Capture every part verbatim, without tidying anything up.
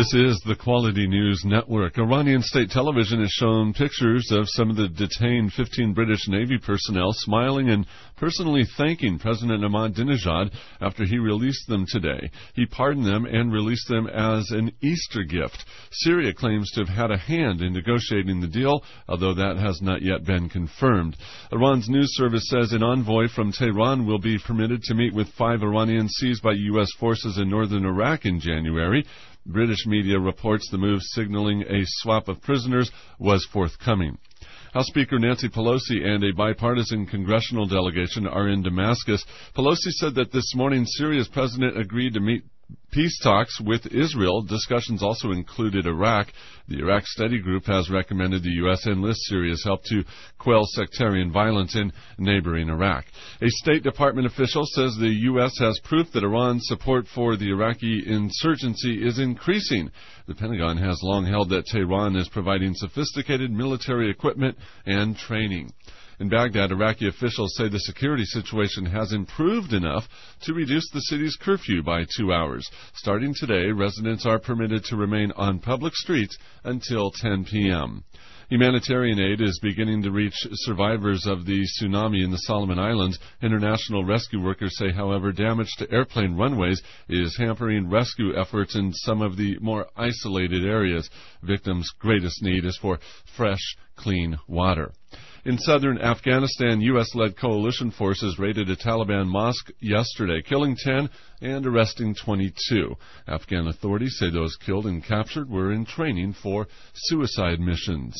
This is the Quality News Network. Iranian state television has shown pictures of some of the detained fifteen British Navy personnel smiling and personally thanking President Ahmadinejad after he released them today. He pardoned them and released them as an Easter gift. Syria claims to have had a hand in negotiating the deal, although that has not yet been confirmed. Iran's news service says an envoy from Tehran will be permitted to meet with five Iranians seized by U S forces in northern Iraq in January. British media reports the move signaling a swap of prisoners was forthcoming. House Speaker Nancy Pelosi and a bipartisan congressional delegation are in Damascus. Pelosi said that this morning Syria's president agreed to meet peace talks with Israel. Discussions also included Iraq. The Iraq Study Group has recommended the U S enlist Syria's help to quell sectarian violence in neighboring Iraq. A State Department official says the U S has proof that Iran's support for the Iraqi insurgency is increasing. The Pentagon has long held that Tehran is providing sophisticated military equipment and training. In Baghdad, Iraqi officials say the security situation has improved enough to reduce the city's curfew by two hours. Starting today, residents are permitted to remain on public streets until ten p.m. Humanitarian aid is beginning to reach survivors of the tsunami in the Solomon Islands. International rescue workers say, however, damage to airplane runways is hampering rescue efforts in some of the more isolated areas. Victims' greatest need is for fresh, clean water. In southern Afghanistan, U S-led coalition forces raided a Taliban mosque yesterday, killing ten and arresting twenty-two. Afghan authorities say those killed and captured were in training for suicide missions.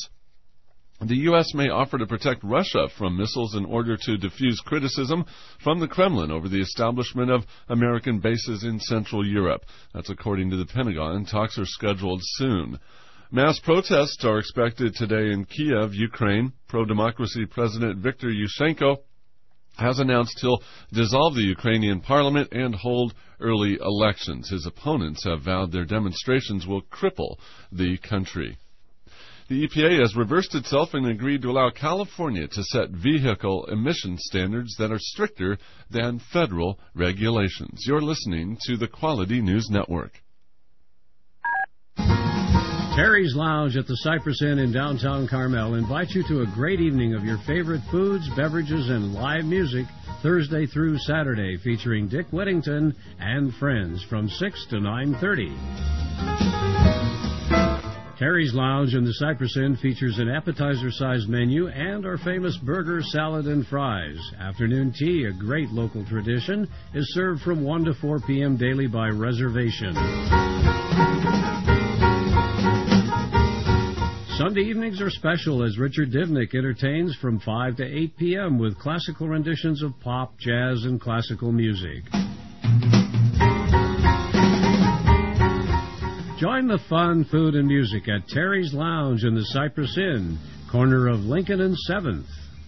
The U S may offer to protect Russia from missiles in order to diffuse criticism from the Kremlin over the establishment of American bases in Central Europe. That's according to the Pentagon. Talks are scheduled soon. Mass protests are expected today in Kiev, Ukraine. Pro-democracy President Viktor Yushchenko has announced he'll dissolve the Ukrainian parliament and hold early elections. His opponents have vowed their demonstrations will cripple the country. The E P A has reversed itself and agreed to allow California to set vehicle emission standards that are stricter than federal regulations. You're listening to the Quality News Network. Terry's Lounge at the Cypress Inn in downtown Carmel invites you to a great evening of your favorite foods, beverages, and live music Thursday through Saturday, featuring Dick Whittington and friends from six to nine thirty. Terry's Lounge in the Cypress Inn features an appetizer-sized menu and our famous burger, salad, and fries. Afternoon tea, a great local tradition, is served from one to four p.m. daily by reservation. Sunday evenings are special as Richard Divnick entertains from five to eight p.m. with classical renditions of pop, jazz, and classical music. Join the fun, food, and music at Terry's Lounge in the Cypress Inn, corner of Lincoln and seventh.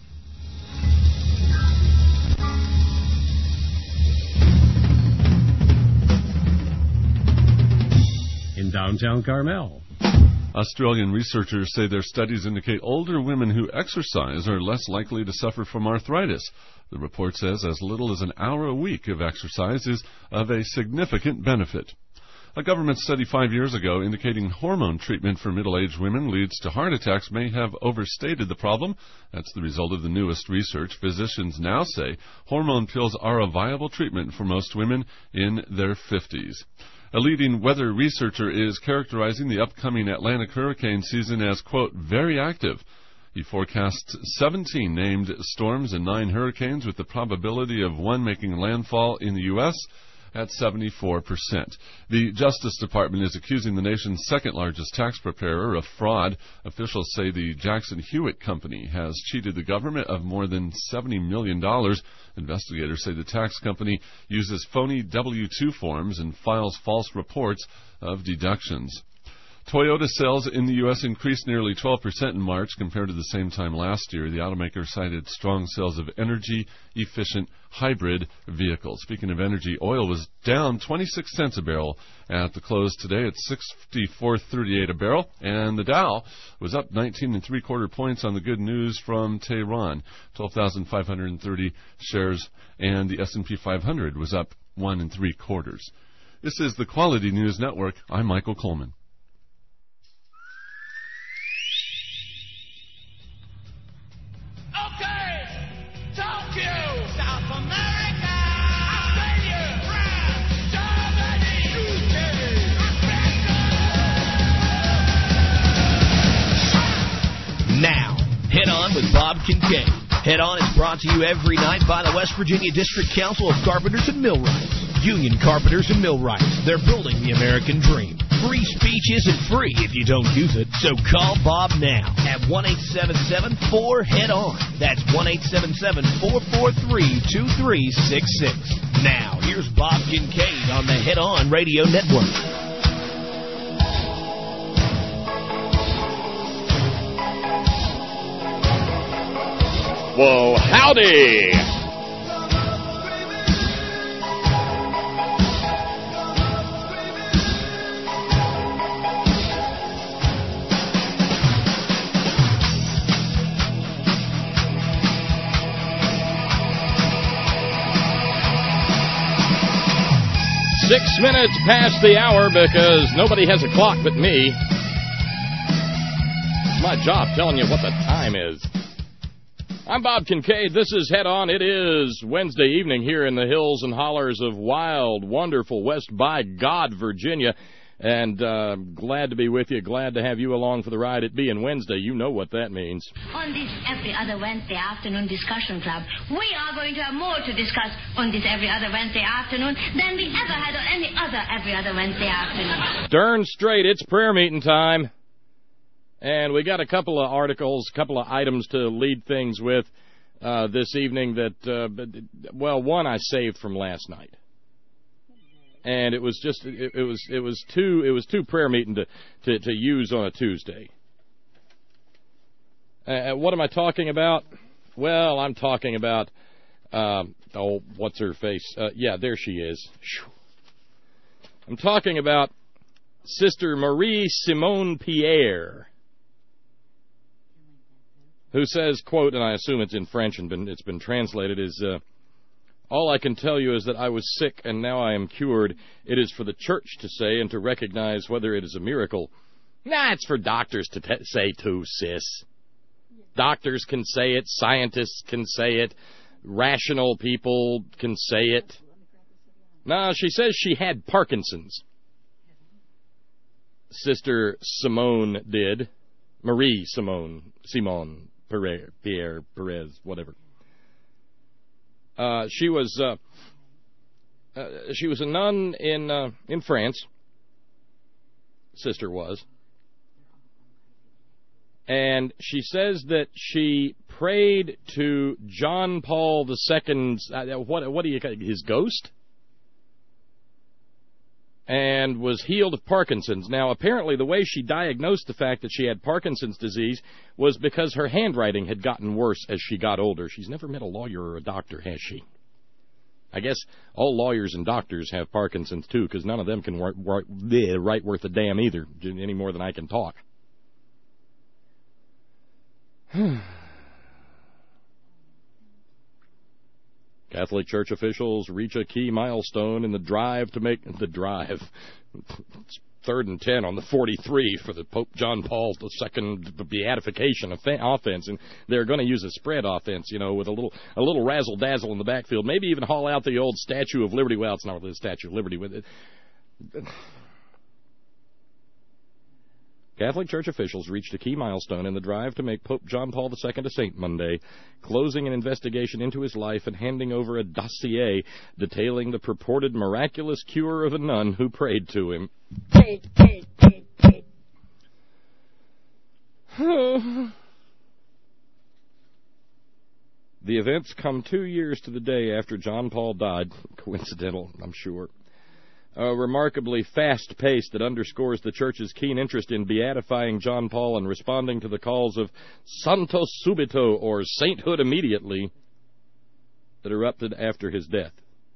In downtown Carmel. Australian researchers say their studies indicate older women who exercise are less likely to suffer from arthritis. The report says as little as an hour a week of exercise is of a significant benefit. A government study five years ago indicating hormone treatment for middle-aged women leads to heart attacks may have overstated the problem. That's the result of the newest research. Physicians now say hormone pills are a viable treatment for most women in their fifties. A leading weather researcher is characterizing the upcoming Atlantic hurricane season as, quote, very active. He forecasts seventeen named storms and nine hurricanes with the probability of one making landfall in the U S at seventy-four percent. The Justice Department is accusing the nation's second-largest tax preparer of fraud. Officials say the Jackson Hewitt Company has cheated the government of more than seventy million dollars. Investigators say the tax company uses phony W two forms and files false reports of deductions. Toyota sales in the U S increased nearly twelve percent in March compared to the same time last year. The automaker cited strong sales of energy-efficient hybrid vehicles. Speaking of energy, oil was down twenty-six cents a barrel at the close today at sixty-four thirty-eight a barrel, and the Dow was up nineteen and three quarter points on the good news from Tehran, twelve thousand five hundred thirty shares, and the S and P five hundred was up one and three quarters. This is the Quality News Network. I'm Michael Coleman. On with Bob Kincaid. Head On is brought to you every night by the West Virginia District Council of Carpenters and Millwrights. Union Carpenters and Millwrights. They're building the American dream. Free speech isn't free if you don't use it, so call Bob now at one eight seven seven four head on. That's one eight seven seven four four three two three six six. Now, here's Bob Kincaid on the Head On Radio Network. Whoa, howdy! Six minutes past the hour because nobody has a clock but me. It's my job telling you what the time is. I'm Bob Kincaid. This is Head On. It is Wednesday evening here in the hills and hollers of wild, wonderful West by God, Virginia. And uh, glad to be with you. Glad to have you along for the ride. It being Wednesday, you know what that means. On this Every Other Wednesday Afternoon Discussion Club, we are going to have more to discuss on this Every Other Wednesday Afternoon than we ever had on any other Every Other Wednesday Afternoon. Darn straight, it's prayer meeting time. And we got a couple of articles, a couple of items to lead things with uh, this evening that, uh, well, one I saved from last night. And it was just, it, it was it was too it was too prayer meeting to, to, to use on a Tuesday. Uh, what am I talking about? Well, I'm talking about, um, oh, what's her face? Uh, yeah, there she is. I'm talking about Sister Marie Simone Pierre, who says, quote, and I assume it's in French and been, it's been translated, is, uh, all I can tell you is that I was sick and now I am cured. It is for the church to say and to recognize whether it is a miracle. Nah, it's for doctors to t- say too, sis. Doctors can say it. Scientists can say it. Rational people can say it. No, she says she had Parkinson's. Sister Simone did. Marie Simone. Simone. Pierre, Pierre, Perez, whatever. Uh, she was uh, uh, she was a nun in uh, in France. Sister was, and she says that she prayed to John Paul the Second's uh, what what do you call his ghost, and was healed of Parkinson's. Now, apparently, the way she diagnosed the fact that she had Parkinson's disease was because her handwriting had gotten worse as she got older. She's never met a lawyer or a doctor, has she? I guess all lawyers and doctors have Parkinson's, too, because none of them can write, write, write worth a damn either, any more than I can talk. Catholic Church officials reach a key milestone in the drive to make the drive. It's third and ten on the forty-three for the Pope John Paul the Second beatification offense, and they're going to use a spread offense, you know, with a little a little razzle dazzle in the backfield. Maybe even haul out the old Statue of Liberty. Well, it's not really the Statue of Liberty with it. Catholic Church officials reached a key milestone in the drive to make Pope John Paul the Second a saint Monday, closing an investigation into his life and handing over a dossier detailing the purported miraculous cure of a nun who prayed to him. The events come two years to the day after John Paul died. Coincidental, I'm sure. A remarkably fast pace that underscores the Church's keen interest in beatifying John Paul and responding to the calls of Santo Subito, or sainthood immediately, that erupted after his death.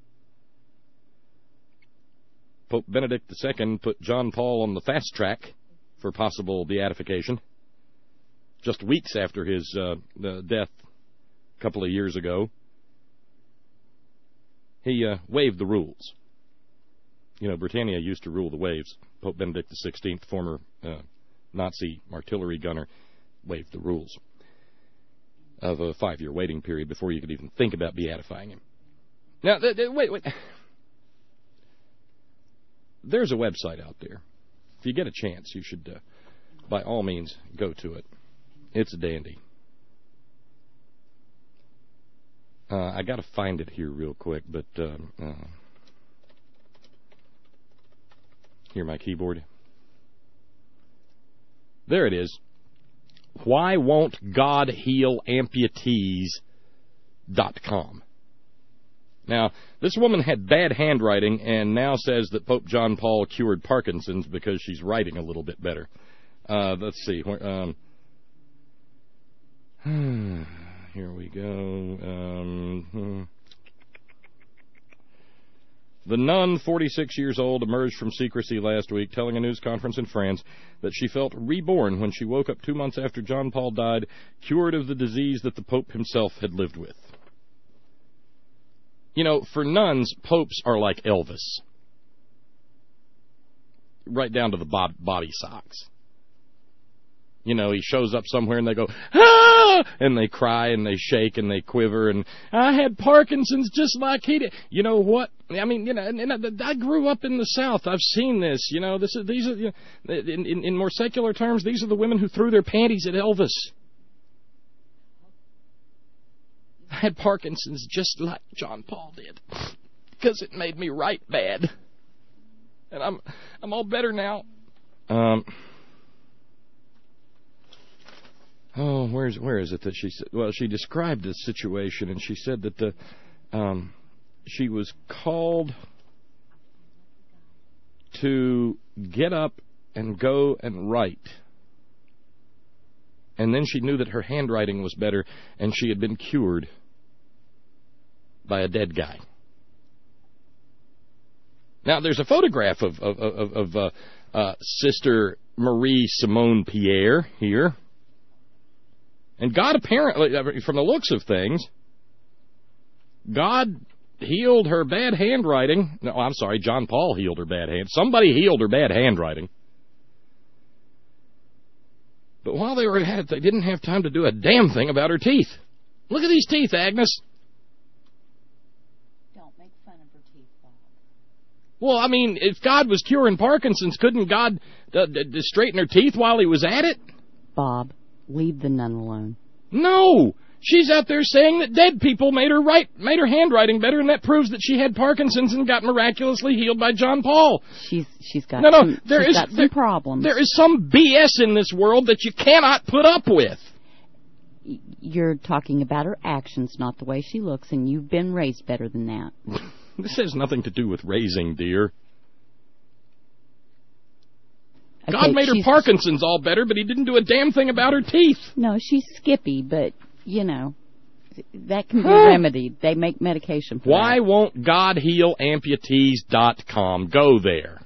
Pope Benedict the Second put John Paul on the fast track for possible beatification just weeks after his uh, death a couple of years ago. He uh, waived the rules. You know, Britannia used to rule the waves. Pope Benedict the Sixteenth, former uh, Nazi artillery gunner, waived the rules of a five-year waiting period before you could even think about beatifying him. Now, th- th- wait, wait. There's a website out there. If you get a chance, you should, uh, by all means, go to it. It's a dandy. Uh, I got to find it here real quick, but uh, uh, here, my keyboard. There it is. Why won't God heal amputees dot com? Now, this woman had bad handwriting and now says that Pope John Paul cured Parkinson's because she's writing a little bit better. Uh, let's see. Um, here we go. Um, the nun, forty-six years old, emerged from secrecy last week, telling a news conference in France that she felt reborn when she woke up two months after John Paul died, cured of the disease that the Pope himself had lived with. You know, for nuns, popes are like Elvis. Right down to the bo- body socks. You know, he shows up somewhere and they go, ah! And they cry and they shake and they quiver and, I had Parkinson's just like he did. You know what? I mean, you know, and, and I grew up in the South. I've seen this. You know, this is these are, you know, in, in, in more secular terms, these are the women who threw their panties at Elvis. I had Parkinson's just like John Paul did because it made me write bad. And I'm I'm all better now. Um. Oh, where's where is it that she said? Well, she described the situation, and she said that the um, she was called to get up and go and write, and then she knew that her handwriting was better, and she had been cured by a dead guy. Now, there's a photograph of of of, of uh, uh, Sister Marie Simone Pierre here. And God apparently, from the looks of things, God healed her bad handwriting. No, I'm sorry, John Paul healed her bad hand. Somebody healed her bad handwriting. But while they were at it, they didn't have time to do a damn thing about her teeth. Look at these teeth, Agnes. Don't make fun of her teeth, Bob. Well, I mean, if God was curing Parkinson's, couldn't God uh, d- d- straighten her teeth while he was at it? Bob. Leave the nun alone. No! She's out there saying that dead people made her write, made her handwriting better, and that proves that she had Parkinson's and got miraculously healed by John Paul. She's she's got no, no, some, there she's is, got some there, problems. There is some B S in this world that you cannot put up with. You're talking about her actions, not the way she looks, and you've been raised better than that. This has nothing to do with raising, dear. Okay, God made her Parkinson's all better, but he didn't do a damn thing about her teeth. No, she's skippy, but, you know, that can be remedied. They make medication for Why that. won't God heal amputees dot com? Go there.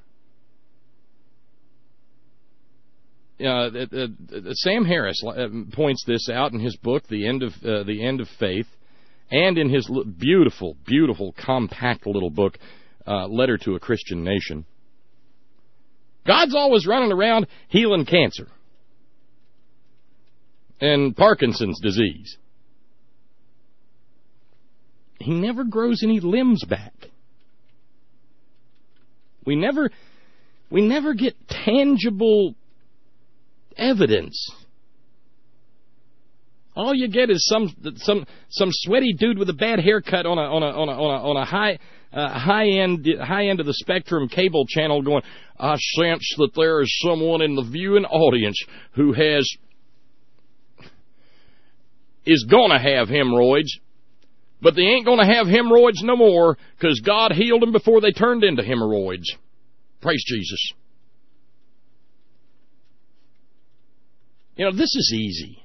Uh, uh, uh, Sam Harris uh, points this out in his book, The End of uh, The End of Faith, and in his l- beautiful, beautiful, compact little book, uh, Letter to a Christian Nation. God's always running around healing cancer and Parkinson's disease. He never grows any limbs back. We never, we never get tangible evidence. All you get is some some some sweaty dude with a bad haircut on a on a on a on a, on a high uh, high end high end of the spectrum cable channel going, I sense that there is someone in the viewing audience who has is gonna have hemorrhoids, but they ain't gonna have hemorrhoids no more because God healed them before they turned into hemorrhoids. Praise Jesus. You know, this is easy.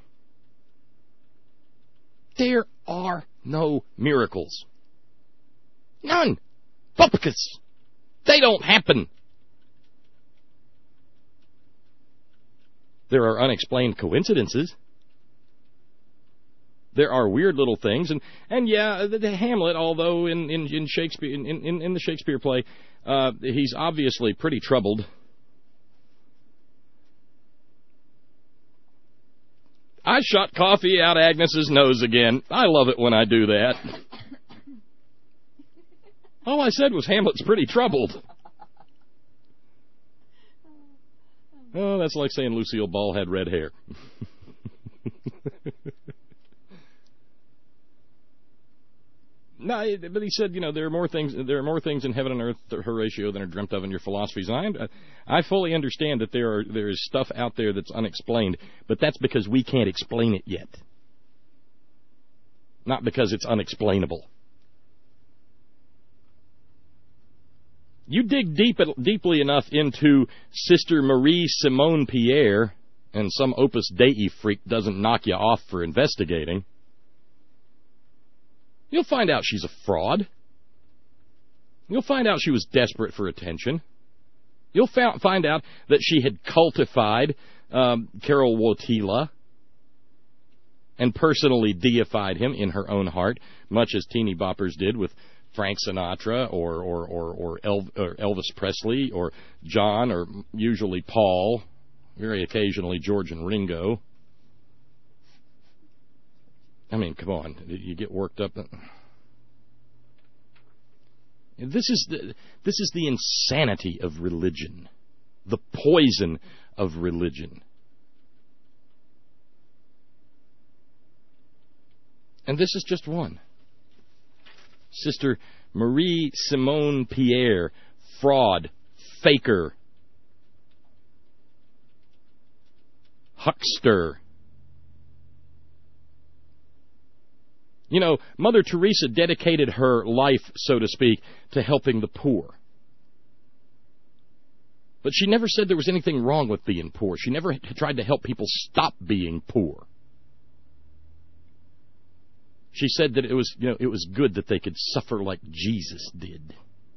There are no miracles. None. Bupkis. They don't happen. There are unexplained coincidences. There are weird little things, and, and yeah, the, the Hamlet, although in, in, in Shakespeare in, in, in the Shakespeare play, uh, he's obviously pretty troubled. I shot coffee out Agnes's nose again. I love it when I do that. All I said was Hamlet's pretty troubled. Oh, that's like saying Lucille Ball had red hair. No, but he said, you know, there are more things. There are more things in heaven and earth, Horatio, than are dreamt of in your philosophies. And I, I fully understand that there are there is stuff out there that's unexplained, but that's because we can't explain it yet, not because it's unexplainable. You dig deep, deeply enough into Sister Marie Simone Pierre, and some Opus Dei freak doesn't knock you off for investigating, you'll find out she's a fraud. You'll find out she was desperate for attention. You'll fa- find out that she had cultified um, Karol Wojtyla and personally deified him in her own heart, much as teeny boppers did with Frank Sinatra or or or, or, El- or Elvis Presley or John or usually Paul, very occasionally George and Ringo. I mean, come on, you get worked up. This is the, this is the insanity of religion, the poison of religion. And this is just one. Sister Marie Simone Pierre, fraud, faker, huckster. You know, Mother Teresa dedicated her life, so to speak, to helping the poor. But she never said there was anything wrong with being poor. She never tried to help people stop being poor. She said that it was, you know, it was good that they could suffer like Jesus did.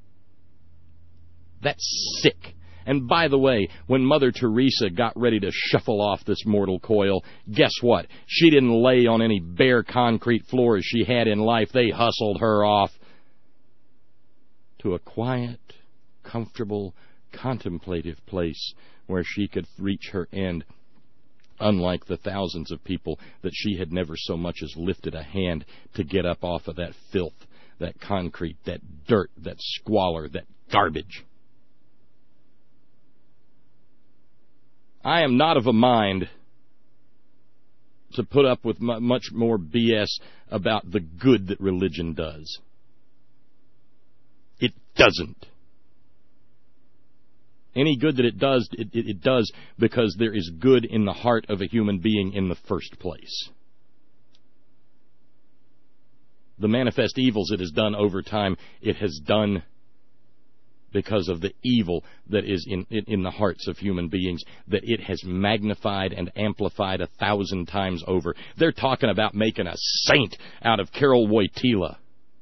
That's sick. And by the way, when Mother Teresa got ready to shuffle off this mortal coil, guess what? She didn't lay on any bare concrete floor as she had in life. They hustled her off to a quiet, comfortable, contemplative place where she could reach her end, unlike the thousands of people that she had never so much as lifted a hand to get up off of that filth, that concrete, that dirt, that squalor, that garbage. I am not of a mind to put up with much more B S about the good that religion does. It doesn't. Any good that it does, it, it, it does because there is good in the heart of a human being in the first place. The manifest evils it has done over time, it has done because of the evil that is in, in, in the hearts of human beings, that it has magnified and amplified a thousand times over. They're talking about making a saint out of Karol Wojtyla.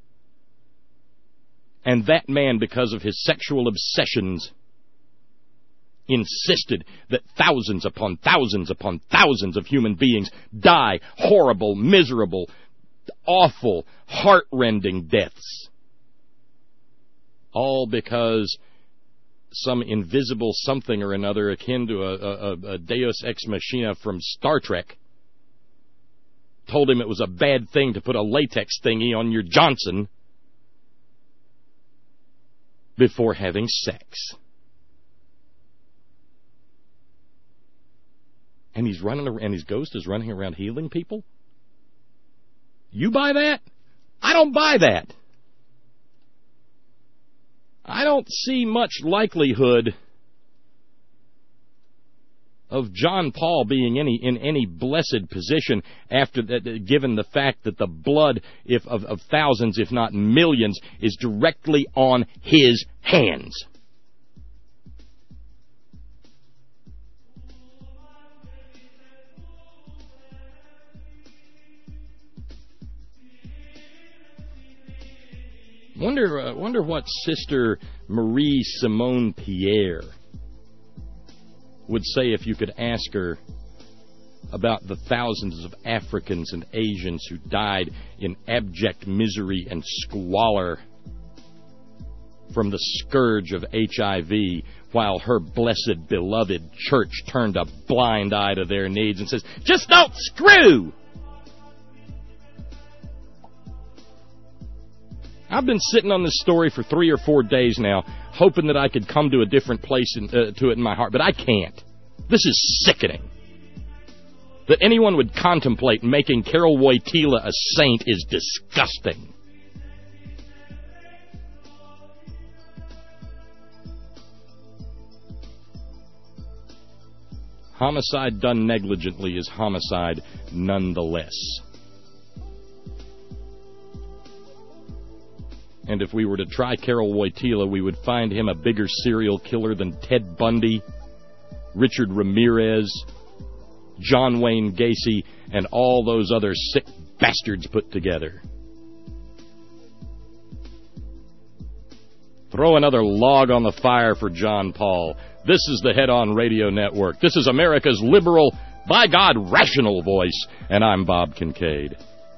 And that man, because of his sexual obsessions, insisted that thousands upon thousands upon thousands of human beings die horrible, miserable, awful, heart-rending deaths. All because some invisible something or another akin to a, a, a Deus Ex Machina from Star Trek told him it was a bad thing to put a latex thingy on your Johnson before having sex. And he's running around, and his ghost is running around healing people? You buy that? I don't buy that. I don't see much likelihood of John Paul being any in any blessed position after that, given the fact that the blood if of, of thousands, if not millions, is directly on his hands. Wonder, uh, wonder what Sister Marie Simone Pierre would say if you could ask her about the thousands of Africans and Asians who died in abject misery and squalor from the scourge of H I V, while her blessed, beloved church turned a blind eye to their needs and says, just don't screw! I've been sitting on this story for three or four days now, hoping that I could come to a different place in, uh, to it in my heart, but I can't. This is sickening. That anyone would contemplate making Karol Wojtyla a saint is disgusting. Homicide done negligently is homicide nonetheless. And if we were to try Carol Wojtyla, we would find him a bigger serial killer than Ted Bundy, Richard Ramirez, John Wayne Gacy, and all those other sick bastards put together. Throw another log on the fire for John Paul. This is the Head On Radio Network. This is America's liberal, by God, rational voice, and I'm Bob Kincaid.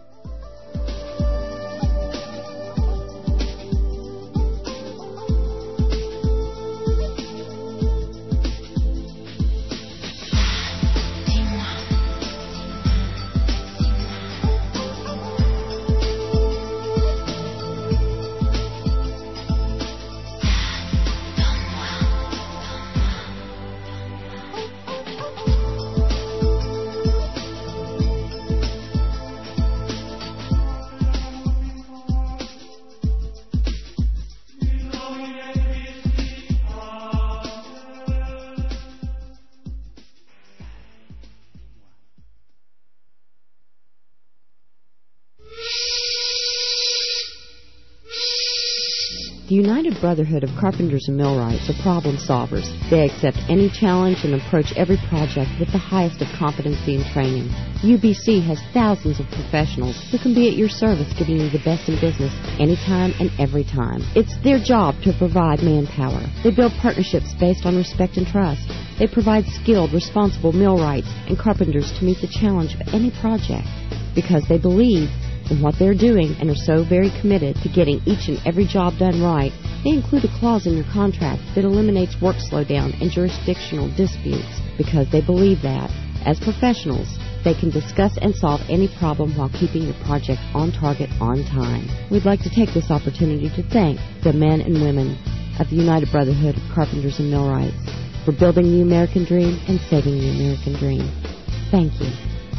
The United Brotherhood of Carpenters and Millwrights are problem solvers. They accept any challenge and approach every project with the highest of competency and training. U B C has thousands of professionals who can be at your service, giving you the best in business anytime and every time. It's their job to provide manpower. They build partnerships based on respect and trust. They provide skilled, responsible millwrights and carpenters to meet the challenge of any project because they believe in what they're doing and are so very committed to getting each and every job done right. They include a clause in your contract that eliminates work slowdown and jurisdictional disputes because they believe that, as professionals, they can discuss and solve any problem while keeping your project on target on time. We'd like to take this opportunity to thank the men and women of the United Brotherhood of Carpenters and Millwrights for building the American dream and saving the American dream. Thank you.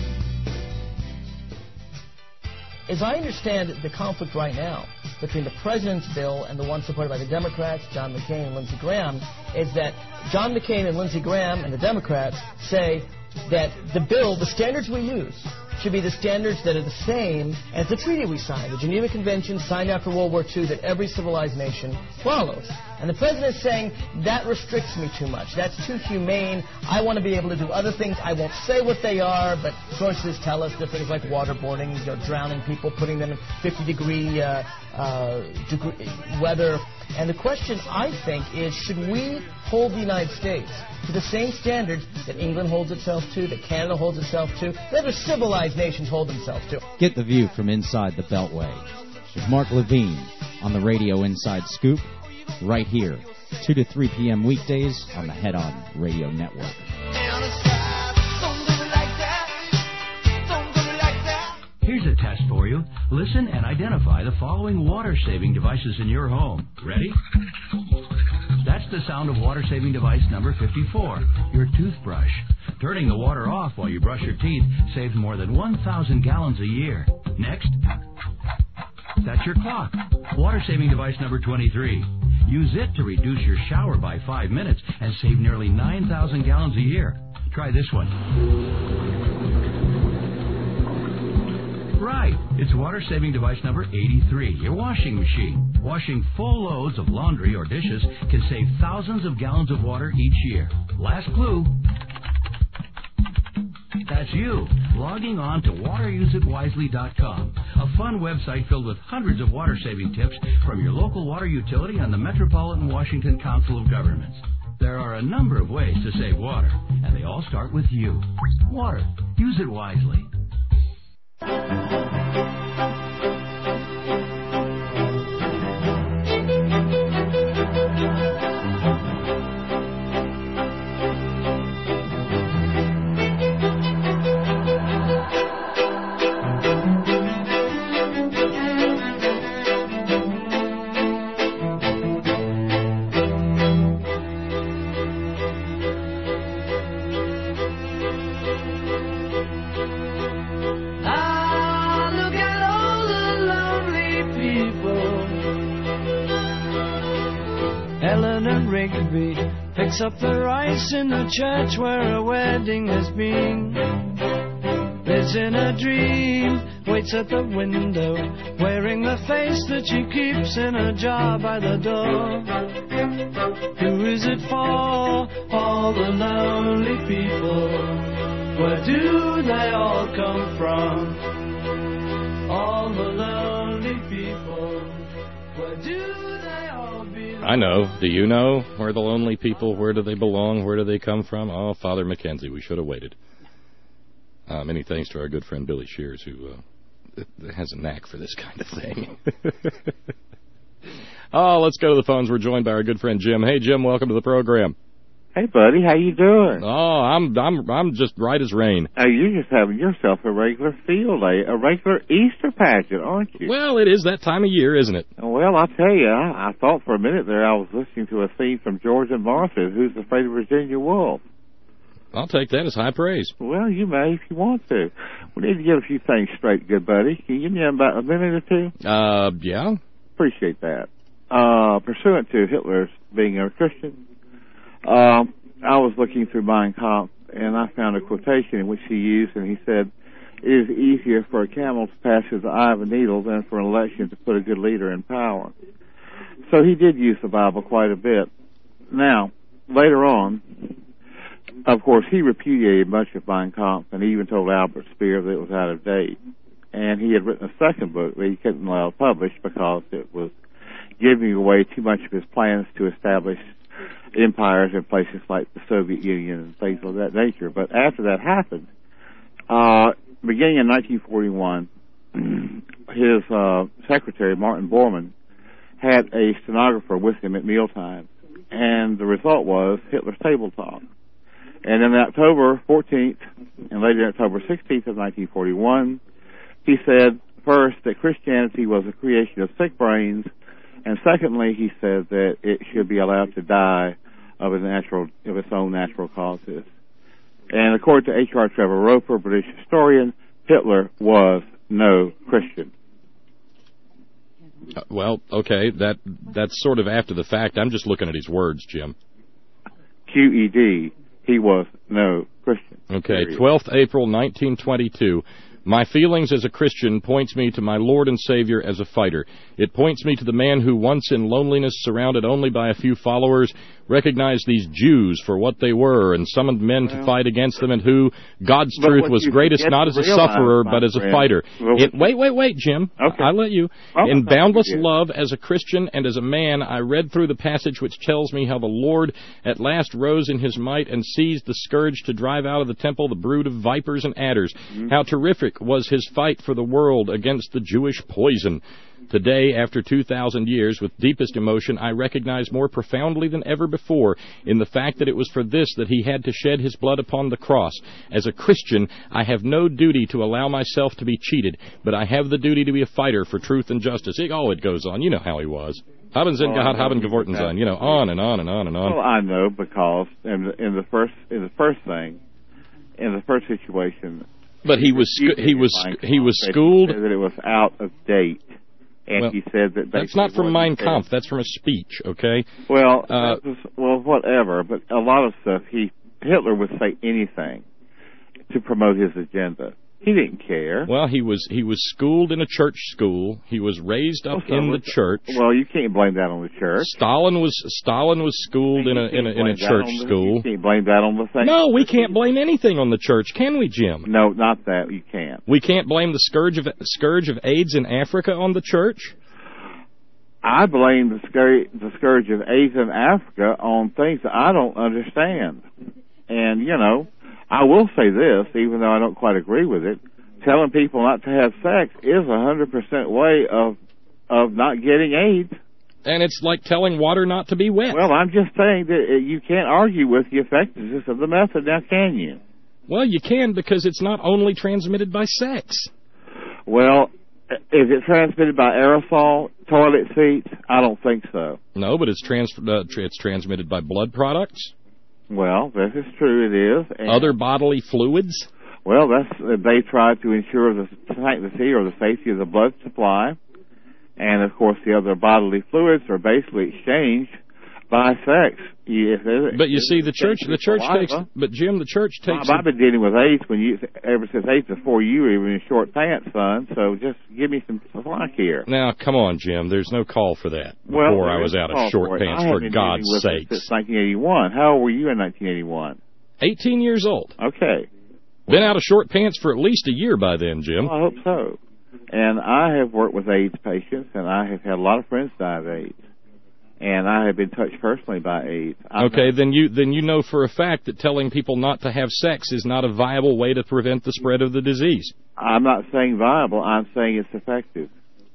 As I understand it, the conflict right now between the President's bill and the one supported by the Democrats, John McCain and Lindsey Graham, is that John McCain and Lindsey Graham and the Democrats say that the bill, the standards we use, should be the standards that are the same as the treaty we signed, the Geneva Convention signed after World War Two that every civilized nation follows. And the President is saying, that restricts me too much. That's too humane. I want to be able to do other things. I won't say what they are, but sources tell us that things like waterboarding, you know, drowning people, putting them in fifty degree uh, uh, degree weather. And the question, I think, is should we hold the United States to the same standards that England holds itself to, that Canada holds itself to, that other civilized nations hold themselves to? Get the view from inside the Beltway with Mark Levine on the Radio Inside Scoop, right here, two to three p.m. weekdays on the Head On Radio Network. Here's a test for you. Listen and identify the following water-saving devices in your home. Ready? That's the sound of water-saving device number fifty-four, your toothbrush. Turning the water off while you brush your teeth saves more than one thousand gallons a year. Next, that's your clock. Water-saving device number twenty-three. Use it to reduce your shower by five minutes and save nearly nine thousand gallons a year. Try this one. Right, it's water-saving device number eighty-three, your washing machine. Washing full loads of laundry or dishes can save thousands of gallons of water each year. Last clue. That's you, logging on to water use it wisely dot com, a fun website filled with hundreds of water-saving tips from your local water utility and the Metropolitan Washington Council of Governments. There are a number of ways to save water, and they all start with you. Water. Use it wisely. Lights up the rice in the church where a wedding has been. Lives in a dream, waits at the window, wearing the face that she keeps in a jar by the door. Who is it for? All the lonely people. Where do they all come from? All the lonely people. Where do they all belong? I know. Do you know where the lonely people, where do they belong, where do they come from? Oh, Father Mackenzie, we should have waited. Uh, many thanks to our good friend Billy Shears, who uh, has a knack for this kind of thing. Oh, let's go to the phones. We're joined by our good friend Jim. Hey, Jim, welcome to the program. Hey, buddy, how you doing? Oh, I'm I'm I'm just right as rain. Oh, you're just having yourself a regular field day, a regular Easter pageant, aren't you? Well, it is that time of year, isn't it? Well, I'll tell you, I, I thought for a minute there I was listening to a theme from George and Martha, Who's Afraid of Virginia Woolf. I'll take that as high praise. Well, you may if you want to. We need to get a few things straight, good buddy. Can you give me about a minute or two? Uh, yeah. Appreciate that. Uh, pursuant to Hitler's being a Christian, uh, I was looking through Mein Kampf, and I found a quotation in which he used, and he said, "It is easier for a camel to pass through the eye of a needle than for an election to put a good leader in power." So he did use the Bible quite a bit. Now, later on, of course, he repudiated much of Mein Kampf, and he even told Albert Speer that it was out of date. And he had written a second book that he couldn't allow published because it was giving away too much of his plans to establish empires in places like the Soviet Union and things of that nature. But after that happened, uh, beginning in nineteen forty-one, his uh, secretary, Martin Bormann, had a stenographer with him at mealtime, and the result was Hitler's Table Talk. And then October fourteenth and later October sixteenth of nineteen forty-one, he said, first, that Christianity was a creation of sick brains, and secondly, he said that it should be allowed to die of its natural, of its own natural causes. And according to H R Trevor Roper, British historian, Hitler was no Christian. Uh, well, okay, that that's sort of after the fact. I'm just looking at his words, Jim. Q E D. He was no Christian. Okay, twelfth of April, nineteen twenty-two. My feelings as a Christian points me to my Lord and Savior as a fighter. It points me to the man who once in loneliness, surrounded only by a few followers, recognized these Jews for what they were and summoned men well, to fight against them, and who, God's truth, was greatest not as a sufferer but as a fighter. Well, it, wait, wait, wait, Jim. Okay. I'll let you. Well, in boundless love as a Christian and as a man, I read through the passage which tells me how the Lord at last rose in his might and seized the scourge to drive out of the temple the brood of vipers and adders. Mm-hmm. How terrific was his fight for the world against the Jewish poison. Today, after two thousand years, with deepest emotion, I recognize more profoundly than ever before in the fact that it was for this that he had to shed his blood upon the cross. As a Christian, I have no duty to allow myself to be cheated, but I have the duty to be a fighter for truth and justice. It, oh, it goes on. You know how he was. Haben sind gehabt, haben geworten sein. You know, on and on and on and on. Well, I know, because in the, in the first in the first thing, in the first situation. But he was he was he was schooled that it was out of date. And well, he said that that's not from Mein Kampf. That's from a speech, okay? Well, uh, was, well, whatever. But a lot of stuff, he Hitler would say anything to promote his agenda. He didn't care. Well, he was he was schooled in a church school. He was raised up well, in so the church. Well, you can't blame that on the church. Stalin was Stalin was schooled in a in a, in a church the, school. You can't blame that on the thing. No, we can't blame anything on the church, can we, Jim? No, not that. You can't. We can't blame the scourge of scourge of AIDS in Africa on the church. I blame the scourge, the scourge of AIDS in Africa on things that I don't understand. And, you know, I will say this, even though I don't quite agree with it, telling people not to have sex is a one hundred percent way of of not getting AIDS. And it's like telling water not to be wet. Well, I'm just saying that you can't argue with the effectiveness of the method, now can you? Well, you can, because it's not only transmitted by sex. Well, is it transmitted by aerosol, toilet seats? I don't think so. No, but it's trans uh, tr it's transmitted by blood products. Well, this is true, it is. And other bodily fluids? Well, that's they try to ensure the sanctity or the safety of the blood supply. And, of course, the other bodily fluids are basically exchanged by sex. Yes, but you see, the church, the church takes, but Jim, the church takes. Bob, I've been dealing with AIDS when you ever since AIDS before you were even in short pants, son. So just give me some slack here. Now, come on, Jim. There's no call for that. Well, before I was out of short for pants, for God's sakes. Since nineteen eighty-one. How old were you in nineteen eighty-one? eighteen years old. Okay. Been out of short pants for at least a year by then, Jim. Well, I hope so. And I have worked with AIDS patients, and I have had a lot of friends die of AIDS. And I have been touched personally by AIDS. I'm okay, not, then you then you know for a fact that telling people not to have sex is not a viable way to prevent the spread of the disease. I'm not saying viable. I'm saying it's effective.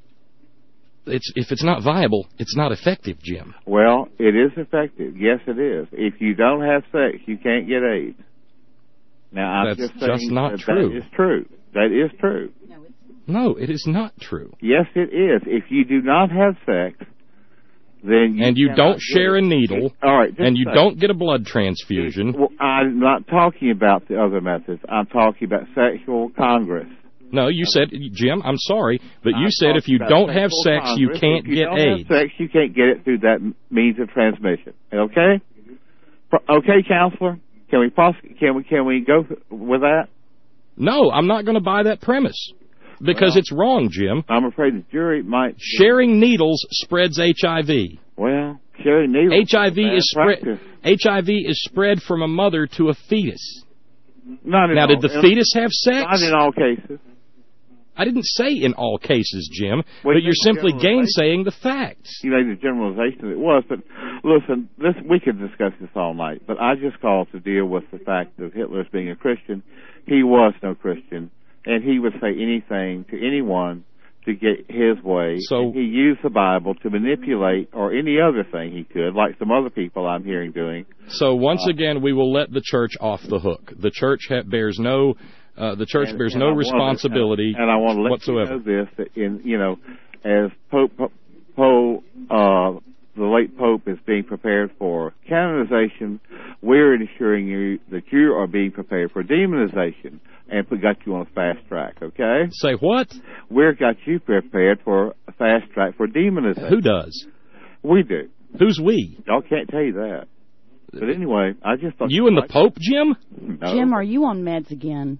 It's if it's not viable, it's not effective, Jim. Well, it is effective. Yes, it is. If you don't have sex, you can't get AIDS. Now, I'm That's just saying just not that true. That is true. That is true. No, it is not true. Yes, it is. If you do not have sex, then you and you don't share it. a needle, all right, and you say. don't get a blood transfusion. Well, I'm not talking about the other methods. I'm talking about sexual congress. No, you said, Jim, I'm sorry, but you I'm said if you don't have sex, congress. you can't if you get don't AIDS. Have sex, you can't get it through that means of transmission. Okay? Okay, counselor? Can we possi- can we can we go with that? No, I'm not going to buy that premise because well, it's wrong, Jim. I'm afraid the jury might. Sharing needles spreads H I V. Well, sharing needles. H I V is spread. H I V is spread from a mother to a fetus. Not in now, all, did the fetus have sex? Not in all cases. I didn't say in all cases, Jim, well, but you're simply gainsaying the facts. You made the generalization it was, but listen, this we could discuss this all night, but I just called to deal with the fact of Hitler as being a Christian. He was no Christian, and he would say anything to anyone to get his way. So and he used the Bible to manipulate or any other thing he could, like some other people I'm hearing doing. So once uh, again, we will let the church off the hook. The church ha- bears no... Uh, the church and, bears and no I responsibility to, and, and I want to let whatsoever. you know this, that in, you know, as Pope, Pope uh, the late Pope is being prepared for canonization, we're ensuring you that you are being prepared for demonization and we got you on a fast track, okay? Say what? We've got you prepared for a fast track for demonization. Who does? We do. Who's we? Y'all can't tell you that. But anyway, I just thought... You and the Pope, Jim? No. Jim, are you on meds again?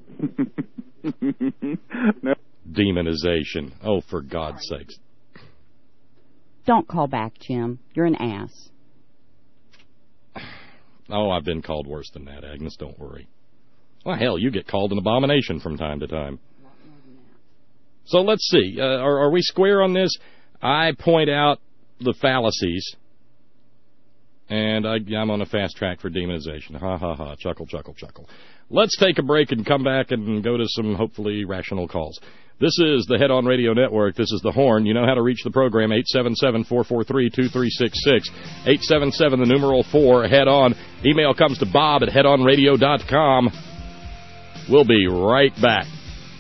No. Demonization. Oh, for God's sakes. Don't call back, Jim. You're an ass. Oh, I've been called worse than that, Agnes. Don't worry. Well, hell, you get called an abomination from time to time. So let's see. Uh, are, are we square on this? I point out the fallacies. And I, I'm on a fast track for demonization. Ha, ha, ha. Chuckle, chuckle, chuckle. Let's take a break and come back and go to some hopefully rational calls. This is the Head On Radio Network. This is The Horn. You know how to reach the program, eight seven seven, four four three, two three six six. eight seven seven, the numeral four, Head On. Email comes to Bob at head on radio dot com. We'll be right back.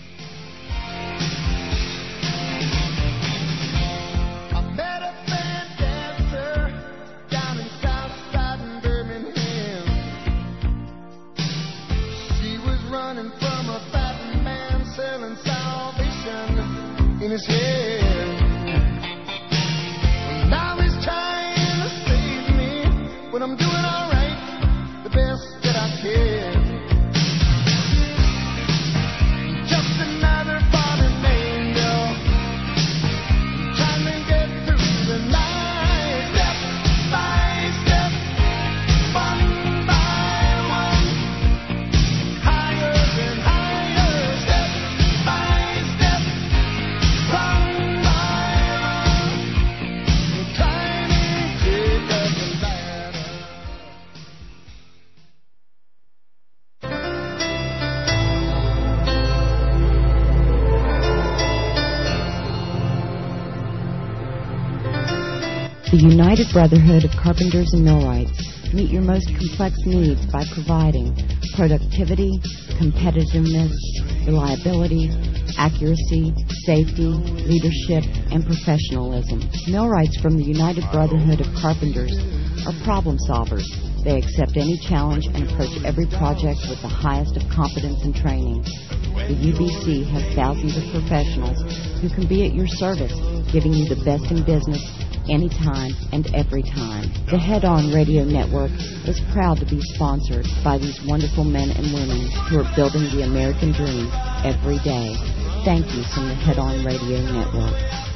The United Brotherhood of Carpenters and Millwrights meet your most complex needs by providing productivity, competitiveness, reliability, accuracy, safety, leadership, and professionalism. Millwrights from the United Brotherhood of Carpenters are problem solvers. They accept any challenge and approach every project with the highest of competence and training. The U B C has thousands of professionals who can be at your service, giving you the best in business anytime and every time. The Head On Radio Network is proud to be sponsored by these wonderful men and women who are building the American dream every day. Thank you from the Head On Radio Network.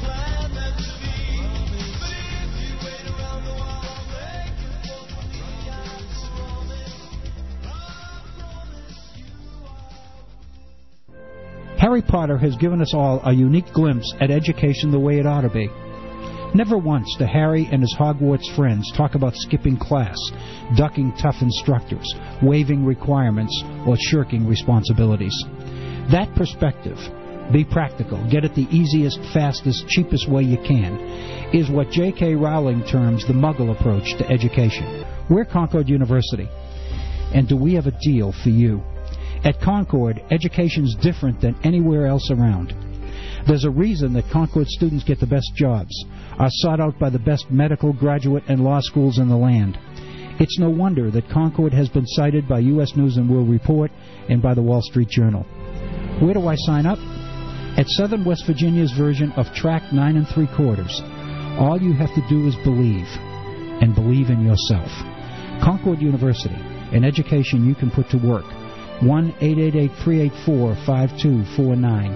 Harry Potter has given us all a unique glimpse at education the way it ought to be. Never once do Harry and his Hogwarts friends talk about skipping class, ducking tough instructors, waiving requirements, or shirking responsibilities. That perspective, be practical, get it the easiest, fastest, cheapest way you can, is what J K Rowling terms the Muggle approach to education. We're Concord University, and do we have a deal for you? At Concord, education's different than anywhere else around. There's a reason that Concord students get the best jobs, are sought out by the best medical, graduate, and law schools in the land. It's no wonder that Concord has been cited by U S News and World Report and by the Wall Street Journal. Where do I sign up? At Southern West Virginia's version of Track Nine and Three Quarters. All you have to do is believe, and believe in yourself. Concord University, an education you can put to work. one eight eight eight, three eight four, five two four nine.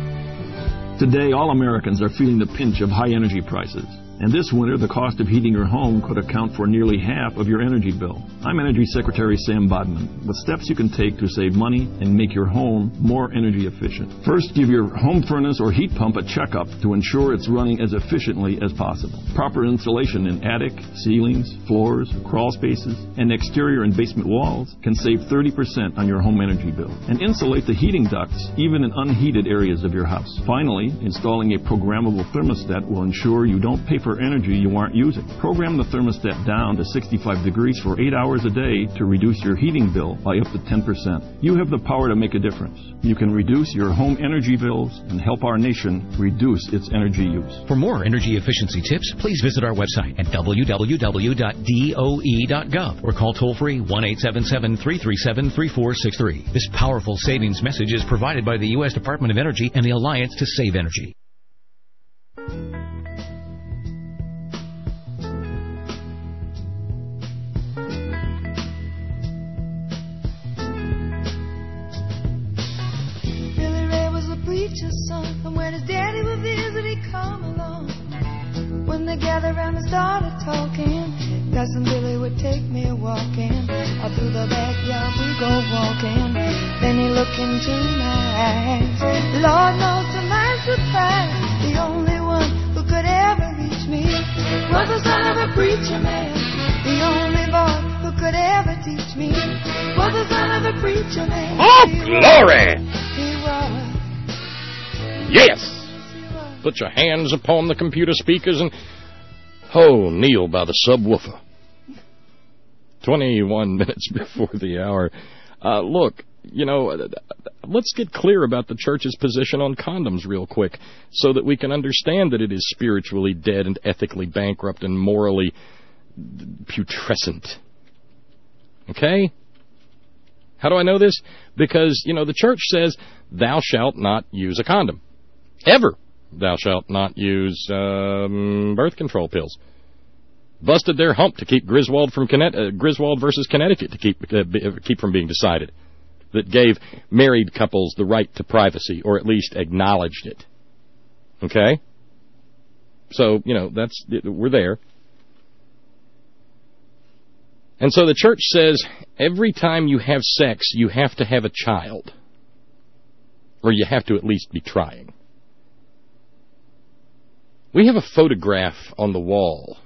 Today, all Americans are feeling the pinch of high energy prices. And this winter, the cost of heating your home could account for nearly half of your energy bill. I'm Energy Secretary Sam Bodman, with steps you can take to save money and make your home more energy efficient. First, give your home furnace or heat pump a checkup to ensure it's running as efficiently as possible. Proper installation in attic, ceilings, floors, crawl spaces, and exterior and basement walls can save thirty percent on your home energy bill. And insulate the heating ducts, even in unheated areas of your house. Finally, installing a programmable thermostat will ensure you don't pay for energy you aren't using. Program the thermostat down to sixty-five degrees for eight hours a day to reduce your heating bill by up to ten percent. You have the power to make a difference. You can reduce your home energy bills and help our nation reduce its energy use. For more energy efficiency tips, please visit our website at w w w dot d o e dot gov or call toll-free one eight seven seven, three three seven, three four six three. This powerful savings message is provided by the U S Department of Energy and the Alliance to Save Energy. Preacher's son, and when his daddy would visit, he'd come along. When they gathered around and started talking, Cousin Billy would take me walking. Out through the backyard we go walking. Then he looked into my eyes. Lord knows to my surprise, the only one who could ever reach me was the son of a preacher man. The only boy who could ever teach me was the son of a preacher man. Oh, glory! He was. Yes! Put your hands upon the computer speakers and, oh, kneel by the subwoofer. twenty-one minutes before the hour. Uh, look, you know, let's get clear about the church's position on condoms real quick so that we can understand that it is spiritually dead and ethically bankrupt and morally putrescent. Okay? How do I know this? Because, you know, the church says, thou shalt not use a condom. Ever. Thou shalt not use um, birth control pills. Busted their hump to keep Griswold from Conne- uh, Griswold versus Connecticut to keep uh, be, uh, keep from being decided. That gave married couples the right to privacy, or at least acknowledged it. Okay? So, you know, that's we're there. And so the church says every time you have sex, you have to have a child. Or you have to at least be trying. We have a photograph on the wall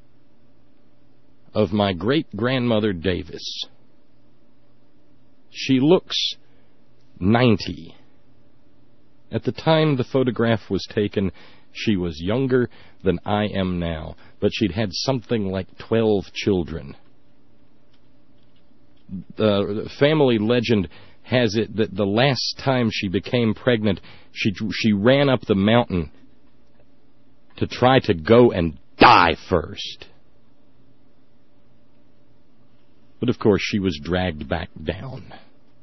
of my great-grandmother Davis. She looks ninety. At the time the photograph was taken, she was younger than I am now, but she'd had something like twelve children. The family legend has it that the last time she became pregnant, she she ran up the mountain to try to go and die first. But of course, she was dragged back down.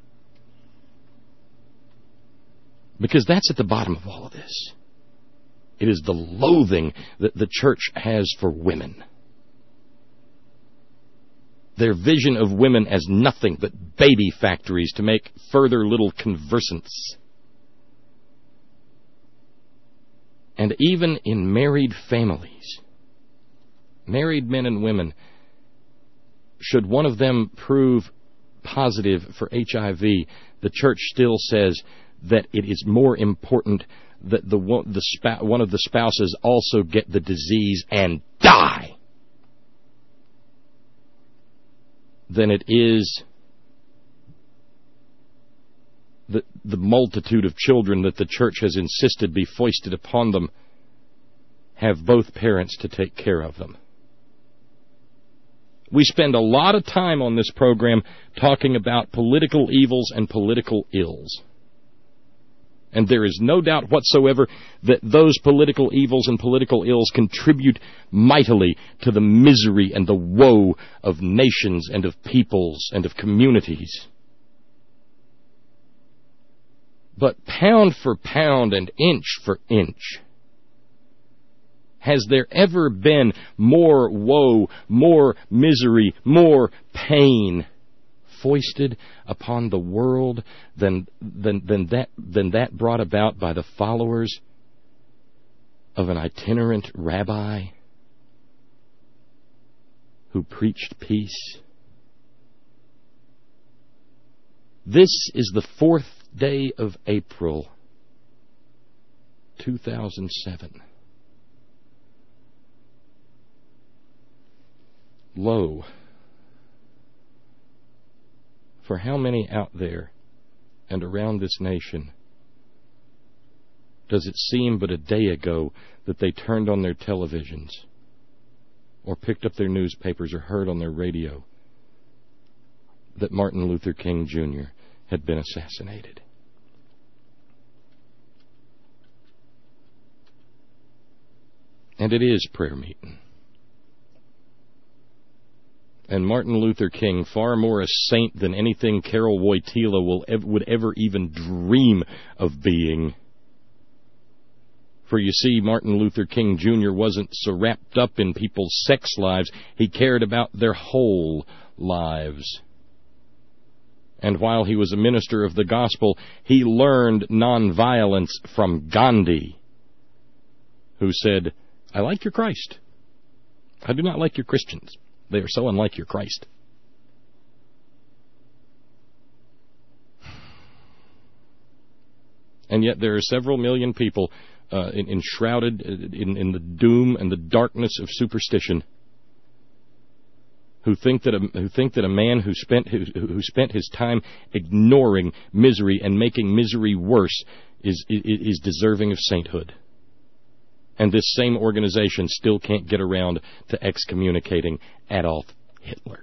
Because that's at the bottom of all of this. It is the loathing that the church has for women. Their vision of women as nothing but baby factories to make further little conversants. And even in married families, married men and women, should one of them prove positive for H I V, the church still says that it is more important that the, the sp- one of the spouses also get the disease and die than it is the, the multitude of children that the church has insisted be foisted upon them have both parents to take care of them. We spend a lot of time on this program talking about political evils and political ills. And there is no doubt whatsoever that those political evils and political ills contribute mightily to the misery and the woe of nations and of peoples and of communities. But pound for pound and inch for inch, has there ever been more woe, more misery, more pain foisted upon the world than, than, than, that, than that brought about by the followers of an itinerant rabbi who preached peace? This is the fourth day of April, two thousand seven. Lo, for how many out there and around this nation does it seem but a day ago that they turned on their televisions or picked up their newspapers or heard on their radio that Martin Luther King Junior had been assassinated? And it is prayer meeting. And Martin Luther King, far more a saint than anything Carol Wojtyla will ev- would ever even dream of being. For you see, Martin Luther King Junior wasn't so wrapped up in people's sex lives. He cared about their whole lives. And while he was a minister of the gospel, he learned nonviolence from Gandhi, who said, "I like your Christ. I do not like your Christians. They are so unlike your Christ." And yet there are several million people uh, in, enshrouded in, in the doom and the darkness of superstition who think that a, who think that a man who spent who, who spent his time ignoring misery and making misery worse is is, is deserving of sainthood. And this same organization still can't get around to excommunicating Adolf Hitler.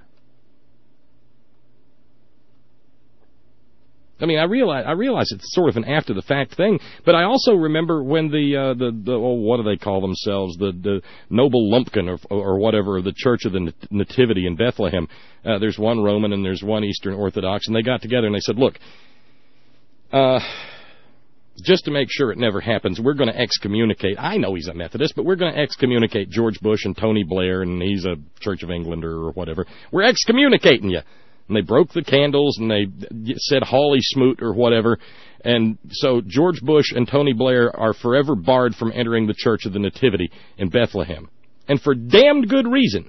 I mean, I realize I realize it's sort of an after-the-fact thing, but I also remember when the uh, the, the oh, what do they call themselves, the the Noble Lumpkin or or whatever, the Church of the Nativity in Bethlehem. Uh, there's one Roman and there's one Eastern Orthodox, and they got together and they said, "Look, uh." just to make sure it never happens, we're going to excommunicate. I know he's a Methodist, but we're going to excommunicate George Bush and Tony Blair, and he's a Church of Englander or whatever. We're excommunicating you." And they broke the candles, and they said Hawley Smoot or whatever. And so George Bush and Tony Blair are forever barred from entering the Church of the Nativity in Bethlehem. And for damned good reason.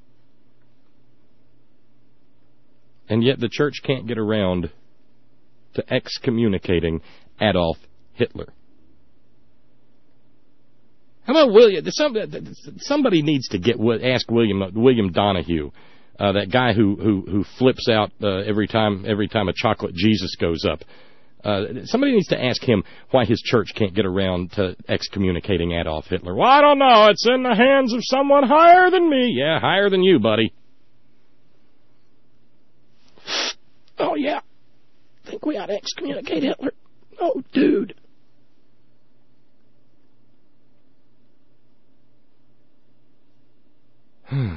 And yet the church can't get around to excommunicating Adolf Hitler. How about William? Somebody needs to get ask William William Donahue, uh, that guy who who who flips out uh, every time every time a chocolate Jesus goes up. Uh, somebody needs to ask him why his church can't get around to excommunicating Adolf Hitler. Well, I don't know. It's in the hands of someone higher than me. Yeah, higher than you, buddy. Oh yeah, think we ought to excommunicate Hitler. Oh, dude. I'm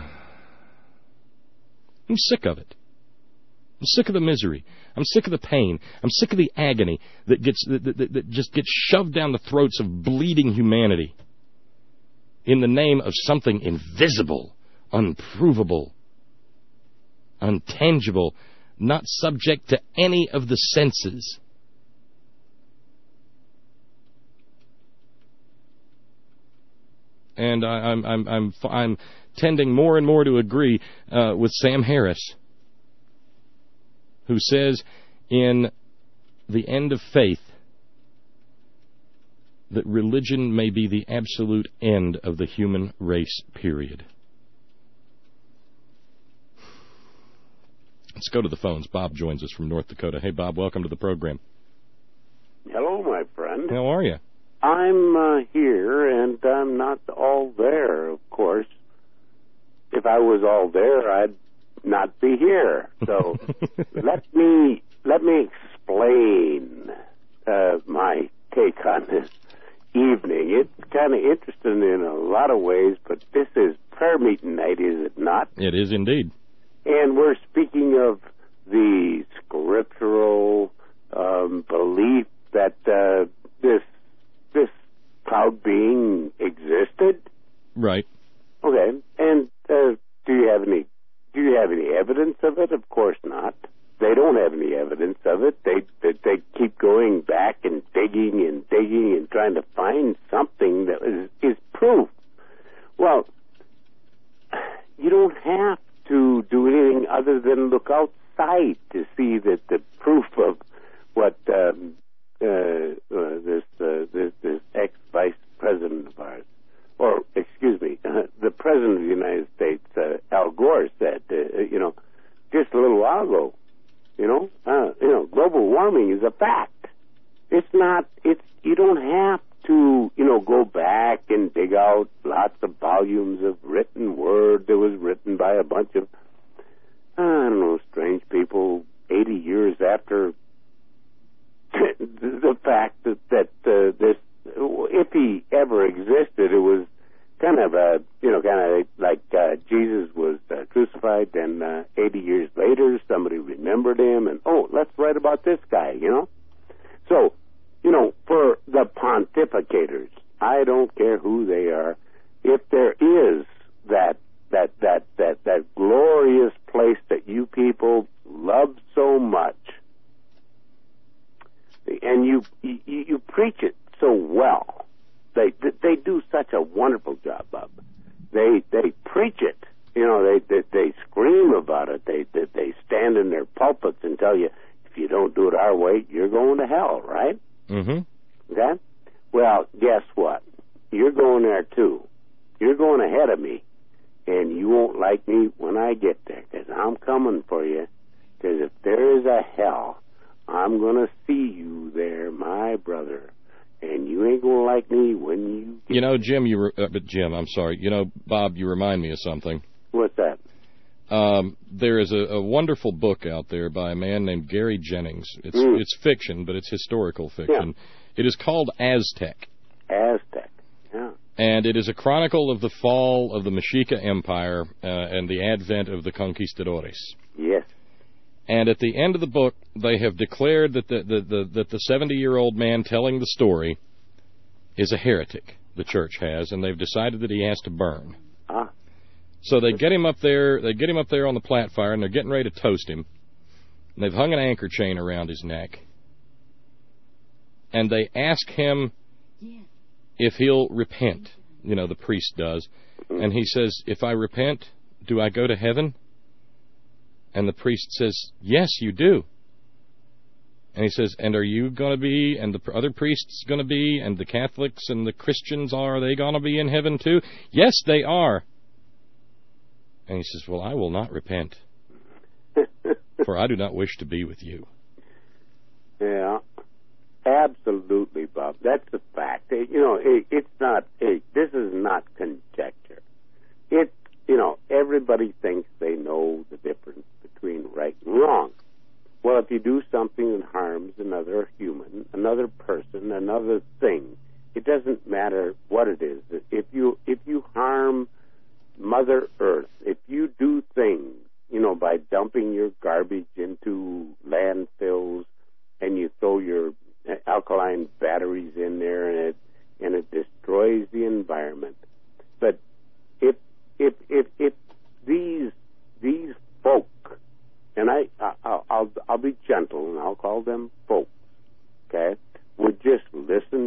sick of it. I'm sick of the misery. I'm sick of the pain. I'm sick of the agony that gets that, that, that just gets shoved down the throats of bleeding humanity. in the name of something invisible, unprovable, untangible, not subject to any of the senses. And I, I'm I'm I'm I'm tending more and more to agree uh, with Sam Harris, who says in The End of Faith that religion may be the absolute end of the human race, period. Let's go to the phones. Bob joins us from North Dakota. Hey, Bob, welcome to the program. Hello, my friend. How are you? I'm uh, here, and I'm not all there, of course. If I was all there, I'd not be here. So let me let me explain uh, my take on this evening. It's kind of interesting in a lot of ways, but this is prayer meeting night, is it not? It is indeed. And we're speaking of the scriptural um, belief that uh, this this cloud being existed. Right. Okay. And uh, do you have any do you have any evidence of it? Of course not. They don't have any evidence of it. They they, they keep going back and digging and digging and trying to find something that is, is proof. Well, you don't have to do anything other than look outside to see that the proof of what um, uh, uh, this, uh, this this ex-vice president of ours, or excuse me, uh, the president of the United States, uh, Al Gore, said, uh, you know, just a little while ago, you know, uh, you know, global warming is a fact. It's not. It's you don't have to, you know, go back and dig out lots of volumes of written word that was written by a bunch of, I don't know, strange people eighty years after the fact that, that uh, this, if he ever existed, it was kind of a, you know, kind of like uh, Jesus was uh, crucified, and uh, eighty years later somebody remembered him, and, oh, let's write about this guy, you know? So, you know, for the pontificators, I don't care who they are, if there is that that that that that glorious place that you people love so much, and you you, you preach it so well, they they do such a wonderful job, Bob. They they preach it, you know, they they, they scream about it. They, they they stand in their pulpits and tell you, if you don't do it our way, you're going to hell, right? Mm-hmm. Okay? Well, guess what? You're going there, too. You're going ahead of me, and you won't like me when I get there, because I'm coming for you, because if there is a hell, I'm going to see you there, my brother, and you ain't going to like me when you get You know, Jim, you re- uh, but Jim, I'm sorry. You know, Bob, you remind me of something. What's that? Um, there is a, a wonderful book out there by a man named Gary Jennings. It's Mm. it's fiction, but it's historical fiction. Yeah. It is called Aztec. Aztec, yeah. And it is a chronicle of the fall of the Mexica Empire uh, and the advent of the conquistadores. Yes. And at the end of the book, they have declared that the, the, the, that the seventy-year-old man telling the story is a heretic, the church has, and they've decided that he has to burn. Ah. So they get him up there. They get him up there on the plat fire, and they're getting ready to toast him. And they've hung an anchor chain around his neck, and they ask him if he'll repent. You know, the priest does, and he says, "If I repent, do I go to heaven?" And the priest says, "Yes, you do." And he says, "And are you going to be, and the other priests going to be, and the Catholics and the Christians, are they going to be in heaven too?" "Yes, they are." And he says, "Well, I will not repent, for I do not wish to be with you." Yeah, absolutely, Bob. That's a fact. It, you know, it, it's not. It, this is not conjecture. It, you know, everybody thinks they know the difference between right and wrong. Well, if you do something that harms another human, another person, another thing, it doesn't matter what it is. If you if you harm Mother Earth, if you do things, you know, by dumping your garbage into landfills and you throw your alkaline batteries in there and it and it destroys the environment.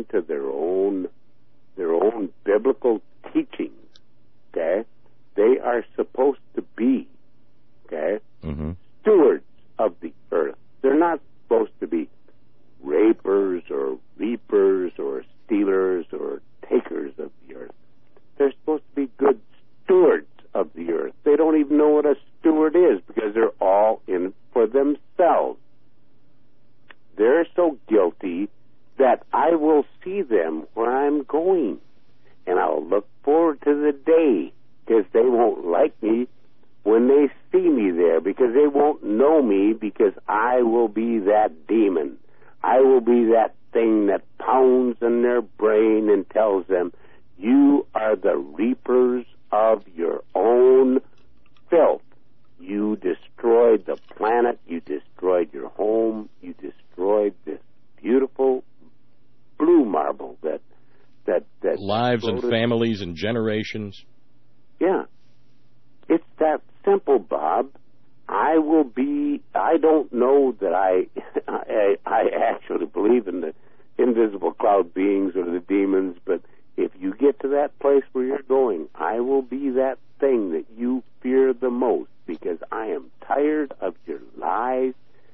to their own their own biblical teachings, okay, they are supposed to be, okay, mm-hmm. stewards of the earth. They're not supposed to be rapers or reapers or stealers or takers of the earth. They're supposed to be good stewards of the earth. They don't even know what a steward is because they're all in it for themselves. They're so guilty that I will see them where I'm going. And I'll look forward to the day, because they won't like me when they see me there, because they won't know me, because I will be that demon. I will be that thing that pounds in their brain and tells them, you are the reapers of your own filth. You destroyed the planet. You destroyed your home. You destroyed this beautiful blue marble that that that lives floated. and families and generations. Yeah, it's that simple, Bob. I will be. I don't know that I. I, I actually believe in the invisible cloud beings or the demons, but if you get to that place where you're going, I will be that thing that you fear the most, because I am tired of your lies.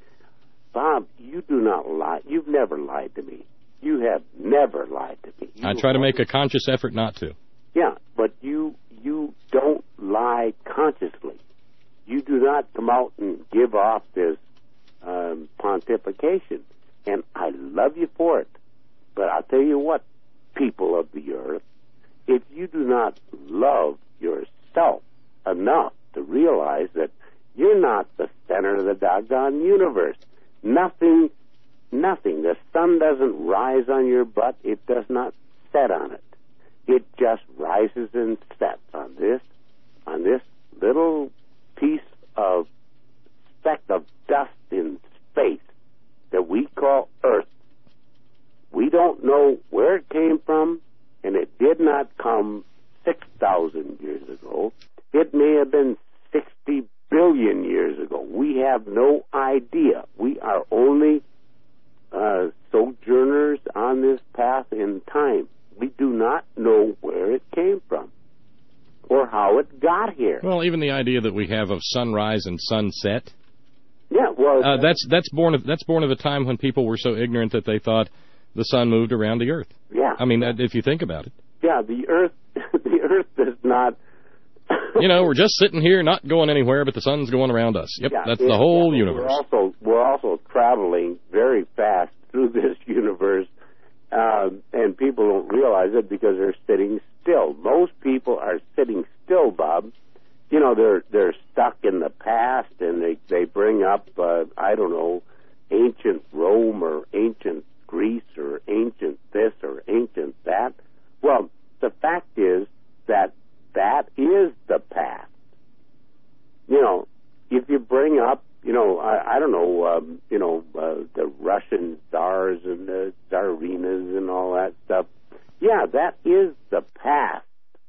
Bob, you do not lie. You've never lied to me. You have never lied to me. You I try to make a conscious effort not to. Yeah, but you you don't lie consciously. You do not come out and give off this um, pontification, and I love you for it. But I'll tell you what, people of the earth, if you do not love yourself enough to realize that you're not the center of the doggone universe, nothing, nothing, the sun doesn't rise on your butt, it does not set on it. It just rises and sets on this, on this little piece of speck of dust in space that we call Earth. We don't know where it came from, and it did not come six thousand years ago. It may have been sixty billion years ago. We have no idea. We are only uh, sojourners on this path in time. We do not know where it came from or how it got here. Well, even the idea that we have of sunrise and sunset. Yeah, well, uh, that's that's born of that's born of a time when people were so ignorant that they thought the sun moved around the earth. Yeah. I mean, if you think about it. Yeah, the earth, the earth does not. You know, we're just sitting here, not going anywhere, but the sun's going around us. Yep, yeah, that's yeah, the whole yeah, universe. We're also we're also traveling very fast through this universe, um, and people don't realize it because they're sitting still. Most people are sitting still, Bob. You know, they're they're stuck in the past, and they they bring up uh, I don't know, ancient Rome or ancient Greece or ancient this or ancient that. Well, the fact is that that is the past. You know, if you bring up, you know, I, I don't know, um, you know, uh, the Russian tsars and the tsarinas and all that stuff, yeah, that is the past.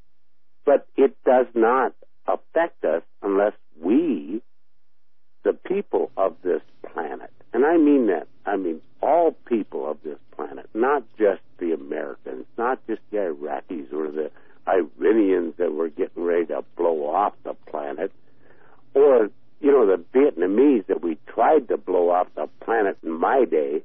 But it does not affect us unless we, the people of this planet, and I mean that, I mean all people of this planet, not just the Americans, not just the Iraqis or the Iranians that were getting ready to blow off the planet, or, you know, the Vietnamese that we tried to blow off the planet in my day.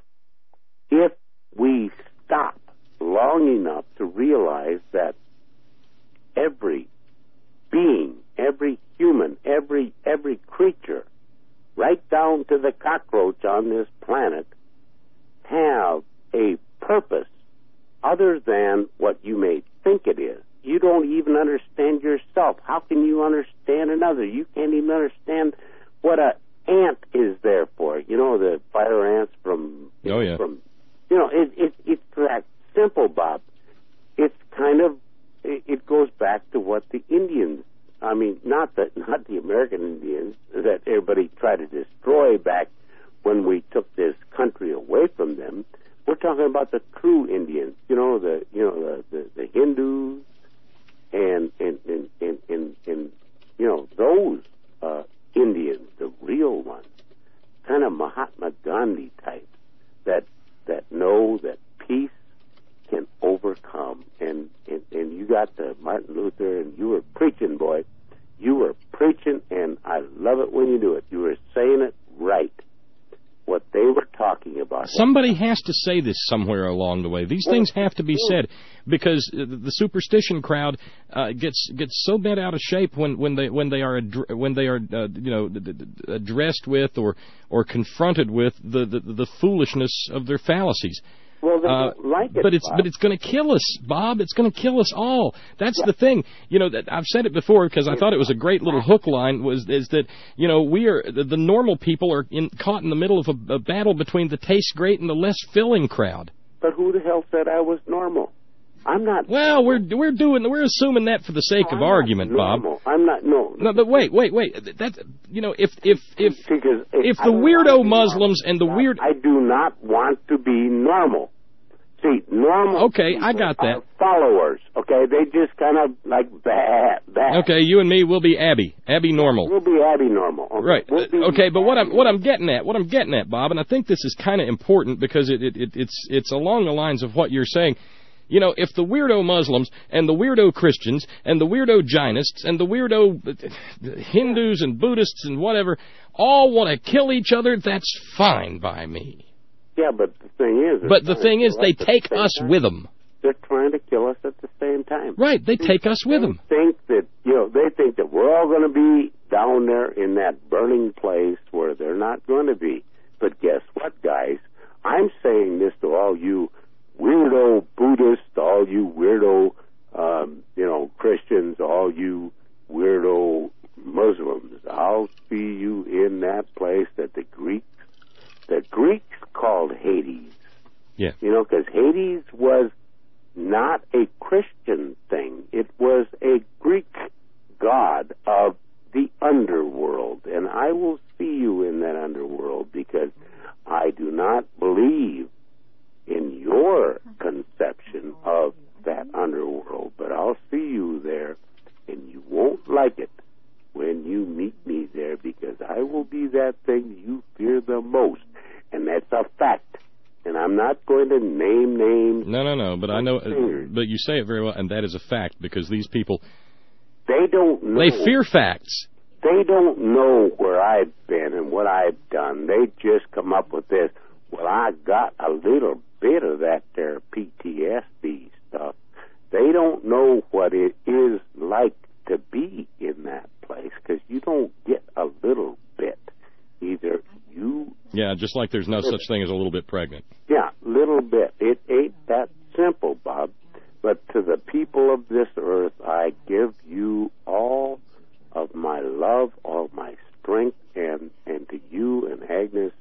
If we stop long enough to realize that every being, every human, every every creature, right down to the cockroach on this planet, have a purpose other than what you may think it is. You don't even understand yourself. How can you understand another? You can't even understand what a ant is there for. You know, the fire ants from... Oh, yeah. From, you know, it, it, it's that simple, Bob. It's kind of... It, it goes back to what the Indians... I mean, not the, not the American Indians that everybody tried to destroy back when we took this country away from them. We're talking about the true Indians, you know, the you know the, the, the Hindus and and, and, and, and, and you know those uh, Indians, the real ones, kind of Mahatma Gandhi types that that know that peace Martin Luther, and you were preaching, boy. You were preaching, and I love it when you do it. You were saying it right. What they were talking about. Somebody has to say this somewhere along the way. These things have to be said, because the superstition crowd uh, gets gets so bent out of shape when, when they when they are ad- when they are uh, you know addressed with or or confronted with the, the, the foolishness of their fallacies. Well, they uh, don't like it, but it's Bob. but it's going to kill us, Bob. It's going to kill us all. That's yeah. the thing. You know, that I've said it before because I thought it was a great little hook line. Was is that you know we are the, the normal people are in, caught in the middle of a, a battle between the taste great and the less filling crowd. But who the hell said I was normal? I'm not. Well, we're we're doing we're assuming that for the sake no, of I'm argument, Bob. I'm not no. No, but wait, wait, wait. That you know, if if if because if the weirdo Muslims and the weird, I do not want to be normal. See, normal. Okay, I got that. Followers. Okay, they just kind of like that. That. Okay, you and me will be Abby, Abby normal. We'll be Abby normal. Okay, right. We'll be okay, but what I'm what I'm getting at, what I'm getting at, Bob, and I think this is kind of important because it, it, it it's it's along the lines of what you're saying. You know, if the weirdo Muslims and the weirdo Christians and the weirdo Jainists and the weirdo Hindus and Buddhists and whatever all want to kill each other, that's fine by me. Yeah, but the thing is... But the thing is, they take us with them. They're trying to kill us at the same time. Right, they take us with them. They think that, you know, they think that we're all going to be down there in that burning place where they're not going to be. But guess what, guys? I'm saying this to all you weirdo Buddhists, all you weirdo, um, you know, Christians, all you weirdo Muslims. I'll see you in that place that the Greeks, the Greeks called Hades. Yeah. You know, because Hades was not a Christian thing. It was a Greek god of the underworld. And I will see you in that underworld because I do not believe in your conception of that underworld. But I'll see you there, and you won't like it when you meet me there because I will be that thing you fear the most. And that's a fact. And I'm not going to name names. No, no, no. But I know. Uh, but you say it very well, and that is a fact because these people. They don't know. They fear facts. They don't know where I've been and what I've done. They just come up with this. Well, I got a little bit of that there P T S D stuff. They don't know what it is like to be in that place because you don't get a little bit. Either you... Yeah, just like there's no such thing as a little bit pregnant. Yeah, little bit. It ain't that simple, Bob. But to the people of this earth, I give you all of my love, all my strength, and, and to you and Agnes,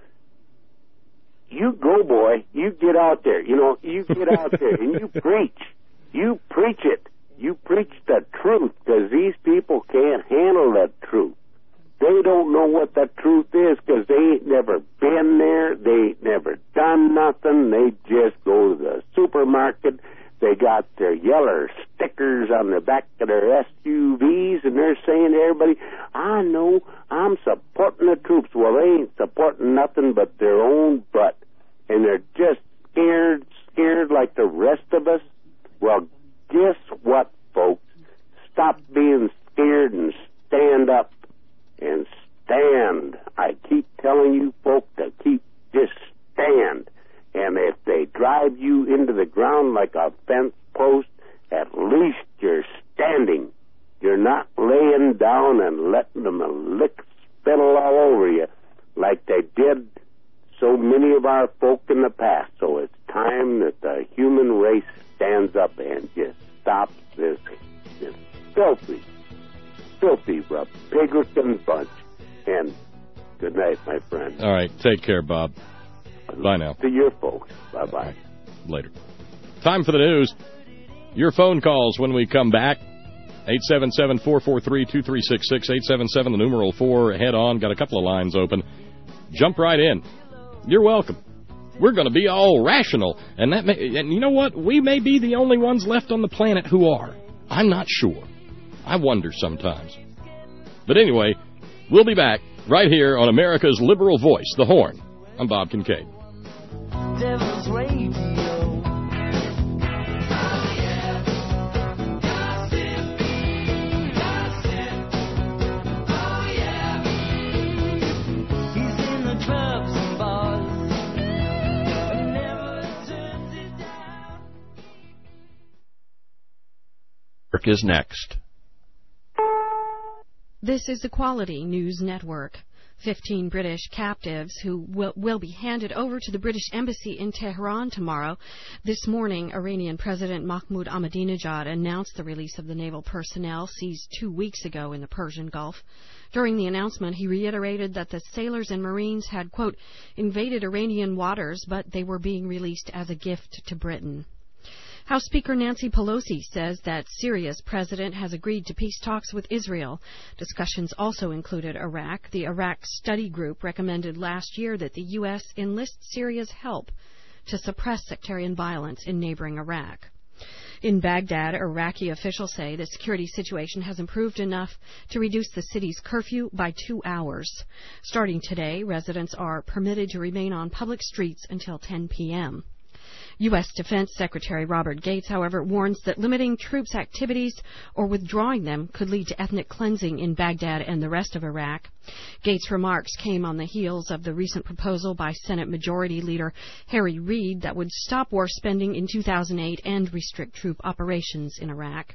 you go, boy. You get out there. You know, you get out there and you preach. You preach it. You preach the truth because these people can't handle the truth. They don't know what the truth is because they ain't never been there. They ain't never done nothing. They just go to the supermarket. They got their yeller stickers on the back of their S U Vs, and they're saying to everybody, I know, I'm supporting the troops. Well, they ain't supporting nothing but their own butt. And they're just scared, scared like the rest of us. Well, guess what, folks? Stop being scared and stand up. And stand. I keep telling you, folks, to keep, just stand. And if they drive you into the ground like a fence post, at least you're standing. You're not laying down and letting them lick spittle all over you like they did so many of our folk in the past. So it's time that the human race stands up and just stops this, this filthy, filthy, pig-looking bunch. And good night, my friend. All right. Take care, Bob. Bye now. To your folks. Bye-bye. Right. Later. Time for the news. Your phone calls when we come back. eight seven seven, four four three, two three six six, eight seven seven, the numeral four, head on. Got a couple of lines open. Jump right in. You're welcome. We're going to be all rational. And that may, and you know what? We may be the only ones left on the planet who are. I'm not sure. I wonder sometimes. But anyway, we'll be back right here on America's Liberal Voice, The Horn. I'm Bob Kincaid. Devil's Radio. is next. This is the Quality News Network. Fifteen British captives who will, will be handed over to the British Embassy in Tehran tomorrow. This morning, Iranian President Mahmoud Ahmadinejad announced the release of the naval personnel seized two weeks ago in the Persian Gulf. During the announcement, he reiterated that the sailors and Marines had, quote, invaded Iranian waters, but they were being released as a gift to Britain. House Speaker Nancy Pelosi says that Syria's president has agreed to peace talks with Israel. Discussions also included Iraq. The Iraq Study Group recommended last year that the U S enlist Syria's help to suppress sectarian violence in neighboring Iraq. In Baghdad, Iraqi officials say the security situation has improved enough to reduce the city's curfew by two hours. Starting today, residents are permitted to remain on public streets until ten p.m. U S. Defense Secretary Robert Gates, however, warns that limiting troops' activities or withdrawing them could lead to ethnic cleansing in Baghdad and the rest of Iraq. Gates' remarks came on the heels of the recent proposal by Senate Majority Leader Harry Reid that would stop war spending in two thousand eight and restrict troop operations in Iraq.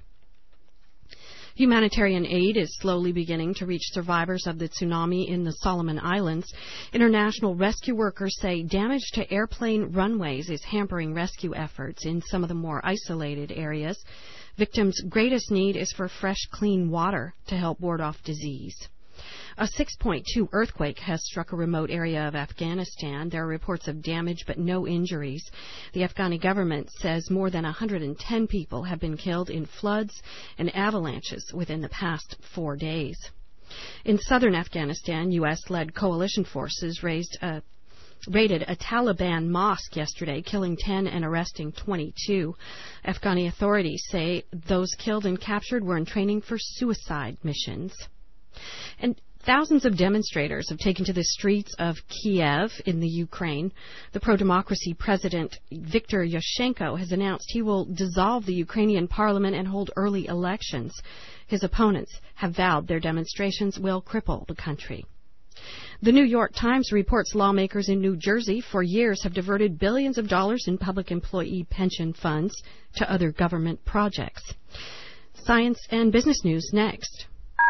Humanitarian aid is slowly beginning to reach survivors of the tsunami in the Solomon Islands. International rescue workers say damage to airplane runways is hampering rescue efforts in some of the more isolated areas. Victims' greatest need is for fresh, clean water to help ward off disease. A six point two earthquake has struck a remote area of Afghanistan. There are reports of damage but no injuries. The Afghani government says more than one hundred ten people have been killed in floods and avalanches within the past four days. In southern Afghanistan, U S-led coalition forces raised a raided a Taliban mosque yesterday, killing ten and arresting twenty-two. Afghani authorities say those killed and captured were in training for suicide missions. And thousands of demonstrators have taken to the streets of Kiev in the Ukraine. The pro-democracy president Viktor Yushchenko has announced he will dissolve the Ukrainian parliament and hold early elections. His opponents have vowed their demonstrations will cripple the country. The New York Times reports lawmakers in New Jersey for years have diverted billions of dollars in public employee pension funds to other government projects. Science and business news next.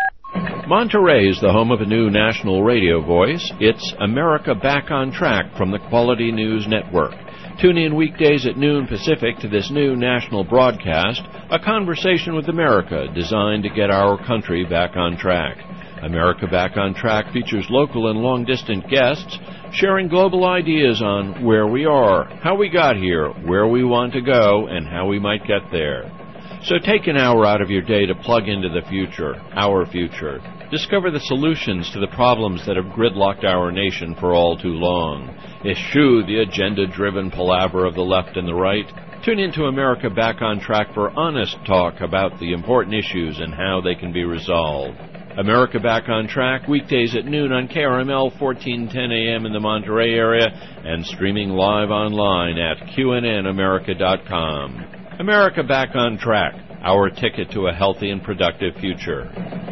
Monterey is the home of a new national radio voice. It's America Back on Track from the Quality News Network. Tune in weekdays at noon Pacific to this new national broadcast, a conversation with America designed to get our country back on track. America Back on Track features local and long-distance guests sharing global ideas on where we are, how we got here, where we want to go, and how we might get there. So take an hour out of your day to plug into the future, our future. Discover the solutions to the problems that have gridlocked our nation for all too long. Eschew the agenda-driven palaver of the left and the right. Tune into America Back on Track for honest talk about the important issues and how they can be resolved. America Back on Track, weekdays at noon on K R M L fourteen ten A M in the Monterey area and streaming live online at Q N N America dot com. America Back on Track, our ticket to a healthy and productive future.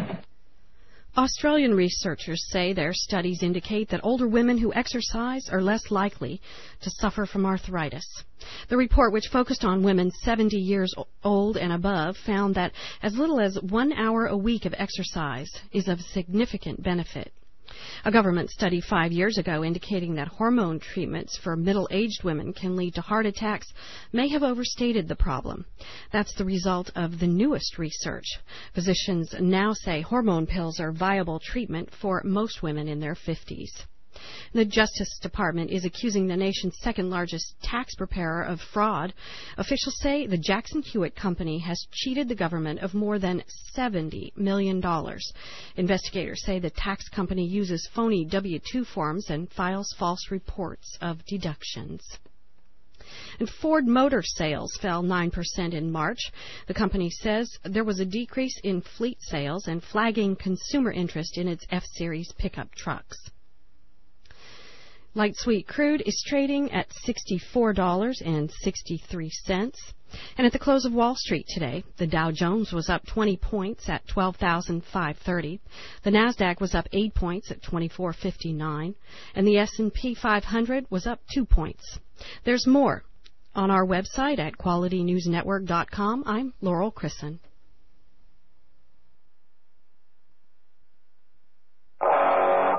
Australian researchers say their studies indicate that older women who exercise are less likely to suffer from arthritis. The report, which focused on women seventy years old and above, found that as little as one hour a week of exercise is of significant benefit. A government study five years ago indicating that hormone treatments for middle-aged women can lead to heart attacks may have overstated the problem. That's the result of the newest research. Physicians now say hormone pills are viable treatment for most women in their fifties. The Justice Department is accusing the nation's second-largest tax preparer of fraud. Officials say the Jackson Hewitt Company has cheated the government of more than seventy million dollars. Investigators say the tax company uses phony W two forms and files false reports of deductions. And Ford Motor sales fell nine percent in March. The company says there was a decrease in fleet sales and flagging consumer interest in its F-Series pickup trucks. Light sweet crude is trading at sixty-four dollars and sixty-three cents. And at the close of Wall Street today, the Dow Jones was up twenty points at twelve thousand five hundred thirty. The Nasdaq was up eight points at twenty-four fifty-nine. And the S and P five hundred was up two points. There's more on our website at quality news network dot com. I'm Laurel Chrisson.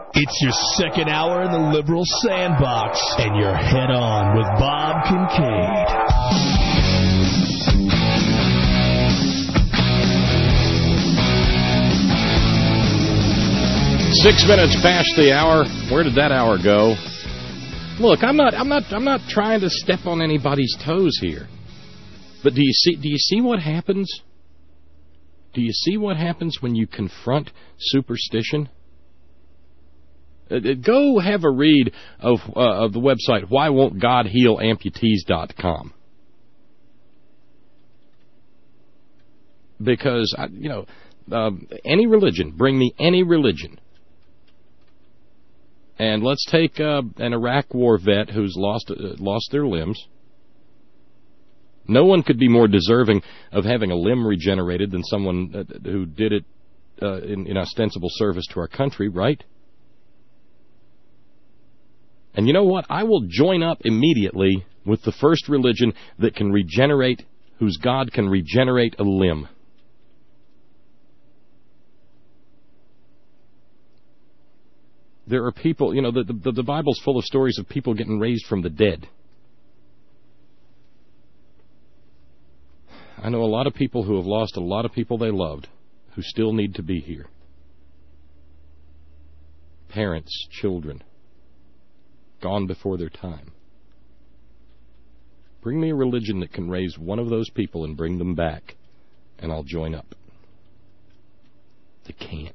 It's your second hour in the liberal sandbox, and you're head on with Bob Kincaid. Six minutes past the hour. Where did that hour go? Look, I'm not, I'm not, I'm not trying to step on anybody's toes here. But do you see, do you see what happens? Do you see what happens when you confront superstition? Uh, go have a read of uh, of the website why won't God heal amputees dot com. Because, you know, uh, any religion, bring me any religion. And let's take uh, an Iraq war vet who's lost uh, lost their limbs. No one could be more deserving of having a limb regenerated than someone uh, who did it uh, in, in ostensible service to our country, right? And you know what? I will join up immediately with the first religion that can regenerate, whose God can regenerate a limb. There are people, you know, the, the, the Bible's full of stories of people getting raised from the dead. I know a lot of people who have lost a lot of people they loved who still need to be here. Parents, children, gone before their time. Bring me a religion that can raise one of those people and bring them back, and I'll join up. They can't.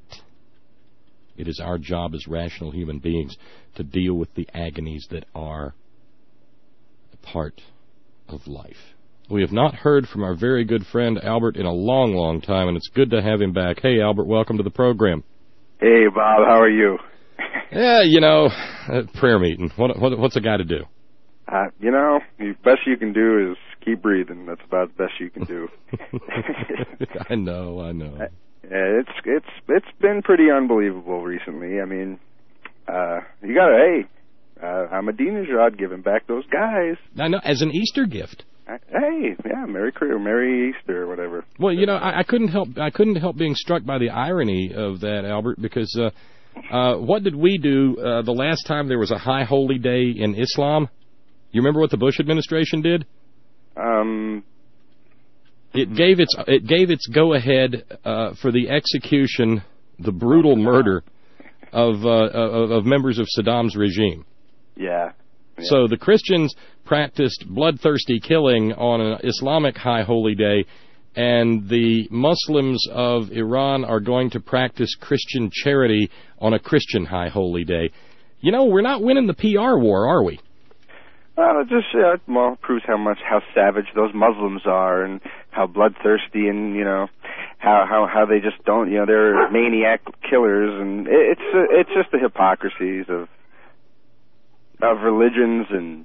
It is our job as rational human beings to deal with the agonies that are a part of life. We have not heard from our very good friend Albert in a long, long time, and it's good to have him back. Hey, Albert, welcome to the program. Hey, Bob, how are you? Yeah, you know, uh, prayer meeting. What, what, what's a guy to do? Uh, you know, the best you can do is keep breathing. That's about the best you can do. I know, I know. Uh, it's it's it's been pretty unbelievable recently. I mean, uh, you gotta, hey, uh, Ahmadinejad giving back those guys. I know, as an Easter gift. Hey, yeah, Merry Crew, Merry Easter, or whatever. Well, you know, I, I couldn't help I couldn't help being struck by the irony of that, Albert, because uh, uh, what did we do uh, the last time there was a high holy day in Islam? You remember what the Bush administration did? Um, it gave its it gave its go ahead uh, for the execution, the brutal murder of, uh, of of members of Saddam's regime. Yeah. Yeah. So the Christians practiced bloodthirsty killing on an Islamic high holy day, and the Muslims of Iran are going to practice Christian charity on a Christian high holy day. You know, we're not winning the P R war, are we? Well, it just uh, well proves how much how savage those Muslims are, and how bloodthirsty, and you know how how how they just don't, you know, they're maniac killers, and it's uh, it's just the hypocrisies of. of religions, and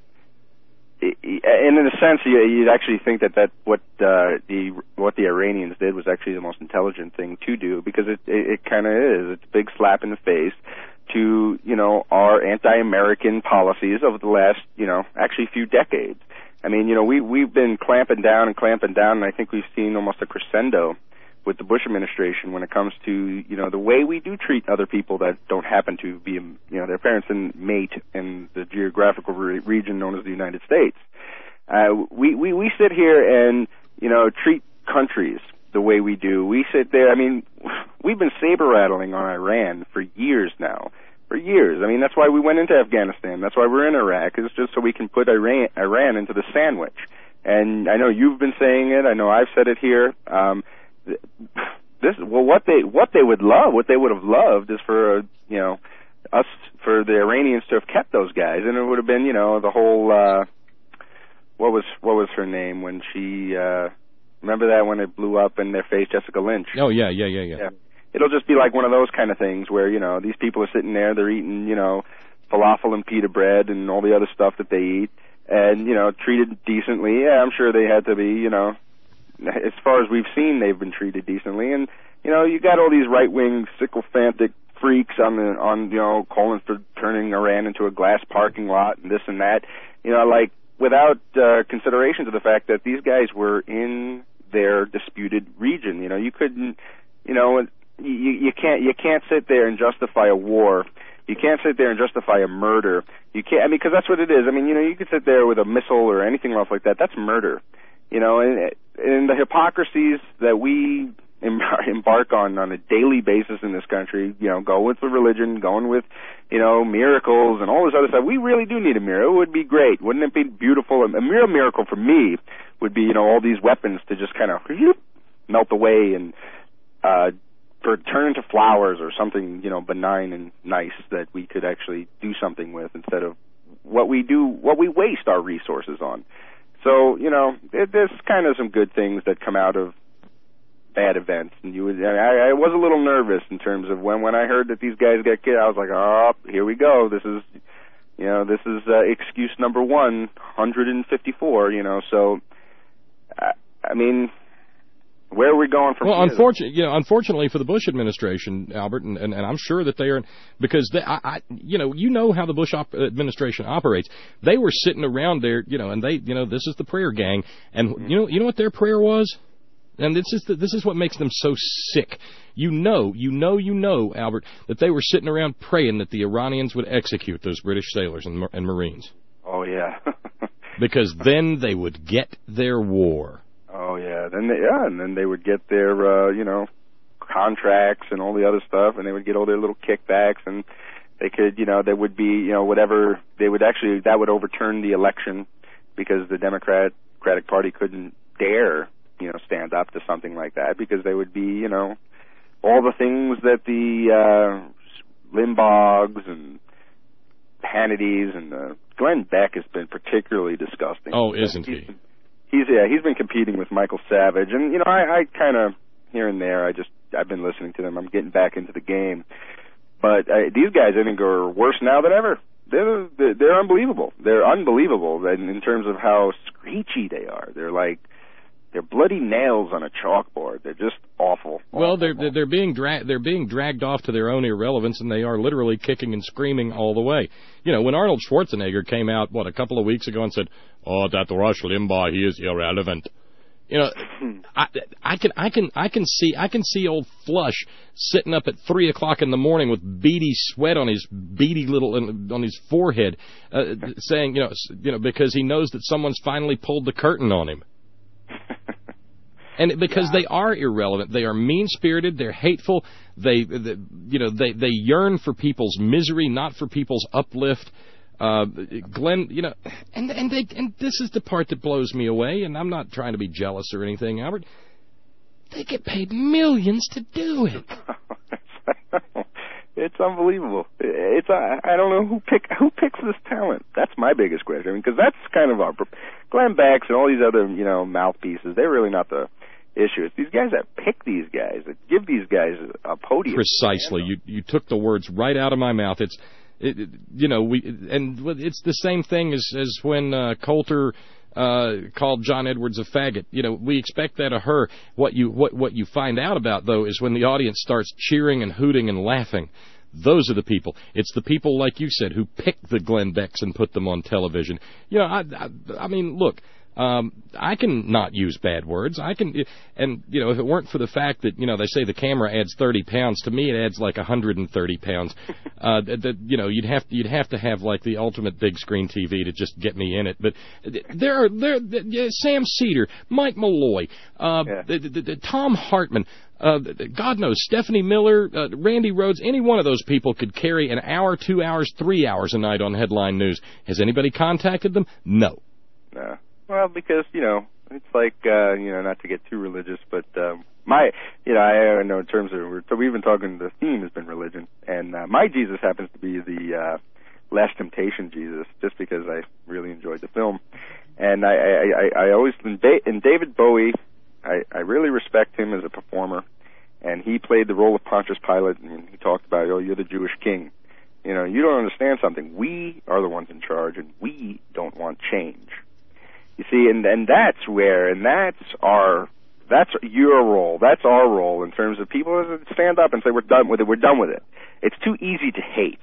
and in a sense you'd actually think that that what uh, the what the Iranians did was actually the most intelligent thing to do, because it it, it kind of is. It's a big slap in the face to, you know, our anti-American policies over the last, you know, actually few decades. I mean, you know, we we've been clamping down and clamping down, and I think we've seen almost a crescendo with the Bush administration when it comes to, you know, the way we do treat other people that don't happen to be, you know, their parents and mate in the geographical re- region known as the United States. Uh, we, we, we sit here and, you know, treat countries the way we do. We sit there, I mean, we've been saber-rattling on Iran for years now. For years. I mean, that's why we went into Afghanistan. That's why we're in Iraq. It's just so we can put Iran, Iran into the sandwich. And I know you've been saying it. I know I've said it here. Um, This well, what they what they would love, what they would have loved, is for uh, you know us for the Iranians to have kept those guys, and it would have been, you know, the whole uh, what was what was her name when she uh, remember that when it blew up in their face, Jessica Lynch. Oh yeah, yeah, yeah, yeah. yeah. It'll just be like one of those kind of things where, you know, these people are sitting there, they're eating, you know, falafel and pita bread and all the other stuff that they eat, and, you know, treated decently. Yeah, I'm sure they had to be, you know. As far as we've seen, they've been treated decently, and you know, you got all these right-wing sycophantic freaks on the on you know calling for turning Iran into a glass parking lot and this and that, you know, like without uh, consideration to the fact that these guys were in their disputed region. You know, you couldn't, you know, you you can't you can't sit there and justify a war. You can't sit there and justify a murder. You can't, I mean, because that's what it is. I mean, you know, you could sit there with a missile or anything else like that. That's murder. You know, and, and the hypocrisies that we embark on on a daily basis in this country, you know, go with the religion, going with, you know, miracles and all this other stuff. We really do need a miracle. It would be great. Wouldn't it be beautiful? A real miracle for me would be, you know, all these weapons to just kind of melt away and uh, turn into flowers or something, you know, benign and nice that we could actually do something with instead of what we do, what we waste our resources on. So, you know, it, there's kind of some good things that come out of bad events. And you would, I, I was a little nervous in terms of when, when I heard that these guys got killed, I was like, oh, here we go. This is, you know, this is uh, excuse number one, one hundred fifty-four, you know, so, I, I mean, where are we going from well, here? Well, unfortunately, you know, unfortunately for the Bush administration, Albert, and, and, and I'm sure that they are, because, they, I, I, you know, you know how the Bush op- administration operates. They were sitting around there, you know, and they, you know, this is the prayer gang, and mm-hmm. you know, you know what their prayer was? And this is the, this is what makes them so sick. You know, you know, you know, Albert, that they were sitting around praying that the Iranians would execute those British sailors and, and Marines. Oh yeah. Because then they would get their war. Oh yeah, then they, yeah, and then they would get their uh, you know, contracts and all the other stuff, and they would get all their little kickbacks, and they could, you know, there would be, you know, whatever they would actually that would overturn the election because the Democrat Democratic Party couldn't dare, you know, stand up to something like that because they would be, you know, all the things that the uh, Limbaughs and Hannity's and uh, Glenn Beck has been particularly disgusting. Oh, isn't he? He's, he's yeah, he's been competing with Michael Savage, and you know, I, I kind of here and there, I just I've been listening to them. I'm getting back into the game, but uh, these guys I think are worse now than ever. They're they're, they're unbelievable. They're unbelievable in, in terms of how screechy they are. They're like they're bloody nails on a chalkboard. They're just awful. Well, they're they're being dra- they're being dragged off to their own irrelevance, and they are literally kicking and screaming all the way. You know, when Arnold Schwarzenegger came out, what, a couple of weeks ago and said, "Oh, that Rush Limbaugh, he is irrelevant." You know, I, I can I can I can see I can see old Flush sitting up at three o'clock in the morning with beady sweat on his beady little on his forehead, uh, saying, you know, you know, because he knows that someone's finally pulled the curtain on him. And because yeah. they are irrelevant, they are mean-spirited, they're hateful, they, they, you know, they, they yearn for people's misery, not for people's uplift. Uh, Glenn, you know, and and they and this is the part that blows me away. And I'm not trying to be jealous or anything, Albert. They get paid millions to do it. It's unbelievable. It's I, I don't know who pick who picks this talent. That's my biggest question. I mean, because that's kind of our Glenn Beck and all these other, you know, mouthpieces. They're really not the issue. It's these guys that pick these guys, that give these guys a podium. Precisely. You you took the words right out of my mouth. It's it, it, you know we and it's the same thing as as when uh, Coulter uh, called John Edwards a faggot. You know, we expect that of her. What you what what you find out about though is when the audience starts cheering and hooting and laughing. Those are the people. It's the people, like you said, who pick the Glenn Becks and put them on television. You know, I, I, I mean, look, um, I can not use bad words. I can, and, you know, if it weren't for the fact that, you know, they say the camera adds thirty pounds, to me it adds like one hundred thirty pounds. uh, that, that, you know, you'd have, you'd have to have, like, the ultimate big screen T V to just get me in it. But there are, there, there Sam Cedar, Mike Malloy, uh, yeah. the, the, the, Tom Hartman, Uh, God knows, Stephanie Miller, uh, Randy Rhodes, any one of those people could carry an hour, two hours, three hours a night on headline news. Has anybody contacted them? No. No. Well, because, you know, it's like, uh, you know, not to get too religious, but um, my, you know, I know in terms of, so we've been talking, the theme has been religion, and uh, my Jesus happens to be the uh, Last Temptation Jesus, just because I really enjoyed the film. And I, I, I, I always, in, ba- in David Bowie, I, I really respect him as a performer, and he played the role of Pontius Pilate, and he talked about, oh, you're the Jewish king. You know, you don't understand something. We are the ones in charge, and we don't want change. You see, and, and that's where, and that's our, that's your role, that's our role in terms of people stand up and say, we're done with it, we're done with it. It's too easy to hate.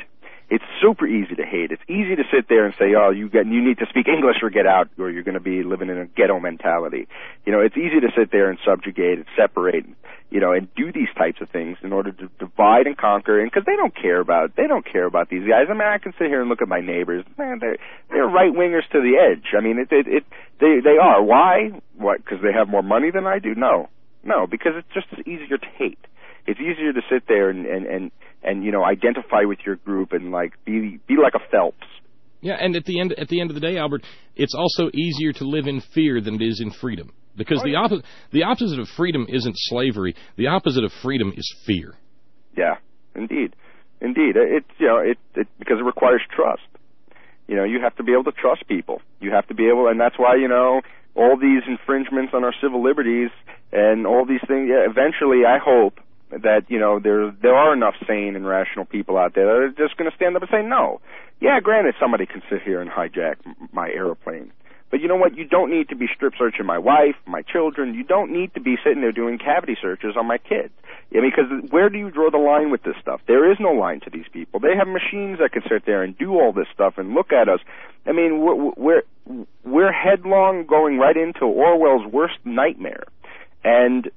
It's super easy to hate. It's easy to sit there and say, oh, you get, you need to speak English or get out, or you're going to be living in a ghetto mentality. You know, it's easy to sit there and subjugate and separate, you know, and do these types of things in order to divide and conquer. And because they don't care about, they don't care about these guys. I mean, I can sit here and look at my neighbors. Man, they're they're right wingers to the edge. I mean, it it, it they they are. Why? What? Because they have more money than I do? No, no, because it's just easier to hate. It's easier to sit there and, and, and, and, you know, identify with your group and, like, be be like a Phelps. Yeah, and at the end at the end of the day, Albert, it's also easier to live in fear than it is in freedom. Because oh, the, oppo- the opposite of freedom isn't slavery. The opposite of freedom is fear. Yeah, indeed. Indeed. It's, you know, it, it because it requires trust. You know, you have to be able to trust people. You have to be able, and that's why, you know, all these infringements on our civil liberties and all these things, yeah, eventually, I hope, that, you know, there there are enough sane and rational people out there that are just going to stand up and say, no. Yeah, granted, somebody can sit here and hijack my airplane. But you know what? You don't need to be strip searching my wife, my children. You don't need to be sitting there doing cavity searches on my kids. Yeah, because where do you draw the line with this stuff? There is no line to these people. They have machines that can sit there and do all this stuff and look at us. I mean, we're, we're, we're headlong going right into Orwell's worst nightmare. And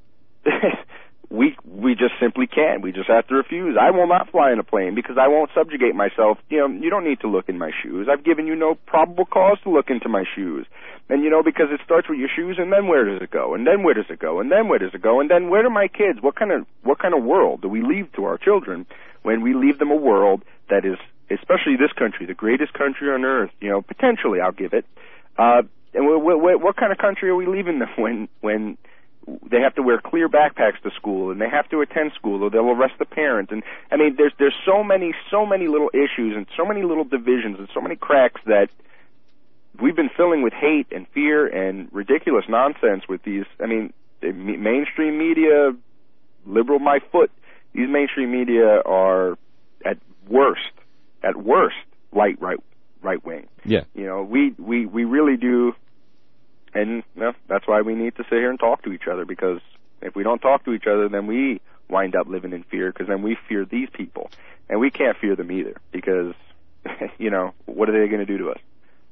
We we just simply can't. We just have to refuse. I will not fly in a plane because I won't subjugate myself. You know, you don't need to look in my shoes. I've given you no probable cause to look into my shoes. And, you know, because it starts with your shoes, and then where does it go? And then where does it go? And then where does it go? And then where do my kids? What kind of what kind of world do we leave to our children when we leave them a world that is, especially this country, the greatest country on earth? You know, potentially, I'll give it. Uh, and what, what, what kind of country are we leaving them when when they have to wear clear backpacks to school, and they have to attend school, or they'll arrest the parent? And I mean, there's there's so many so many little issues and so many little divisions and so many cracks that we've been filling with hate and fear and ridiculous nonsense with these. I mean, the mainstream media, liberal my foot. These mainstream media are at worst, at worst, light right right wing. Yeah. You know, we we we really do. And you know, that's why we need to sit here and talk to each other, because if we don't talk to each other, then we wind up living in fear, because then we fear these people. And we can't fear them either, because, you know, what are they going to do to us?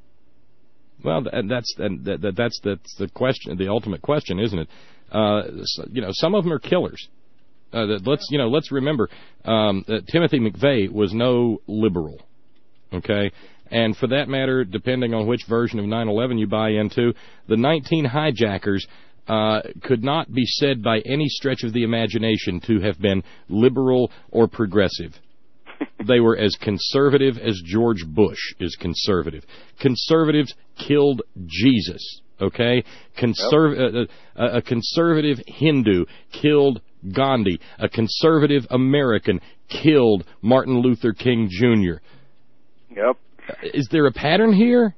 Well, and that's and that, that, that's that's the question, the ultimate question, isn't it? Uh, so, you know, some of them are killers. Uh, that let's you know, let's remember um, that Timothy McVeigh was no liberal. Okay. And for that matter, depending on which version of nine eleven you buy into, the nineteen hijackers uh, could not be said by any stretch of the imagination to have been liberal or progressive. They were as conservative as George Bush is conservative. Conservatives killed Jesus, okay? Conserv- yep. uh, uh, a conservative Hindu killed Gandhi. A conservative American killed Martin Luther King Junior Yep. Is there a pattern here?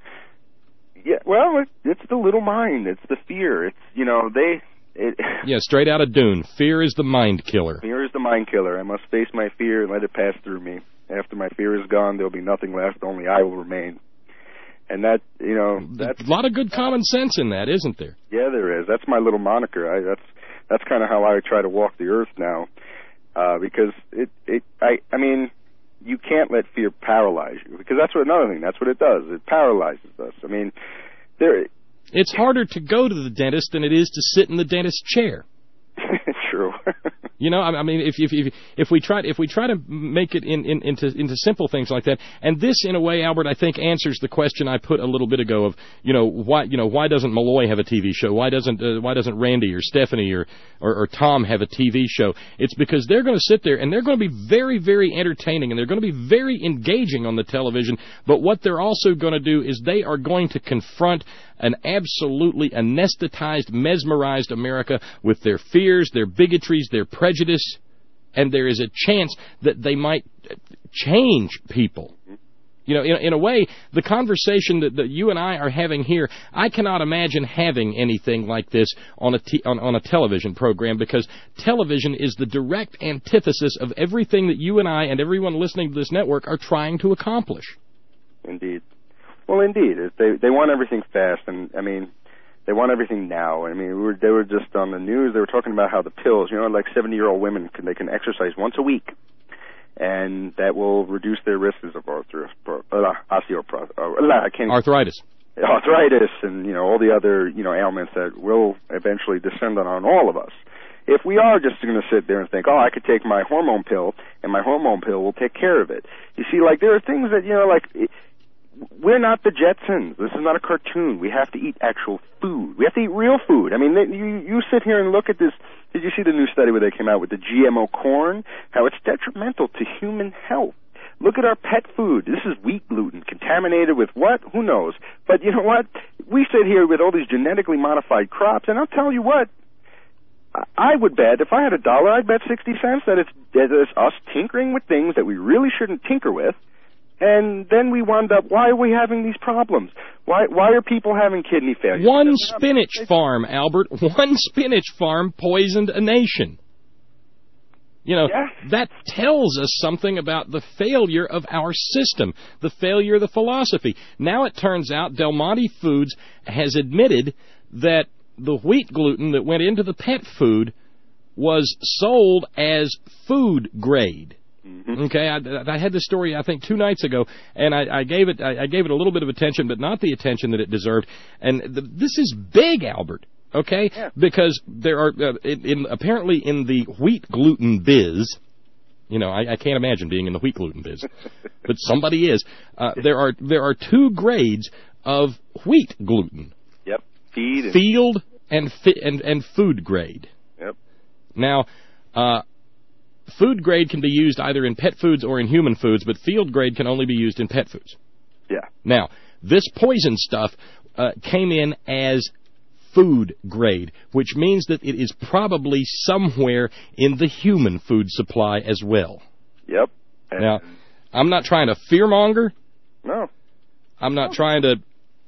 Yeah, well, it's the little mind. It's the fear. It's, you know, they... It, yeah, straight out of Dune. Fear is the mind killer. Fear is the mind killer. I must face my fear and let it pass through me. After my fear is gone, there'll be nothing left. Only I will remain. And that, you know... that's a lot of good common sense in that, isn't there? Yeah, there is. That's my little moniker. I, that's that's kind of how I try to walk the earth now. Uh, because, it, it I, I mean... you can't let fear paralyze you, because that's what another thing. That's what it does. It paralyzes us. I mean, there. It's harder to go to the dentist than it is to sit in the dentist's chair. True. You know, I mean, if if if, if we try if we try to make it in, in, into into simple things like that, and this, in a way, Albert, I think answers the question I put a little bit ago of, you know, why you know why doesn't Malloy have a T V show? Why doesn't uh, why doesn't Randy or Stephanie or, or or Tom have a T V show? It's because they're going to sit there and they're going to be very very entertaining, and they're going to be very engaging on the television. But what they're also going to do is they are going to confront an absolutely anesthetized, mesmerized America with their fears, their bigotries, their prejudice, and there is a chance that they might change people. You know, in, in a way, the conversation that, that you and I are having here, I cannot imagine having anything like this on a, t- on, on a television program, because television is the direct antithesis of everything that you and I and everyone listening to this network are trying to accomplish. Indeed. Well, indeed, they they want everything fast, and I mean, they want everything now. I mean, we were, they were just on the news. They were talking about how the pills, you know, like seventy-year-old women, can they can exercise once a week, and that will reduce their risks of osteoporosis. Uh, osteoporosis uh, I can't arthritis. Arthritis and, you know, all the other, you know, ailments that will eventually descend on all of us. If we are just going to sit there and think, oh, I could take my hormone pill, and my hormone pill will take care of it. You see, like, there are things that, you know, like, we're not the Jetsons. This is not a cartoon. We have to eat actual food. We have to eat real food. I mean, you, you sit here and look at this. Did you see the new study where they came out with the G M O corn? How it's detrimental to human health. Look at our pet food. This is wheat gluten, contaminated with what? Who knows? But you know what? We sit here with all these genetically modified crops, and I'll tell you what, I would bet, if I had a dollar, I'd bet sixty cents that it's, that it's us tinkering with things that we really shouldn't tinker with, and then we wound up, why are we having these problems? Why why are people having kidney failure? One spinach farm, Albert, one spinach farm poisoned a nation. You know, yeah. That tells us something about the failure of our system, the failure of the philosophy. Now it turns out Del Monte Foods has admitted that the wheat gluten that went into the pet food was sold as food grade. Mm-hmm. Okay, I, I had this story I think two nights ago, and I, I gave it I, I gave it a little bit of attention, but not the attention that it deserved. And the, this is big, Albert. Okay, yeah. Because there are uh, in, in apparently in the wheat gluten biz, you know, I, I can't imagine being in the wheat gluten biz, but somebody is. Uh, there are there are two grades of wheat gluten. Yep, feed and field and fi- and and food grade. Yep. Now, uh, food grade can be used either in pet foods or in human foods, but field grade can only be used in pet foods. Yeah. Now, this poison stuff uh, came in as food grade, which means that it is probably somewhere in the human food supply as well. Yep. And now, I'm not trying to fearmonger. No. I'm not no. trying to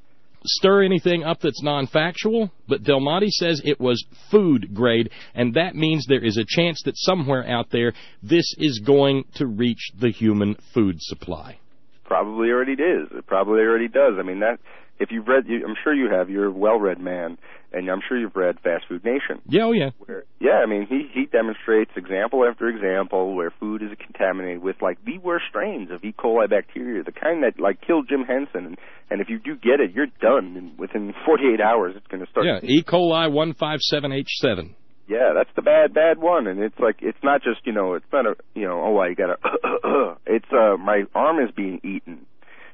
stir anything up that's non-factual, but Del Monte says it was food grade, and that means there is a chance that somewhere out there this is going to reach the human food supply. Probably already is. It probably already does. I mean, that if you've read, you, I'm sure you have. You're a well-read man, and I'm sure you've read Fast Food Nation. Yeah, oh yeah. Where, yeah, I mean, he he demonstrates example after example where food is contaminated with like the worst strains of E. coli bacteria, the kind that like killed Jim Henson. And, and if you do get it, you're done. And within forty-eight hours, it's going to start. Yeah, E. coli one five seven H seven. Yeah, that's the bad, bad one. And it's like, it's not just, you know, it's not a, you know, oh, I got to, it's, uh, my arm is being eaten.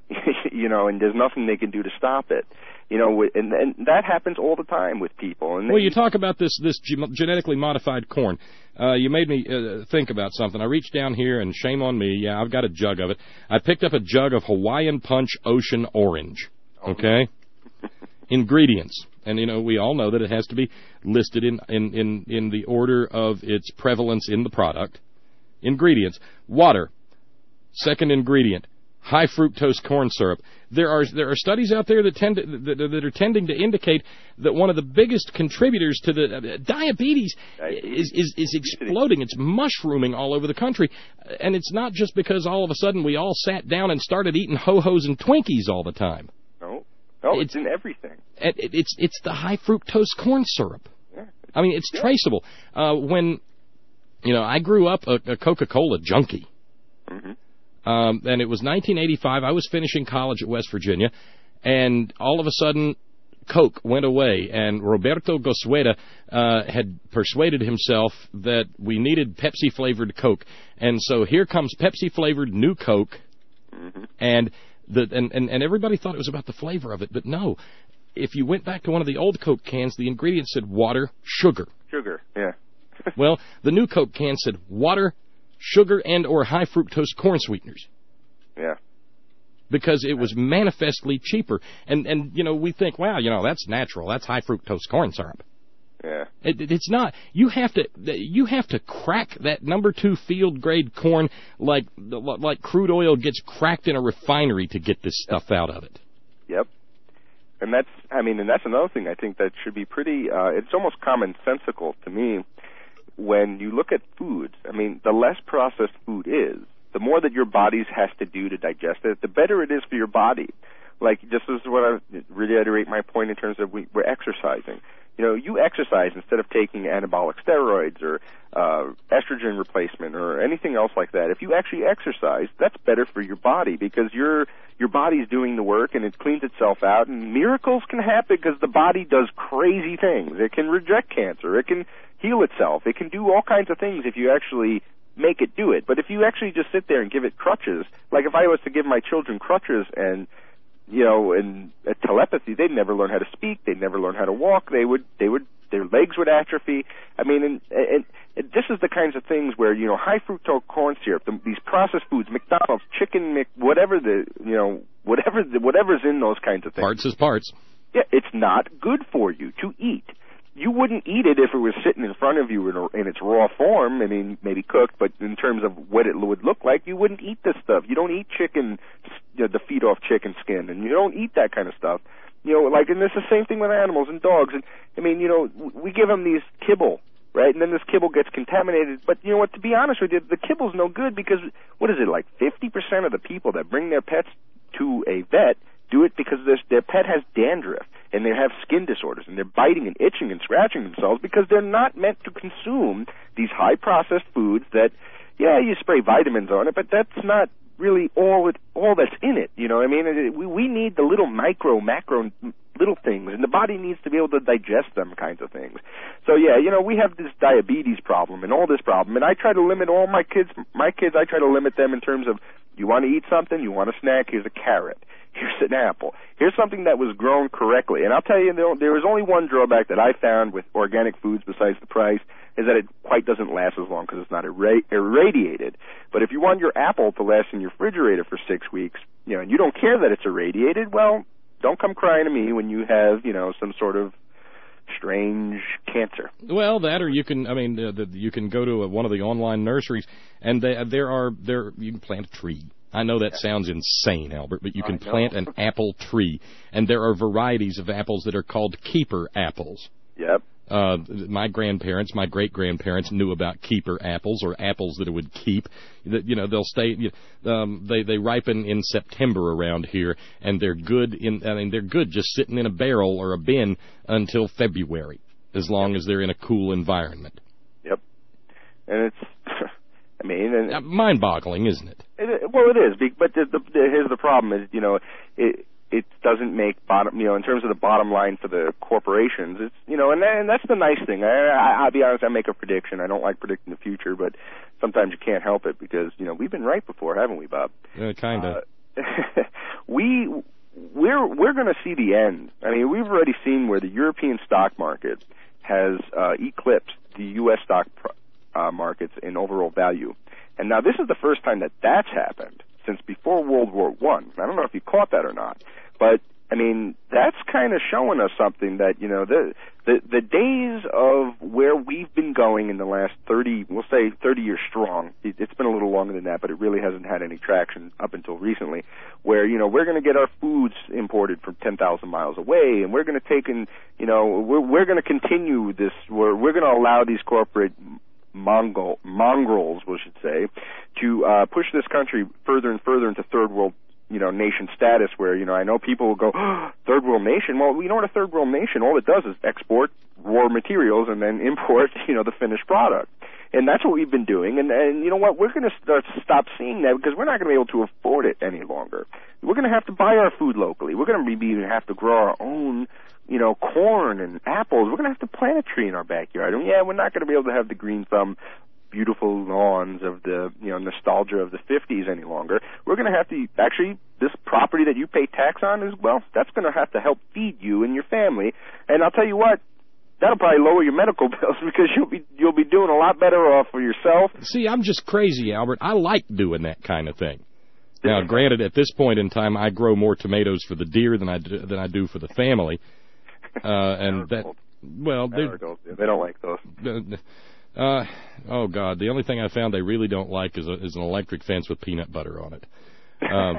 You know, and there's nothing they can do to stop it. You know, and, and that happens all the time with people. And well, you talk about this this genetically modified corn. Uh, you made me uh, think about something. I reached down here, and shame on me, yeah, I've got a jug of it. I picked up a jug of Hawaiian Punch Ocean Orange, okay? Oh. Ingredients. And, you know, we all know that it has to be listed in, in, in, in the order of its prevalence in the product. Ingredients. Water. Second ingredient. High fructose corn syrup. There are there are studies out there that tend to, that, that are tending to indicate that one of the biggest contributors to the uh, diabetes is, is is exploding. It's mushrooming all over the country, and it's not just because all of a sudden we all sat down and started eating Ho-Hos and Twinkies all the time. No, no, it's, it's in everything. It, it's it's the high fructose corn syrup. Yeah. I mean, it's yeah. traceable. Uh, when you know, I grew up a, a Coca-Cola junkie. Mm-hmm. Um, and it was nineteen eighty-five. I was finishing college at West Virginia, and all of a sudden, Coke went away, and Roberto Gosueta uh, had persuaded himself that we needed Pepsi-flavored Coke. And so here comes Pepsi-flavored new Coke, mm-hmm. and, the, and, and, and everybody thought it was about the flavor of it. But no, if you went back to one of the old Coke cans, the ingredients said water, sugar. Sugar, yeah. Well, the new Coke can said water, sugar, and or high fructose corn sweeteners. Yeah. Because it was manifestly cheaper. And, and you know, we think, wow, you know, that's natural. That's high fructose corn syrup. Yeah. It, it, it's not. You have to you have to crack that number two field grade corn like like crude oil gets cracked in a refinery to get this stuff out of it. Yep. And that's, I mean, and that's another thing I think that should be pretty, uh, it's almost commonsensical to me. When you look at foods, I mean, the less processed food is, the more that your body has to do to digest it, the better it is for your body. Like, just as what I reiterate my point in terms of we, we're exercising. You know, you exercise instead of taking anabolic steroids or uh, estrogen replacement or anything else like that. If you actually exercise, that's better for your body because your your body's doing the work and it cleans itself out. And miracles can happen because the body does crazy things. It can reject cancer. It can heal itself. It can do all kinds of things if you actually make it do it. But if you actually just sit there and give it crutches, like if I was to give my children crutches and you know, and uh, telepathy, they'd never learn how to speak, they'd never learn how to walk, they would, they would, their legs would atrophy. I mean, and, and, and this is the kinds of things where, you know, high fructose corn syrup, the, these processed foods, McDonald's, chicken, Mc, whatever the, you know, whatever the, whatever's in those kinds of things. Parts is parts. Yeah, it's not good for you to eat. You wouldn't eat it if it was sitting in front of you in, a, in its raw form. I mean, maybe cooked, but in terms of what it would look like, you wouldn't eat this stuff. You don't eat chicken, you know, the feet off chicken skin, and you don't eat that kind of stuff. You know, like, and it's the same thing with animals and dogs. And I mean, you know, we give them these kibble, right? And then this kibble gets contaminated. But you know what? To be honest with you, the kibble's no good because what is it? Like fifty percent of the people that bring their pets to a vet do it because this, their pet has dandruff and they have skin disorders and they're biting and itching and scratching themselves because they're not meant to consume these high processed foods that, yeah, you spray vitamins on it, but that's not really all it, all that's in it. You know what I mean? It, we, we need the little micro, macro little things, and the body needs to be able to digest them kinds of things. So yeah, you know, we have this diabetes problem and all this problem, and I try to limit all my kids, my kids, I try to limit them in terms of, you want to eat something, you want a snack, here's a carrot. Here's an apple. Here's something that was grown correctly. And I'll tell you, there was only one drawback that I found with organic foods besides the price, is that it quite doesn't last as long because it's not irra- irradiated. But if you want your apple to last in your refrigerator for six weeks, you know, and you don't care that it's irradiated, well, don't come crying to me when you have, you know, some sort of strange cancer. Well, that, or you can, I mean, uh, the, you can go to a, one of the online nurseries, and they, there are, there you can plant a tree. I know that sounds insane, Albert, but you can plant an apple tree, and there are varieties of apples that are called keeper apples. Yep. Uh, my grandparents, my great-grandparents knew about keeper apples, or apples that it would keep. You know, they'll stay. Um, they they ripen in September around here, and they're good in. I mean, they're good just sitting in a barrel or a bin until February, as long as they're in a cool environment. Yep. And it's. I mean, and uh, mind-boggling, isn't it? it? Well, it is, but the, the, the, here's the problem: is you know, it it doesn't make bottom, you know, in terms of the bottom line for the corporations. It's you know, and, and that's the nice thing. I, I, I'll be honest, I make a prediction. I don't like predicting the future, but sometimes you can't help it because you know we've been right before, haven't we, Bob? Yeah, kind of. Uh, we we're we're going to see the end. I mean, we've already seen where the European stock market has uh, eclipsed the U S stock pr- Uh, markets in overall value. And now this is the first time that that's happened since before World War One. I. I don't know if you caught that or not, but I mean, that's kind of showing us something that, you know, the, the, the days of where we've been going in the last thirty, we'll say thirty years strong, it, it's been a little longer than that, but it really hasn't had any traction up until recently, where, you know, we're going to get our foods imported from ten thousand miles away, and we're going to take in, you know, we're, we're going to continue this, we're, we're going to allow these corporate Mongol, mongrels, we should say, to uh, push this country further and further into third world, you know, nation status. Where you know, I know people will go, oh, third world nation. Well, you know what a third world nation? All it does is export raw materials and then import, you know, the finished product. And that's what we've been doing. And, and you know what? We're going to start stop seeing that because we're not going to be able to afford it any longer. We're going to have to buy our food locally. We're going to be even have to grow our own, you know, corn and apples. We're going to have to plant a tree in our backyard. And yeah, we're not going to be able to have the green thumb, beautiful lawns of the, you know, nostalgia of the fifties any longer. We're going to have to, actually, this property that you pay tax on as well, that's going to have to help feed you and your family. And I'll tell you what, that'll probably lower your medical bills because you'll be you'll be doing a lot better off for yourself. See, I'm just crazy, Albert. I like doing that kind of thing. Now, granted, at this point in time, I grow more tomatoes for the deer than I do, than I do for the family. Uh, and that, well, they they don't like those. Uh, oh God, the only thing I found they really don't like is a, is an electric fence with peanut butter on it. Um,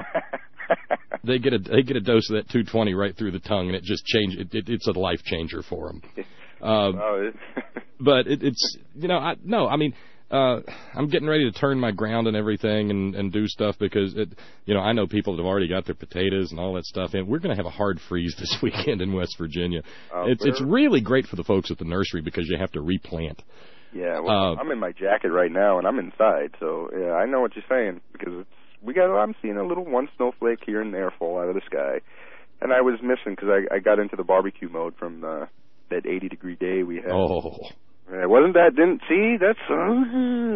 they get a they get a dose of that two twenty right through the tongue, and it just change it, it, it's a life changer for them. Uh, but it, it's you know I, no I mean uh, I'm getting ready to turn my ground and everything and, and do stuff because, it, you know, I know people that have already got their potatoes and all that stuff in. We're going to have a hard freeze this weekend in West Virginia. Oh, it's it's really great for the folks at the nursery because you have to replant. Yeah, well, uh, I'm in my jacket right now, and I'm inside, so yeah, I know what you're saying because it's, we got. I'm seeing a little one snowflake here and there fall out of the sky, and I was missing because I, I got into the barbecue mode from the, that eighty degree day we had. Oh. It wasn't that, didn't, see, that's, uh,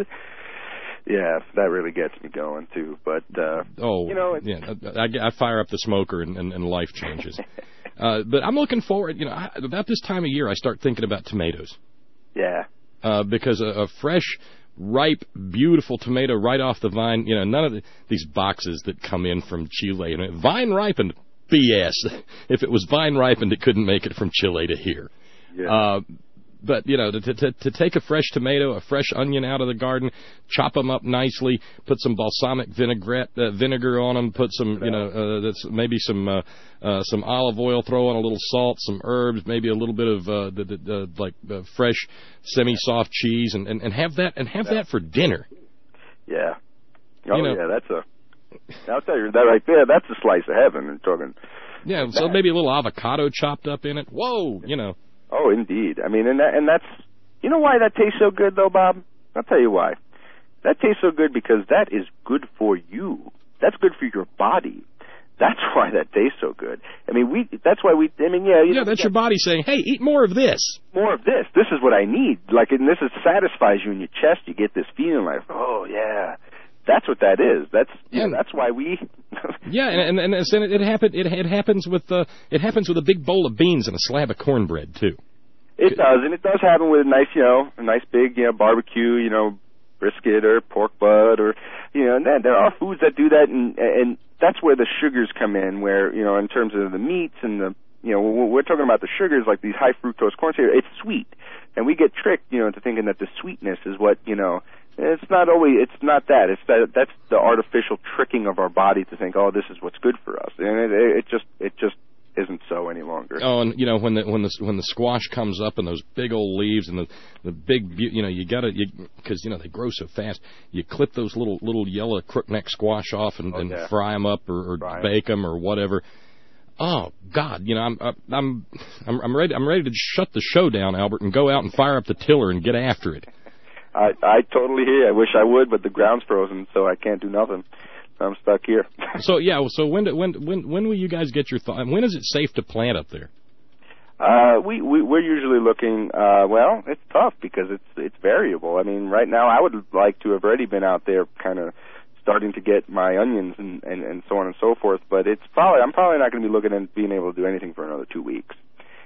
yeah, that really gets me going, too, but, uh, oh, you know. yeah, I, I fire up the smoker and, and, and life changes. uh, but I'm looking forward, you know, I, about this time of year I start thinking about tomatoes. Yeah. Uh, because a, a fresh, ripe, beautiful tomato right off the vine, you know, none of the, these boxes that come in from Chile, you know, vine ripened, B S. If it was vine ripened, it couldn't make it from Chile to here. Yeah. Uh, But, you know, to, to to take a fresh tomato, a fresh onion out of the garden, chop them up nicely, put some balsamic vinaigrette, uh, vinegar on them, put some, you know, uh, that's maybe some uh, uh, some olive oil, throw on a little salt, some herbs, maybe a little bit of uh, the, the, the, like uh, fresh semi-soft cheese, and, and, and have that and have that for dinner. Yeah. Oh, You know- yeah, that's a, I'll tell you, that right there, that's a slice of heaven. I'm talking. Yeah, so maybe a little avocado chopped up in it. Whoa, you know. Oh, indeed. I mean, and that, and that's, you know why that tastes so good, though, Bob? I'll tell you why. That tastes so good because that is good for you. That's good for your body. That's why that tastes so good. I mean, we. That's why we. I mean, yeah. You Yeah, know, that's yeah, your body saying, hey, eat more of this. more of this. This is what I need. Like, and this is satisfies you in your chest. You get this feeling like, oh yeah, that's what that is. That's yeah. That's why we. Yeah, and and, and it's- and it, it happen it, it happens with uh, it happens with a big bowl of beans and a slab of cornbread too. It does, and it does happen with a nice, you know, a nice big, you know, barbecue, you know, brisket or pork butt, or, you know, and then there are foods that do that, and and that's where the sugars come in, where, you know, in terms of the meats and the, you know, when we're talking about the sugars, like these high fructose corn syrup, it's sweet, and we get tricked, you know, into thinking that the sweetness is what, you know, it's not always, it's not that, it's that, that's the artificial tricking of our body to think, oh, this is what's good for us, and it, it just, it just isn't so any longer. Oh, and you know when the when the when the squash comes up and those big old leaves and the the big bu- you know you gotta you because you know they grow so fast. You clip those little little yellow crookneck squash off and, Oh, and yeah. fry them up or, or Fry 'em. bake them or whatever. Oh God, you know I'm I'm I'm I'm ready I'm ready to shut the show down, Albert, and go out and fire up the tiller and get after it. I I totally hear you. I wish I would, but the ground's frozen, so I can't do nothing. I'm stuck here. So yeah, so when do, when when when will you guys get your thought? When is it safe to plant up there? Uh, we, we we're usually looking. Uh, well, it's tough because it's it's variable. I mean, right now I would like to have already been out there, kind of starting to get my onions and, and and so on and so forth. But it's probably I'm probably not going to be looking at being able to do anything for another two weeks.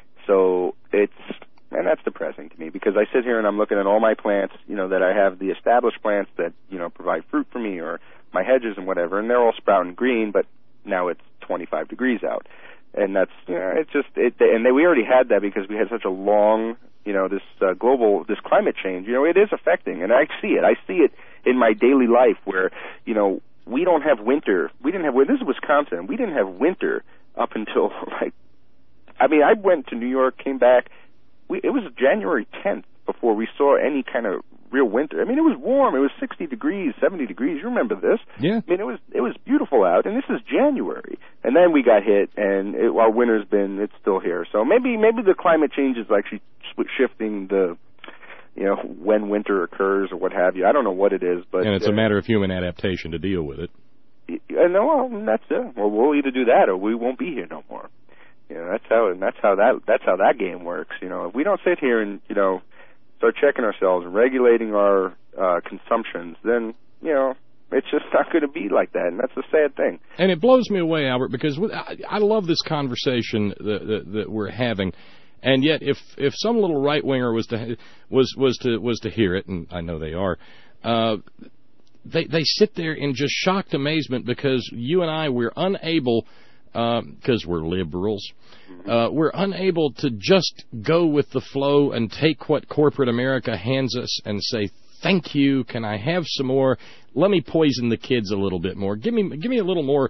So it's and that's depressing to me because I sit here and I'm looking at all my plants, you know, that I have the established plants that you know provide fruit for me, or my hedges and whatever, and they're all sprouting green, but now it's twenty-five degrees out. And that's, you know, it's just, it, and they, we already had that because we had such a long, you know, this uh, global, this climate change, you know, it is affecting, and I see it. I see it in my daily life where, you know, we don't have winter. We didn't have, this is Wisconsin, we didn't have winter up until, like, I mean, I went to New York, came back, we, it was January tenth before we saw any kind of real winter. I mean, it was warm. It was sixty degrees, seventy degrees. You remember this? Yeah. I mean, it was it was beautiful out, and this is January. And then we got hit, and it, our winter's been it's still here. So maybe maybe the climate change is actually sw- shifting the, you know, when winter occurs or what have you. I don't know what it is, but And it's uh, a matter of human adaptation to deal with it. I know. Well, that's it. Well, we'll either do that or we won't be here no more. You know, that's how and that's how that that's how that game works. You know, if we don't sit here and you know start checking ourselves and regulating our uh, consumptions, then you know it's just not going to be like that, and that's a sad thing. And it blows me away, Albert, because with, I, I love this conversation that, that, that we're having, and yet if if some little right winger was to was was to was to hear it, and I know they are. Uh, They they sit there in just shocked amazement because you and I we're unable because uh, we're liberals uh, we're unable to just go with the flow and take what corporate America hands us and say thank you. Can I have some more? Let me poison the kids a little bit more. Give me give me a little more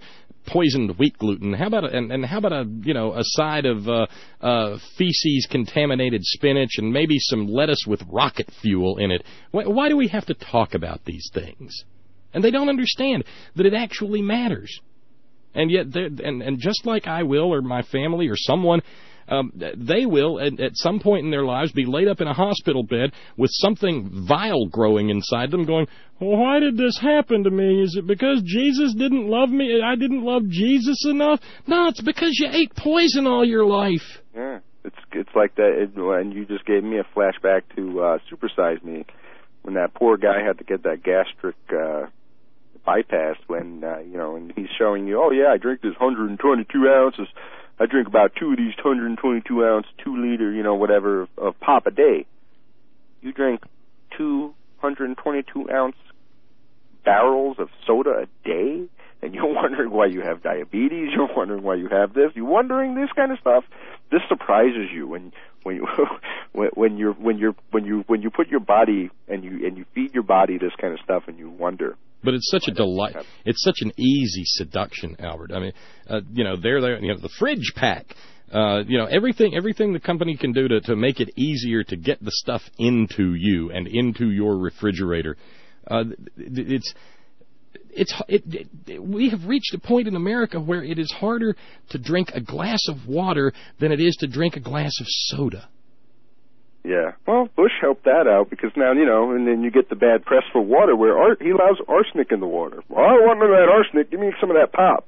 poisoned wheat gluten? How about a, and, and how about a you know a side of uh, uh, feces contaminated spinach and maybe some lettuce with rocket fuel in it? Why, why do we have to talk about these things? And they don't understand that it actually matters. And yet, and and just like I will, or my family, or someone. Um, they will, at, at some point in their lives, be laid up in a hospital bed with something vile growing inside them going, well, why did this happen to me? Is it because Jesus didn't love me? I didn't love Jesus enough? No, it's because you ate poison all your life. Yeah, it's it's like that, it, and you just gave me a flashback to uh, Super Size Me, when that poor guy had to get that gastric uh, bypass when, uh, you know, and he's showing you, oh, yeah, I drink this one hundred twenty-two ounces. I drink about two of these one hundred twenty-two ounce, two liter, you know, whatever, of, of pop a day. You drink two one hundred twenty-two ounce barrels of soda a day, and you're wondering why you have diabetes. You're wondering why you have this. You're wondering this kind of stuff. This surprises you when when you when you're when you're when you when you put your body and you and you feed your body this kind of stuff, and you wonder. But it's such a delight. It's such an easy seduction, Albert. I mean, uh, you know, they're there. You know, the fridge pack. Uh, you know, everything everything the company can do to to make it easier to get the stuff into you and into your refrigerator. Uh, it's it's it, it, we have reached a point in America where it is harder to drink a glass of water than it is to drink a glass of soda. Yeah, well, Bush helped that out because now, you know, and then you get the bad press for water where ar- he allows arsenic in the water. Well, I don't want none of that arsenic. Give me some of that pop.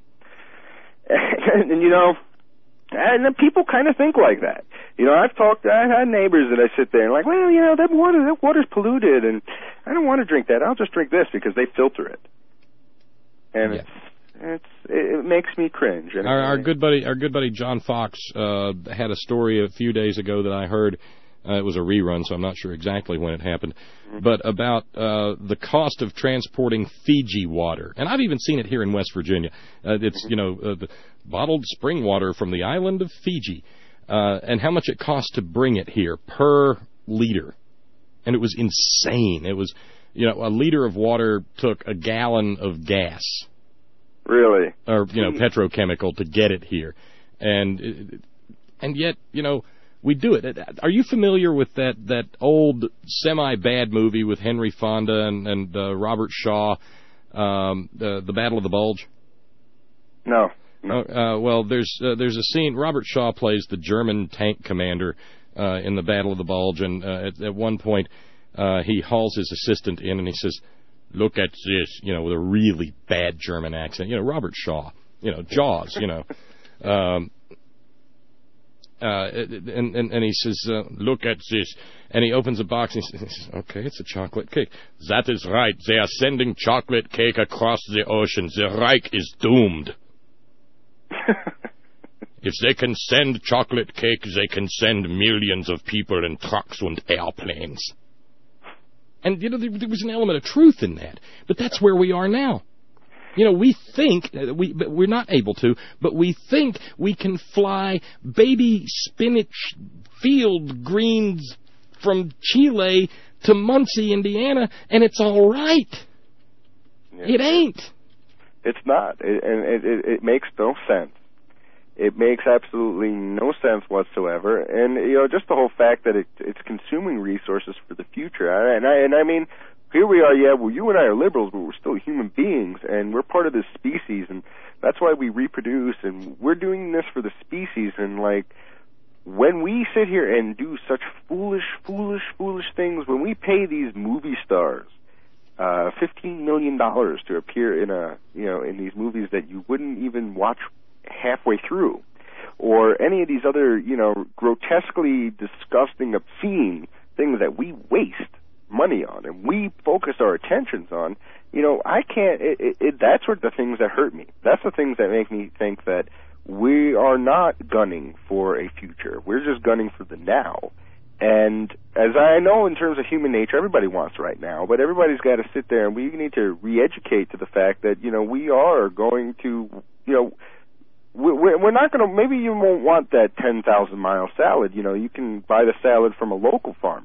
And, and you know, and then people kind of think like that. You know, I've talked, I've had neighbors that I sit there and like, well, you know, that water, that water's polluted, and I don't want to drink that. I'll just drink this because they filter it. And yeah. it's, it's, it makes me cringe. And our, our good buddy, our good buddy John Fox uh, had a story a few days ago that I heard. Uh, it was a rerun, so I'm not sure exactly when it happened, mm-hmm. but about uh, the cost of transporting Fiji water. And I've even seen it here in West Virginia. Uh, it's, mm-hmm. you know, uh, the bottled spring water from the island of Fiji, uh, and how much it cost to bring it here per liter. And it was insane. It was, you know, a liter of water took a gallon of gas. Really? Or, you know, petrochemical to get it here. And and yet, you know, we do it. Are you familiar with that, that old semi-bad movie with Henry Fonda and, and uh, Robert Shaw, um, the, the Battle of the Bulge? No. no. Uh, well, there's uh, there's a scene. Robert Shaw plays the German tank commander uh, in the Battle of the Bulge, and uh, at, at one point uh, he hauls his assistant in and he says, "Look at this," you know, with a really bad German accent. You know, Robert Shaw. You know, Jaws. You know. Um, Uh, and, and, and he says, uh, look at this. And he opens a box and he says, okay, it's a chocolate cake. That is right. They are sending chocolate cake across the ocean. The Reich is doomed. If they can send chocolate cake, they can send millions of people in trucks and airplanes. And, you know, there, there was an element of truth in that. But that's where we are now. You know, we think, we, but we're not able to, but we think we can fly baby spinach field greens from Chile to Muncie, Indiana, and it's all right. Yeah. It ain't. It's not. It, and it, it, it makes no sense. It makes absolutely no sense whatsoever. And, you know, just the whole fact that it, it's consuming resources for the future. And I, and I mean, here we are, yeah, well, you and I are liberals, but we're still human beings, and we're part of this species, and that's why we reproduce, and we're doing this for the species, and, like, when we sit here and do such foolish, foolish, foolish things, when we pay these movie stars uh, fifteen million dollars to appear in a, you know, in these movies that you wouldn't even watch halfway through, or any of these other, you know, grotesquely disgusting, obscene things that we waste money on and we focus our attentions on, you know, I can't, it, it, it, that's what the things that hurt me. That's the things that make me think that we are not gunning for a future. We're just gunning for the now. And as I know in terms of human nature, everybody wants right now, but everybody's got to sit there and we need to re-educate to the fact that, you know, we are going to, you know, we're not going to, maybe you won't want that ten thousand mile salad. You know, you can buy the salad from a local farmer.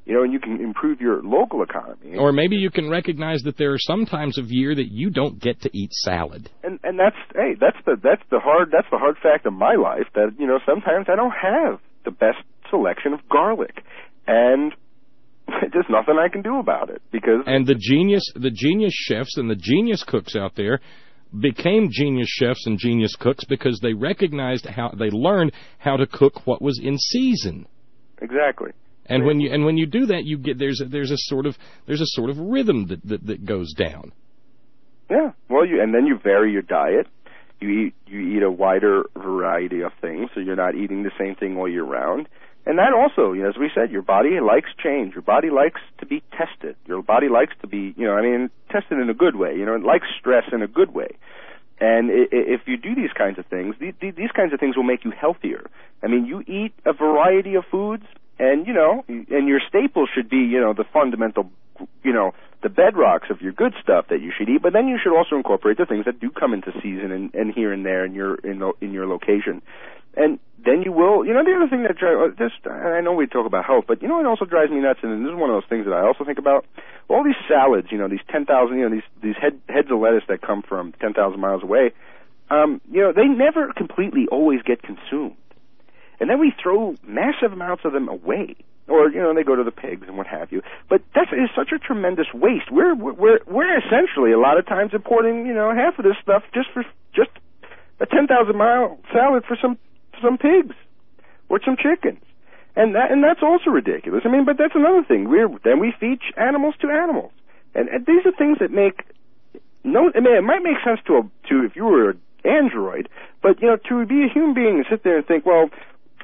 you know, and you can improve your local economy. Or maybe you can recognize that there are some times of year that you don't get to eat salad. And and that's hey, that's the that's the hard that's the hard fact of my life, that, you know, sometimes I don't have the best selection of garlic, and there's nothing I can do about it, because and the genius the genius chefs and the genius cooks out there became genius chefs and genius cooks because they recognized how they learned how to cook what was in season. Exactly. And when you and when you do that, you get there's a, there's a sort of there's a sort of rhythm that, that that goes down. Yeah. Well, you and then you vary your diet. You eat you eat a wider variety of things, so you're not eating the same thing all year round. And that also, you know, as we said, your body likes change. Your body likes to be tested. Your body likes to be, you know, I mean, tested in a good way. You know, it likes stress in a good way. And if you do these kinds of things, these kinds of things will make you healthier. I mean, you eat a variety of foods, and, you know, and your staples should be, you know, the fundamental, you know, the bedrocks of your good stuff that you should eat. But then you should also incorporate the things that do come into season and, and here and there in your in, the, in your location. And then you will, you know, the other thing that drives, just, I know we talk about health, but, you know, it also drives me nuts, and this is one of those things that I also think about. All these salads, you know, these ten thousand, you know, these, these head, heads of lettuce that come from ten thousand miles away, um, you know, they never completely always get consumed. And then we throw massive amounts of them away. Or, you know, they go to the pigs and what have you. But that is such a tremendous waste. We're, we're, we're essentially, a lot of times, importing, you know, half of this stuff just for, just a ten thousand mile salad for some, some pigs or some chickens, and that and that's also ridiculous. I mean, but that's another thing. We're then we feed animals to animals, and, and these are things that make no. I mean, it might make sense to a, to if you were an android, but, you know, to be a human being and sit there and think, well,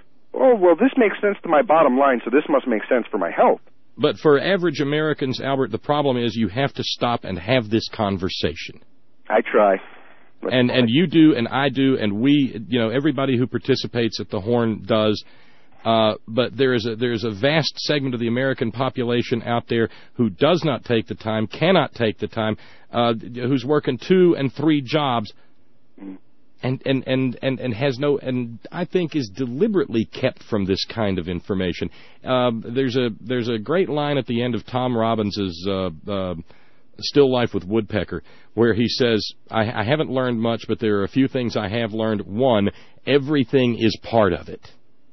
oh well, this makes sense to my bottom line, so this must make sense for my health. But for average Americans, Albert, the problem is you have to stop and have this conversation. I try. And and you do, and I do, and we, you know, everybody who participates at the Horn does. Uh, but there is a there is a vast segment of the American population out there who does not take the time, cannot take the time, uh, who's working two and three jobs, and and, and, and and has no, and I think is deliberately kept from this kind of information. Um, there's a there's a great line at the end of Tom Robbins's Uh, uh, Still Life with Woodpecker, where he says, I, I haven't learned much, but there are a few things I have learned. One, everything is part of it.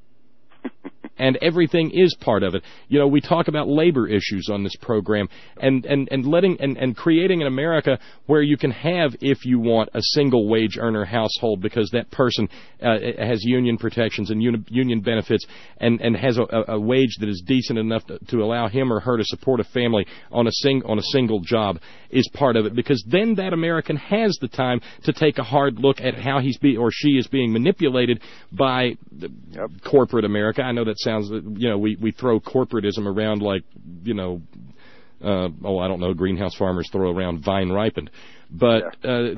And everything is part of it. You know, we talk about labor issues on this program, and, and, and letting and, and creating an America where you can have, if you want, a single wage earner household because that person uh, has union protections and uni- union benefits and, and has a, a wage that is decent enough to, to allow him or her to support a family on a sing on a single job is part of it, because then that American has the time to take a hard look at how he's be or she is being manipulated by yep. corporate America. I know that sounds, you know, we, we throw corporatism around like, you know, uh, oh, I don't know, greenhouse farmers throw around vine ripened. But uh, uh,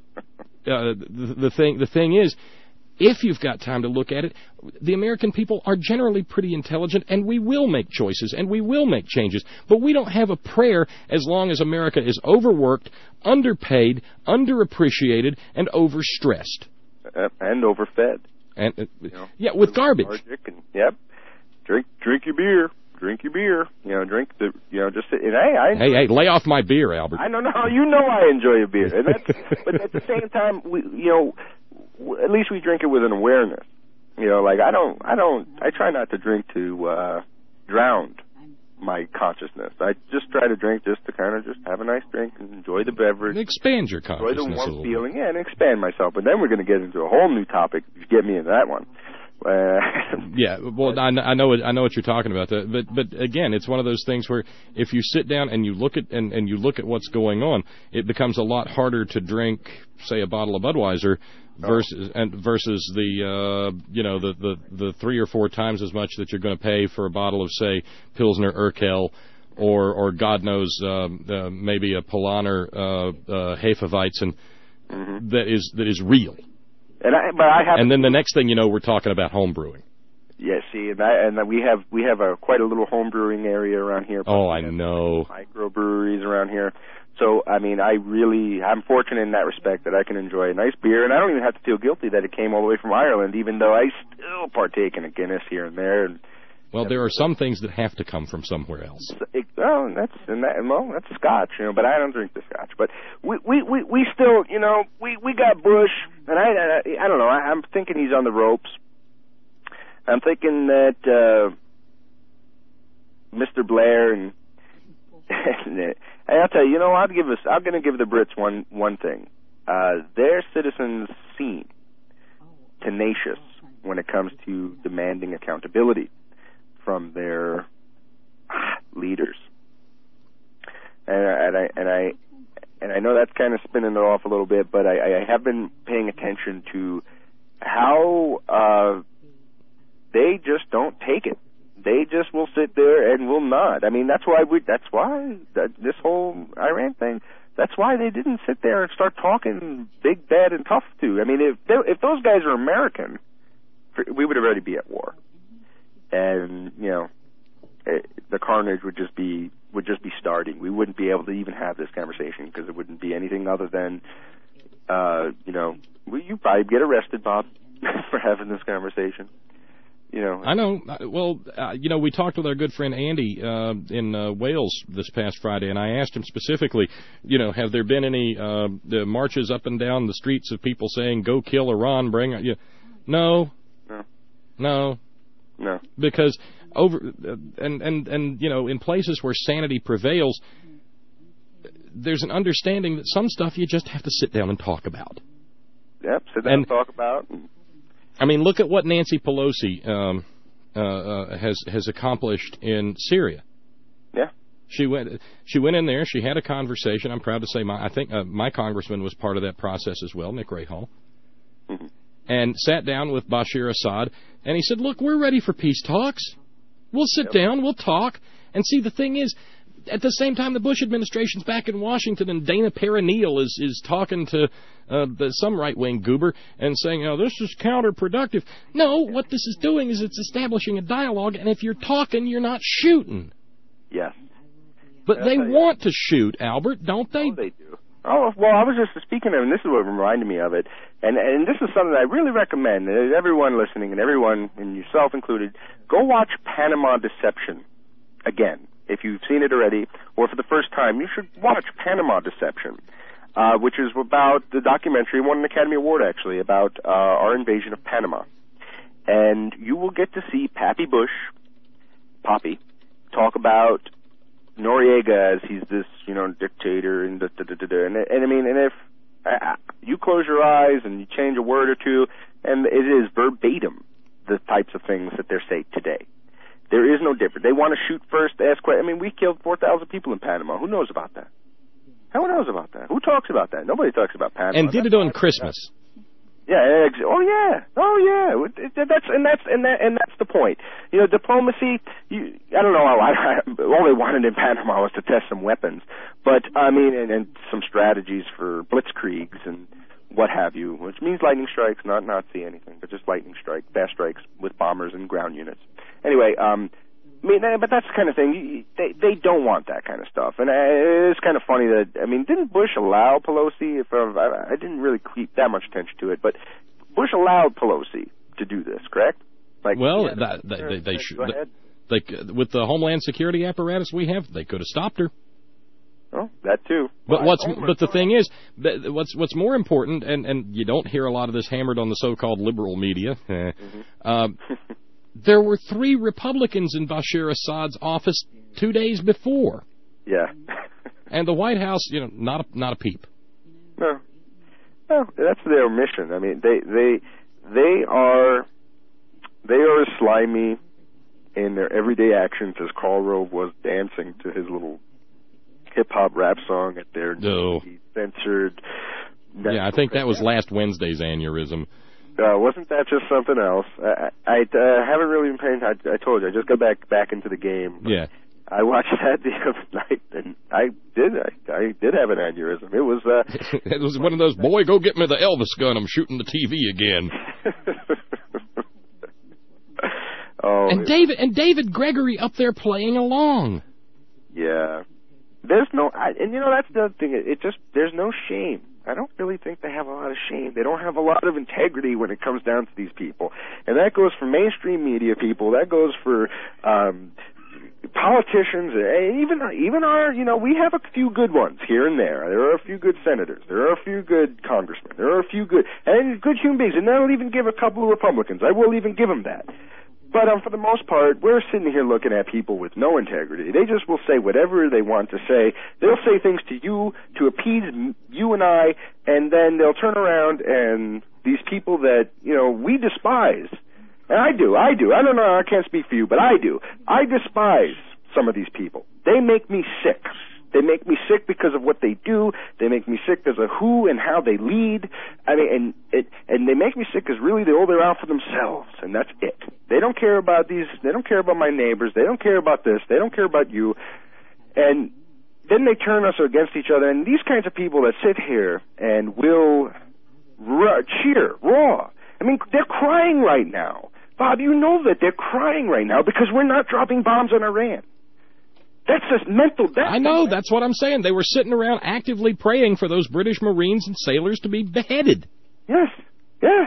the, the thing the thing is, if you've got time to look at it, the American people are generally pretty intelligent, and we will make choices, and we will make changes. But we don't have a prayer as long as America is overworked, underpaid, underappreciated, and overstressed. Uh, and overfed. And uh, you know, yeah, with garbage. And, yep. Drink, drink your beer. Drink your beer. You know, drink the. You know, just. And hey, I. Hey, hey, lay off my beer, Albert. I don't know. You know, I enjoy a beer, and that's, but at the same time, we, you know, at least we drink it with an awareness. You know, like I don't, I don't, I try not to drink to uh, drown my consciousness. I just try to drink just to kind of just have a nice drink and enjoy the beverage. And expand your consciousness. Enjoy the warm feeling, yeah, and expand myself. But then we're going to get into a whole new topic if you get me into that one. Uh, yeah, well, I, I know, I know what you're talking about. But, but again, it's one of those things where if you sit down and you look at and, and you look at what's going on, it becomes a lot harder to drink, say, a bottle of Budweiser versus oh. and versus the uh, you know the, the the three or four times as much that you're going to pay for a bottle of, say, Pilsner Urquell or or God knows um, uh, maybe a Polaner uh, uh, Hefeweizen mm-hmm. that is that is real. And I, but I have. And then the next thing you know, we're talking about home brewing. Yeah, see, and, I, and we have we have a quite a little home brewing area around here. Oh, I know. Microbreweries around here. So, I mean, I really, I'm fortunate in that respect that I can enjoy a nice beer, and I don't even have to feel guilty that it came all the way from Ireland, even though I still partake in a Guinness here and there, and Well, there are some things that have to come from somewhere else. It, well, that's and that, well, that's Scotch, you know. But I don't drink the Scotch. But we we we, we still, you know, we, we got Bush, and I I, I don't know. I, I'm thinking he's on the ropes. I'm thinking that uh, Mister Blair and, and I'll tell you, you know, I'll give us. I'm going to give the Brits one one thing. Uh, their citizens seem tenacious when it comes to demanding accountability from their leaders, and, and I and I and I know that's kind of spinning it off a little bit, but I, I have been paying attention to how uh, they just don't take it. They just will sit there and will not. I mean, that's why we. That's why that, this whole Iran thing. That's why they didn't sit there and start talking big, bad, and tough to. I mean, if they, if those guys are American, we would already be at war. And, you know, it, the carnage would just be would just be starting. We wouldn't be able to even have this conversation because it wouldn't be anything other than, uh, you know, well, you probably get arrested, Bob, for having this conversation. You know, I know. Well, uh, you know, we talked with our good friend Andy uh, in uh, Wales this past Friday, and I asked him specifically, you know, have there been any uh, the marches up and down the streets of people saying, "Go kill Iran, bring it"? You, no, no, no. No, because over uh, and and and you know, in places where sanity prevails, there's an understanding that some stuff you just have to sit down and talk about. Yep, sit down and, and talk about. I mean, look at what Nancy Pelosi um, uh, uh, has has accomplished in Syria. Yeah, she went she went in there. She had a conversation. I'm proud to say my I think uh, my congressman was part of that process as well, Nick Rahal. Mm-hmm. And sat down with Bashir Assad, and he said, look, we're ready for peace talks. We'll sit yep. down, we'll talk. And see, the thing is, at the same time, the Bush administration's back in Washington, and Dana Perrineal is, is talking to uh, the, some right-wing goober and saying, oh, this is counterproductive. No, what this is doing is it's establishing a dialogue, and if you're talking, you're not shooting. Yes. But they want to shoot, Albert, don't they? Oh, they do. Oh, well, I was just speaking of, and this is what reminded me of it, and and this is something I really recommend, and everyone listening, and everyone, and yourself included, go watch Panama Deception again. If you've seen it already, or for the first time, you should watch Panama Deception, uh, which is about the documentary, won an Academy Award, actually, about uh, our invasion of Panama. And you will get to see Pappy Bush, Poppy, talk about Noriega as he's this, you know, dictator, and da, da, da, da, da. And, and I mean, and if uh, you close your eyes and you change a word or two, and it is verbatim the types of things that they're saying today. There is no difference. They want to shoot first, ask questions. I mean, we killed four thousand people in Panama. Who knows about that? Who knows about that? Who talks about that? Nobody talks about Panama. And did it on Christmas. Yeah. Oh yeah. Oh yeah. That's and that's and that and that's the point. You know, diplomacy. You, I don't know. I, I, all they wanted in Panama was to test some weapons, but I mean, and, and some strategies for blitzkriegs and what have you, which means lightning strikes, not Nazi anything, but just lightning strike, fast strikes with bombers and ground units. Anyway, um, I mean, but that's the kind of thing. They they don't want that kind of stuff, and it's kind of funny that I mean, didn't Bush allow Pelosi? If I, I didn't really keep that much attention to it, but Bush allowed Pelosi to do this, correct? Like, well, yeah, that, they they, they should. They, with the Homeland Security apparatus we have, they could have stopped her. Oh, that too. But well, what's but the thing is, that what's what's more important, and and you don't hear a lot of this hammered on the so-called liberal media. mm-hmm. um, There were three Republicans in Bashir Assad's office two days before. Yeah. And the White House, you know, not a, not a peep. No. No, that's their mission. I mean, they they they are they are as slimy in their everyday actions as Karl Rove was dancing to his little hip hop rap song at their no. censored. Yeah, I think that was last Wednesday's aneurysm. Uh, wasn't that just something else? I, I uh, haven't really been paying. I, I told you, I just got back back into the game. Yeah. I watched that the other night, and I did. I, I did have an aneurysm. It was. Uh, it was one of those. Boy, go get me the Elvis gun. I'm shooting the T V again. oh. And David and David Gregory up there playing along. Yeah. There's no, I, and you know that's the other thing. It just there's no shame I don't really think they have a lot of shame. They don't have a lot of integrity when it comes down to these people. And that goes for mainstream media people. That goes for um, politicians, and even even our, you know, we have a few good ones here and there. There are a few good senators. There are a few good congressmen. There are a few good, and good human beings. And I'll even give a couple of Republicans. I will even give them that. But um, for the most part, we're sitting here looking at people with no integrity. They just will say whatever they want to say. They'll say things to you to appease you and I, and then they'll turn around and these people that, you know, we despise, and I do, I do. I don't know, I can't speak for you, but I do. I despise some of these people. They make me sick. They make me sick because of what they do. They make me sick because of who and how they lead. I mean, and it, and they make me sick because really they're all they're out for themselves, and that's it. They don't care about these. They don't care about my neighbors. They don't care about this. They don't care about you. And then they turn us against each other. And these kinds of people that sit here and will r- cheer raw. I mean, they're crying right now, Bob. You know that they're crying right now because we're not dropping bombs on Iran. That's just mental death. I know. That's what I'm saying. They were sitting around actively praying for those British Marines and sailors to be beheaded. Yes. Yeah.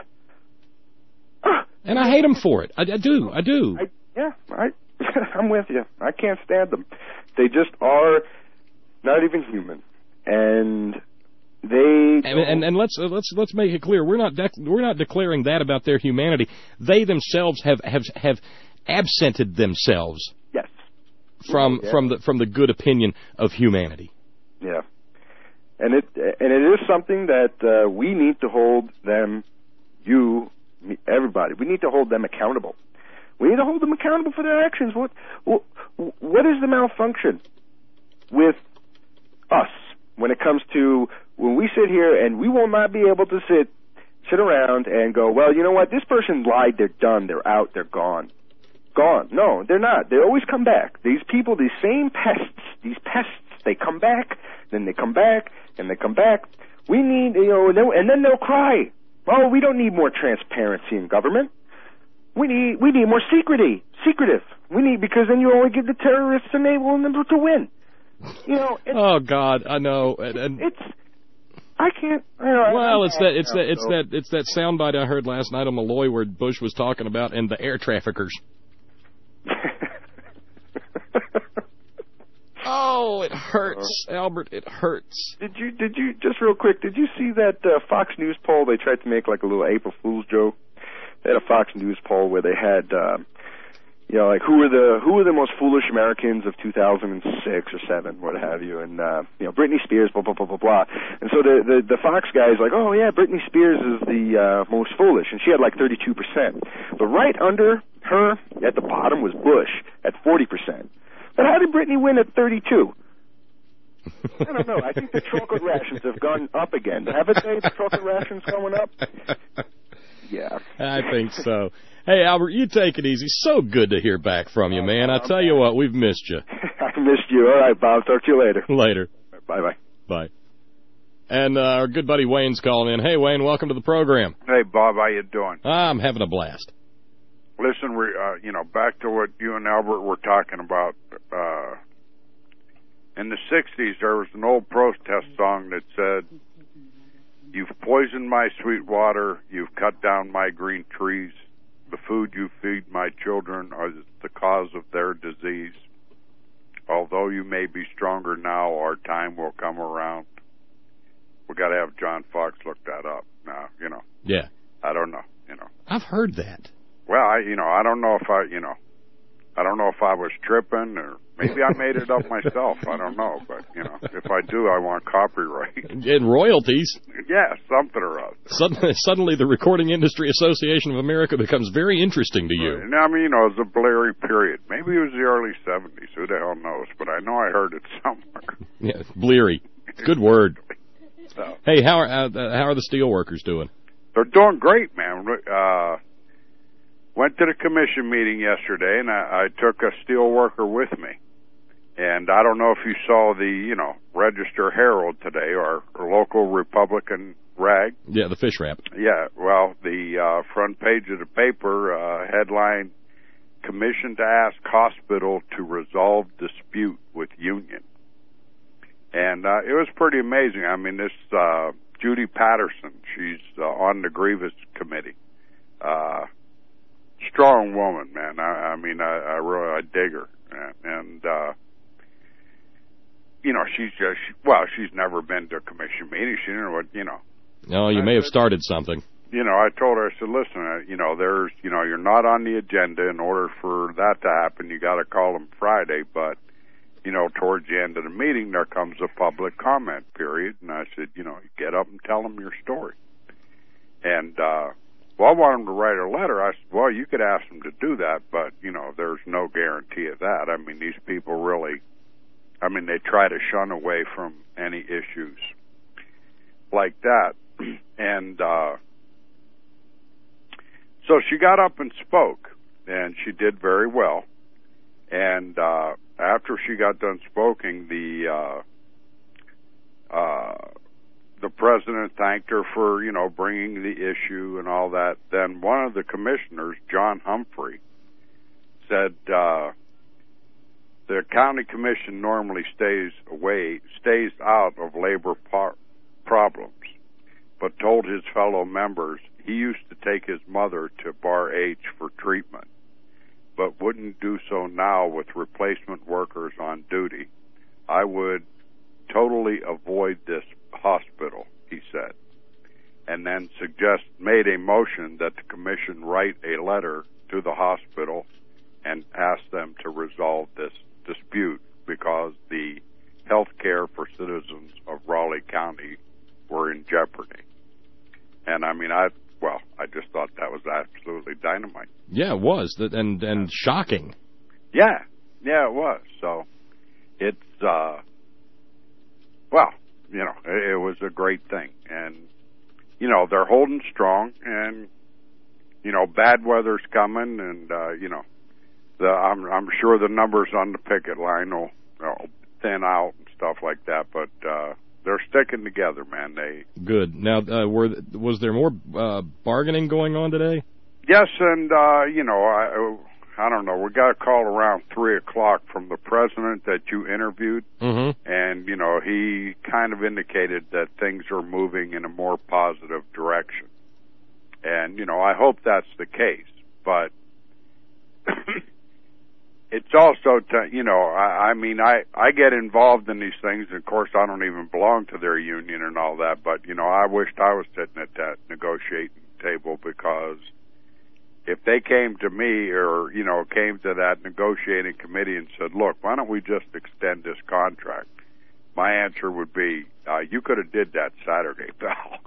And I hate them for it. I, I do. I do. I, yeah. I, I'm with you. I can't stand them. They just are not even human. And they... And, and, and let's uh, let's let's make it clear. We're not dec- we're not declaring that about their humanity. They themselves have have, have absented themselves. Yes. From yeah. from the from the good opinion of humanity. Yeah, and it and it is something that uh, we need to hold them, you, me, everybody. We need to hold them accountable. We need to hold them accountable for their actions. What what, what is the malfunction with us when it comes to when we sit here and we will not be able to sit sit around and go, well, you know what? This person lied. They're done. They're out. They're gone. Gone. No, they're not. They always come back. These people, these same pests, these pests, they come back, then they come back, and they come back. We need, you know, and then they'll cry. Oh, we don't need more transparency in government. We need, we need more secrecy, secretive. We need, because then you only give the terrorists enable them to win. You know. Oh God, I know. And, and it's. I can't. You know, well, I, it's that. It's that. It's so. that. It's that soundbite I heard last night on Malloy where Bush was talking about and the air traffickers. Oh, it hurts, Albert. It hurts. Did you? Did you? Just real quick. Did you see that uh, Fox News poll? They tried to make like a little April Fool's joke. They had a Fox News poll where they had, uh, you know, like who were the who were the most foolish Americans of two thousand six or seven, what have you, and uh, you know, Britney Spears, blah blah blah blah blah. And so the the, the Fox guys like, oh yeah, Britney Spears is the uh, most foolish, and she had like thirty-two percent. But right under her at the bottom was Bush at forty percent. But how did Britney win at thirty-two? I don't know. I think the chocolate rations have gone up again. Haven't they? The chocolate rations going up? Yeah. I think so. Hey, Albert, you take it easy. So good to hear back from you, man. I tell you what, we've missed you. I missed you. All right, Bob. Talk to you later. Later. Bye-bye. Bye. And uh, our good buddy Wayne's calling in. Hey, Wayne, welcome to the program. Hey, Bob, how you doing? I'm having a blast. Listen, we, uh, you know, back to what you and Albert were talking about. Uh, in the sixties, there was an old protest song that said, "You've poisoned my sweet water, you've cut down my green trees. The food you feed my children is the cause of their disease. Although you may be stronger now, our time will come around." We got to have John Fox look that up now, you know. Yeah. I don't know, you know. I've heard that. Well, I, you know, I don't know if I, you know, I don't know if I was tripping or maybe I made it up myself. I don't know, but you know, if I do, I want copyright and royalties. Yeah, something or other. Suddenly, suddenly, the Recording Industry Association of America becomes very interesting to you. Right. I mean, you know, it was a Bleary period. Maybe it was the early seventies. Who the hell knows? But I know I heard it somewhere. Yeah, Bleary. Good word. So. Hey, how are uh, how are the steel workers doing? They're doing great, man. Uh, Went to the commission meeting yesterday, and I, I took a steel worker with me. And I don't know if you saw the, you know, Register Herald today, our, our local Republican rag. Yeah, the fish wrap. Yeah, well, the uh, front page of the paper, uh, headline, "Commission to ask hospital to resolve dispute with union." And uh, it was pretty amazing. I mean, this uh, Judy Patterson. She's uh, on the Grievous Committee. Uh, strong woman, man. I, I mean, I, I really I dig her, and, and uh, you know, she's just she, well, she's never been to a commission meeting. She didn't know what you know. No, you I, may have started something. You know, I told her, I said, listen, uh, you know, there's, you know, you're not on the agenda. In order for that to happen, you got to call them Friday. But, you know, towards the end of the meeting, there comes a public comment period. And I said, you know, get up and tell them your story. And, uh, well, I want them to write a letter. I said, well, you could ask them to do that, but, you know, there's no guarantee of that. I mean, these people really, I mean, they try to shun away from any issues like that. And, uh, so she got up and spoke, and she did very well. And uh, after she got done speaking, the uh, uh, the president thanked her for, you know, bringing the issue and all that. Then one of the commissioners, John Humphrey, said uh, the county commission normally stays away, stays out of labor par- problems, but told his fellow members he used to take his mother to Bar H for treatment, but wouldn't do so now with replacement workers on duty. I would totally avoid this hospital, he said, and then suggest made a motion that the commission write a letter to the hospital and ask them to resolve this dispute because the health care for citizens of Raleigh County were in jeopardy. And I mean, I well, I just thought that was absolutely dynamite. Yeah, it was, and and shocking. Yeah, yeah, it was. So it's uh, well, you know, it, it was a great thing, and you know they're holding strong, and you know bad weather's coming, and uh, you know, the I'm I'm sure the numbers on the picket line will, will thin out and stuff like that, but. uh They're sticking together, man. They good. Now, uh, were was there more uh, bargaining going on today? Yes, and uh, you know, I I don't know. We got a call around three o'clock from the president that you interviewed, mm-hmm. and you know, he kind of indicated that things are moving in a more positive direction. And you know, I hope that's the case, but. It's also, to, you know, I, I mean, I, I get involved in these things, and of course I don't even belong to their union and all that, but, you know, I wished I was sitting at that negotiating table because if they came to me or, you know, came to that negotiating committee and said, look, why don't we just extend this contract? My answer would be, uh, you could have did that Saturday, pal.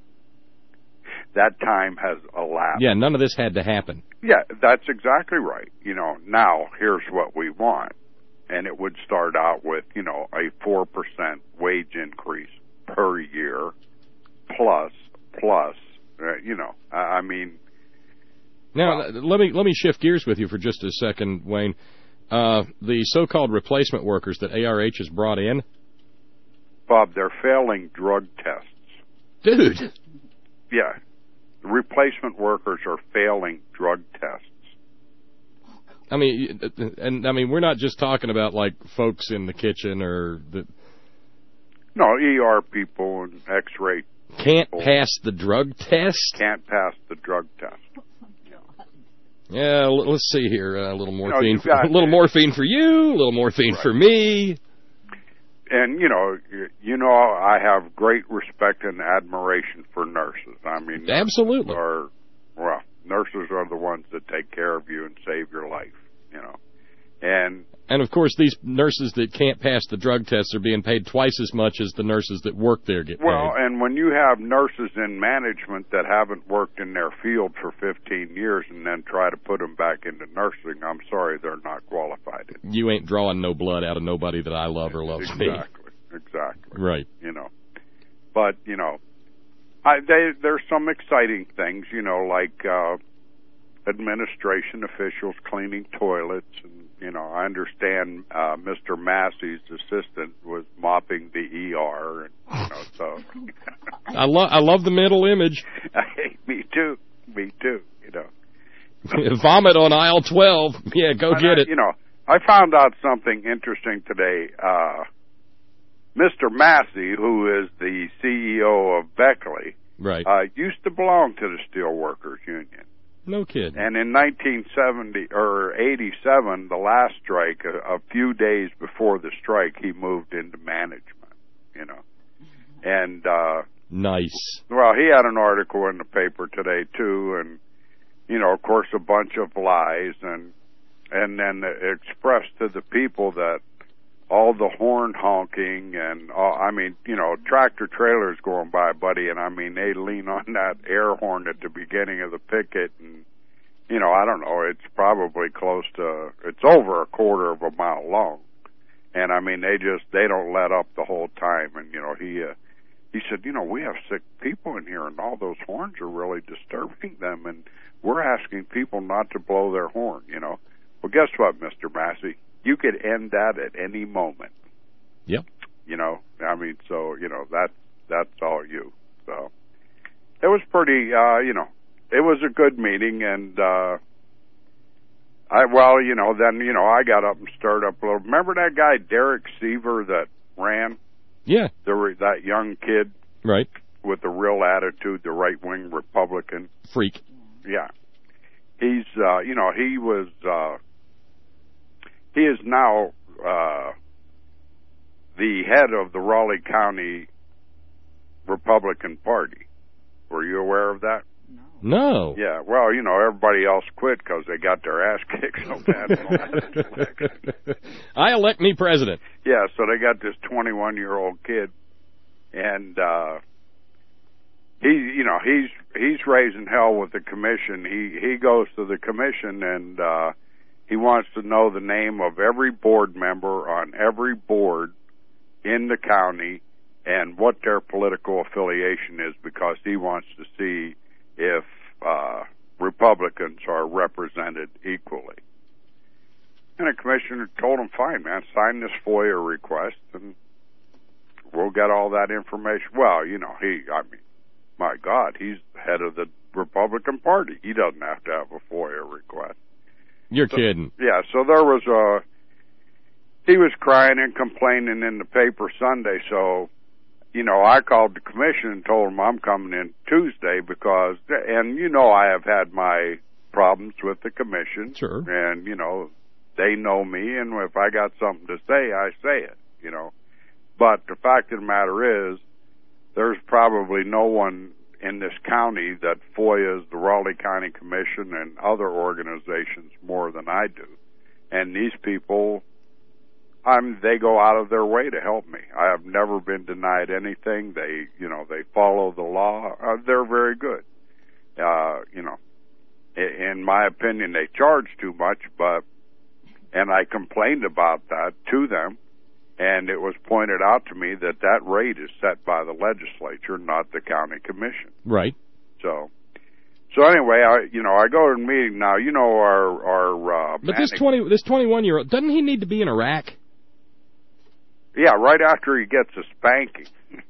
That time has elapsed. Yeah, none of this had to happen. Yeah, that's exactly right. You know, now here's what we want. And it would start out with, you know, a four percent wage increase per year, plus, plus, uh, you know, I mean. Now, uh, let me let me shift gears with you for just a second, Wayne. Uh, the so-called replacement workers that A R H has brought in. Bob, they're failing drug tests. Dude. Yeah. Replacement workers are failing drug tests. I mean, and I mean, we're not just talking about like folks in the kitchen or the. No, E R people and X-ray. Can't people. pass the drug test. Can't pass the drug test. Yeah, let's see here. Uh, a little morphine, you know, got, a little morphine for you, a little morphine right. for me. And, you know, you know, I have great respect and admiration for nurses. I mean, absolutely. Are, well, nurses are the ones that take care of you and save your life, you know. And and of course, these nurses that can't pass the drug tests are being paid twice as much as the nurses that work there get paid. Well, and when you have nurses in management that haven't worked in their field for fifteen years and then try to put them back into nursing, I'm sorry, they're not qualified. You ain't drawing no blood out of nobody that I love or loves exactly, me. Exactly, exactly. Right. You know, but, you know, I, they, there's some exciting things, you know, like uh, administration officials cleaning toilets and, you know, I understand uh, Mister Massey's assistant was mopping the E R, and, you know, so. I love I love the mental image. Me too. Me too. You know. Vomit on aisle twelve. Yeah, go and get I, it. You know, I found out something interesting today. Uh, Mister Massey, who is the C E O of Beckley, right, uh, used to belong to the Steelworkers Union. No kid. And in nineteen seventy or eighty-seven, the last strike, a, a few days before the strike, he moved into management, you know. And, uh, nice. Well, he had an article in the paper today, too, and, you know, of course, a bunch of lies, and, and then expressed to the people that all the horn honking and, all, I mean, you know, tractor trailers going by, buddy, and I mean, they lean on that air horn at the beginning of the picket, and, you know, I don't know, it's probably close to, it's over a quarter of a mile long. And I mean, they just, they don't let up the whole time. And, you know, he, uh, he said, you know, we have sick people in here and all those horns are really disturbing them, and we're asking people not to blow their horn, you know. Well, guess what, Mister Massey? You could end that at any moment. Yep. You know, I mean, so, you know, that, that's all you. So it was pretty, uh, you know, it was a good meeting, and, uh, I, well, you know, then, you know, I got up and stirred up a little. Remember that guy, Derek Seaver, that ran? Yeah. The, that young kid? Right. With the real attitude, the right-wing Republican. Freak. Yeah. He's, uh, you know, he was, uh, he is now uh, the head of the Raleigh County Republican Party. Were you aware of that? No. Yeah, well, you know, everybody else quit because they got their ass kicked so bad in the last election. I elect me president. Yeah, so they got this twenty-one-year-old kid, and uh, he, you know, he's he's raising hell with the commission. He he goes to the commission and uh, he wants to know the name of every board member on every board in the county and what their political affiliation is, because he wants to see if uh, Republicans are represented equally. And the commissioner told him, fine, man, sign this FOIA request and we'll get all that information. Well, you know, he, I mean, my God, he's head of the Republican Party. He doesn't have to have a FOIA request. You're so, kidding. Yeah, so there was a, he was crying and complaining in the paper Sunday, so, you know, I called the commission and told them I'm coming in Tuesday because, and you know, I have had my problems with the commission. Sure. And, you know, they know me, and if I got something to say, I say it, you know. But the fact of the matter is, there's probably no one in this county that FOIAs the Raleigh County Commission and other organizations more than I do. And these people, I'm, they go out of their way to help me. I have never been denied anything. They, you know, they follow the law. Uh, they're very good. Uh, you know, in, in my opinion, they charge too much, but, and I complained about that to them, and it was pointed out to me that that rate is set by the legislature, not the county commission. Right. So, so anyway, I, you know, I go to the meeting now. You know, our, our, uh, but this twenty, this twenty-one year old, doesn't he need to be in Iraq? Yeah, right after he gets a spanking.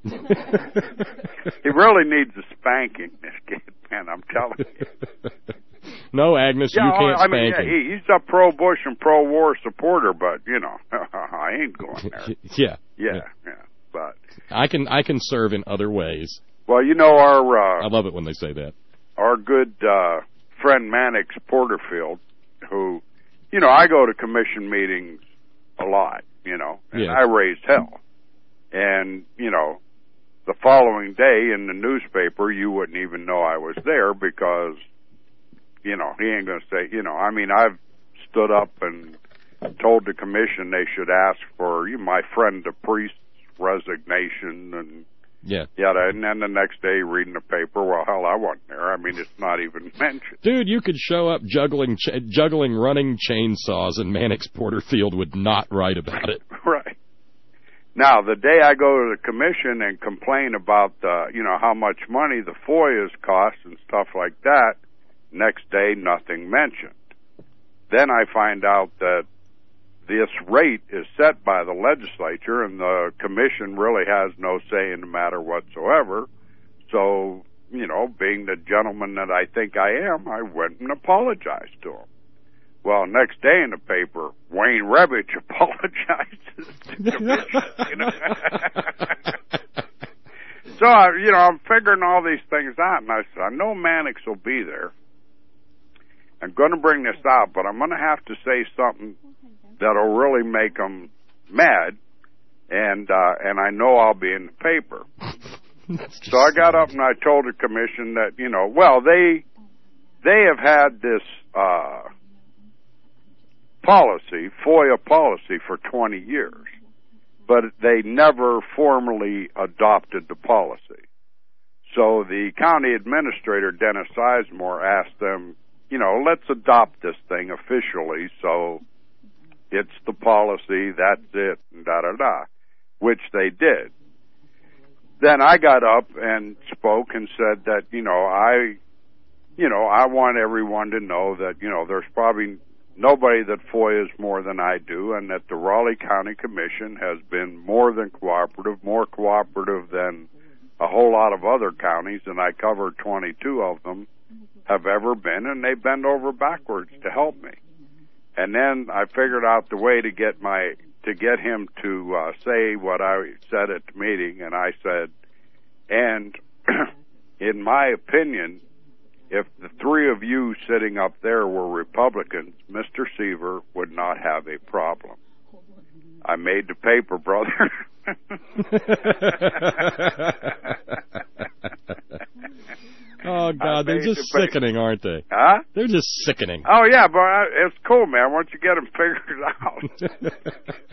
He really needs a spanking, this kid, man, I'm telling you. No, Agnes, yeah, you can't I spank mean, him. Yeah, he, he's a pro-Bush and pro-war supporter, but, you know, I ain't going there. yeah. Yeah, yeah, yeah, but... I can I can serve in other ways. Well, you know, our... Uh, I love it when they say that. Our good uh, friend Mannix Porterfield, who, you know, I go to commission meetings a lot, you know, and yeah. I raised hell. And, you know, the following day in the newspaper, you wouldn't even know I was there because... You know, he ain't going to say, you know, I mean, I've stood up and told the commission they should ask for you know, my friend the priest's resignation and yeah, yeah, and then the next day reading the paper, well, hell, I wasn't there. I mean, it's not even mentioned. Dude, you could show up juggling, ch- juggling running chainsaws and Mannix Porterfield would not write about it. Right. Now, the day I go to the commission and complain about, uh, you know, how much money the FOIAs cost and stuff like that, next day, nothing mentioned. Then I find out that this rate is set by the legislature and the commission really has no say in the matter whatsoever. So, you know, being the gentleman that I think I am, I went and apologized to him. Well, next day in the paper, Wayne Rebich apologizes commission. You know? So, I, you know, I'm figuring all these things out, and I said, I know Mannix will be there. I'm going to bring this out, but I'm going to have to say something that'll really make them mad, and uh, and I know I'll be in the paper. So I got up and I told the commission that, you know, well, they they have had this uh, policy, FOIA policy, for twenty years, but they never formally adopted the policy. So the county administrator, Dennis Sizemore, asked them, you know, let's adopt this thing officially, so it's the policy, that's it, and da-da-da, which they did. Then I got up and spoke and said that, you know, I, you know, I want everyone to know that, you know, there's probably nobody that FOIAs more than I do, and that the Raleigh County Commission has been more than cooperative, more cooperative than a whole lot of other counties, and I covered twenty-two of them, have ever been, and they bend over backwards to help me. And then I figured out the way to get my to get him to uh, say what I said at the meeting, and I said, and in my opinion, if the three of you sitting up there were Republicans, Mister Seaver would not have a problem. I made the paper, brother. Oh, God, they're just the sickening, aren't they? Huh? They're just sickening. Oh, yeah, but I, it's cool, man, once you get them figured out.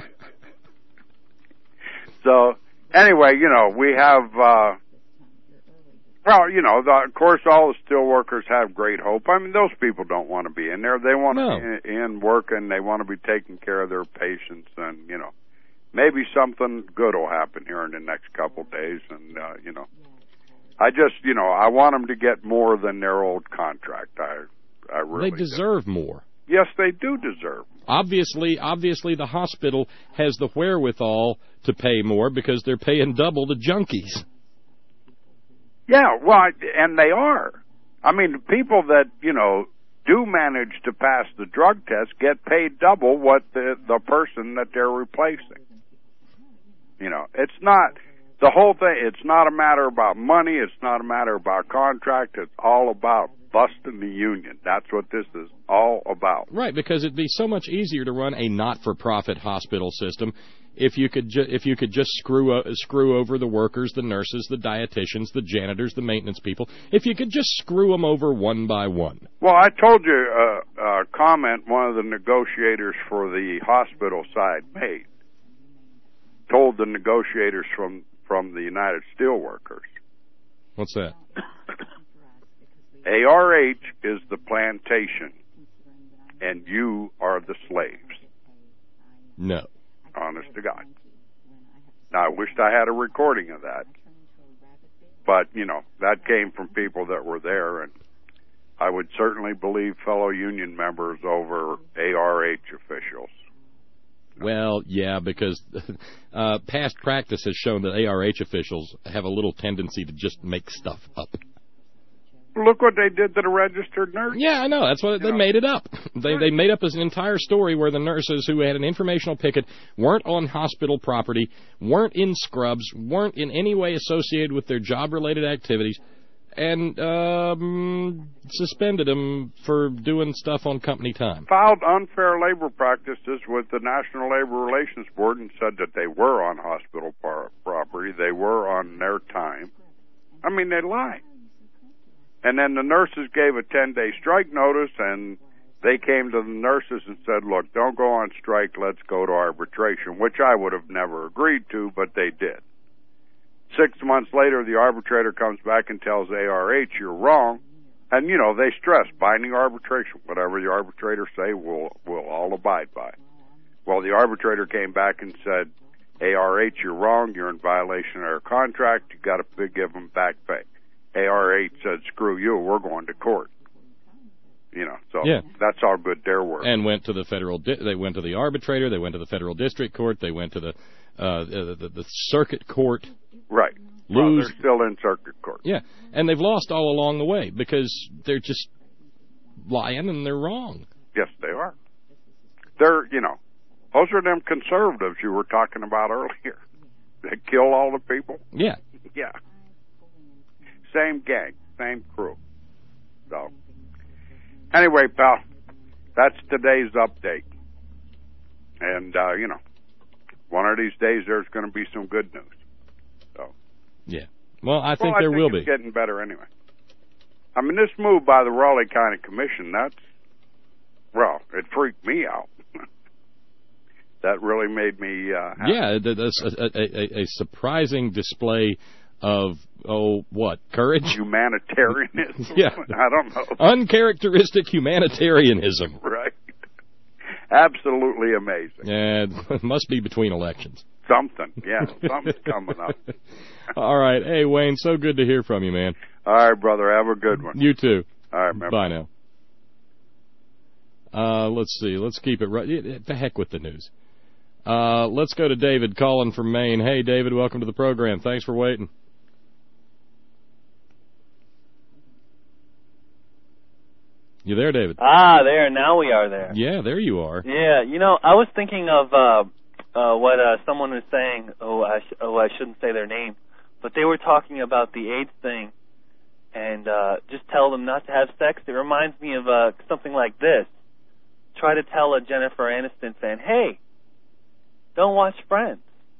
So, anyway, you know, we have, uh, well, you know, the, of course, all the steel workers have great hope. I mean, those people don't want to be in there. They want No. to be in, in working. They want to be taking care of their patients, and, you know, maybe something good will happen here in the next couple of days, and, uh, you know. I just, you know, I want them to get more than their old contract. I, I really They deserve do. more. Yes, they do deserve. Obviously, obviously, the hospital has the wherewithal to pay more because they're paying double to junkies. Yeah, well, and they are. I mean, the people that, you know, do manage to pass the drug test get paid double what the the person that they're replacing. You know, it's not. The whole thing, it's not a matter about money, it's not a matter about contract, it's all about busting the union. That's what this is all about. Right, because it'd be so much easier to run a not-for-profit hospital system if you could ju- if you could just screw uh, screw over the workers, the nurses, the dietitians, the janitors, the maintenance people. If you could just screw them over one by one. Well, I told you a uh, uh, comment one of the negotiators for the hospital side made. Told the negotiators from from the United Steelworkers. What's that? A R H is the plantation, and you are the slaves. No. Honest to God. Now, I wished I had a recording of that. But, you know, that came from people that were there, and I would certainly believe fellow union members over A R H officials. Well, yeah, because uh, past practice has shown that A R H officials have a little tendency to just make stuff up. Look what they did to the registered nurse. Yeah, I know. That's what they made it up. They they made up an entire story where the nurses who had an informational picket weren't on hospital property, weren't in scrubs, weren't in any way associated with their job-related activities, and um, suspended them for doing stuff on company time. Filed unfair labor practices with the National Labor Relations Board and said that they were on hospital par- property, they were on their time. I mean, they lied. And then the nurses gave a ten-day strike notice, and they came to the nurses and said, look, don't go on strike, let's go to arbitration, which I would have never agreed to, but they did. Six months later, the arbitrator comes back and tells A R H, you're wrong. And, you know, they stress binding arbitration. Whatever the arbitrator say, we'll, we'll all abide by. Well, the arbitrator came back and said, A R H, you're wrong. You're in violation of our contract. You've got to give them back pay. A R H said, screw you, we're going to court. You know, so yeah. That's how good their work. And went to the federal, di- they went to the arbitrator, they went to the federal district court, they went to the, uh, the, the, the circuit court. Right. Lose. Well, they're still in circuit court. Yeah, and they've lost all along the way because they're just lying and they're wrong. Yes, they are. They're, you know, Those are them conservatives you were talking about earlier. That kill all the people. Yeah. Yeah. Same gang, same crew. So, anyway, pal, that's today's update. And, uh, you know, one of these days there's going to be some good news. So. Yeah. Well, I think well, I there think will it's be. getting better anyway. I mean, this move by the Raleigh County Commission, that's, well, it freaked me out. That really made me uh, happy. Yeah, that's a, a, a, a surprising display of, oh, what, courage? Humanitarianism? Yeah. I don't know. Uncharacteristic humanitarianism. Right. Absolutely amazing. Yeah, it must be between elections. Something, yeah, something's coming up. All right. Hey, Wayne, so good to hear from you, man. All right, brother, have a good one. You too. All right, man. Bye now. Uh, let's see. Let's keep it right. The heck with the news. Uh, let's go to David calling from Maine. Hey, David, welcome to the program. Thanks for waiting. You there, David? Ah, there. Now we are there. Yeah, there you are. Yeah, you know, I was thinking of uh, uh, what uh, someone was saying. Oh, I sh- oh, I shouldn't say their name, but they were talking about the AIDS thing, and uh, just tell them not to have sex. It reminds me of uh, something like this. Try to tell a Jennifer Aniston fan, hey, don't watch Friends.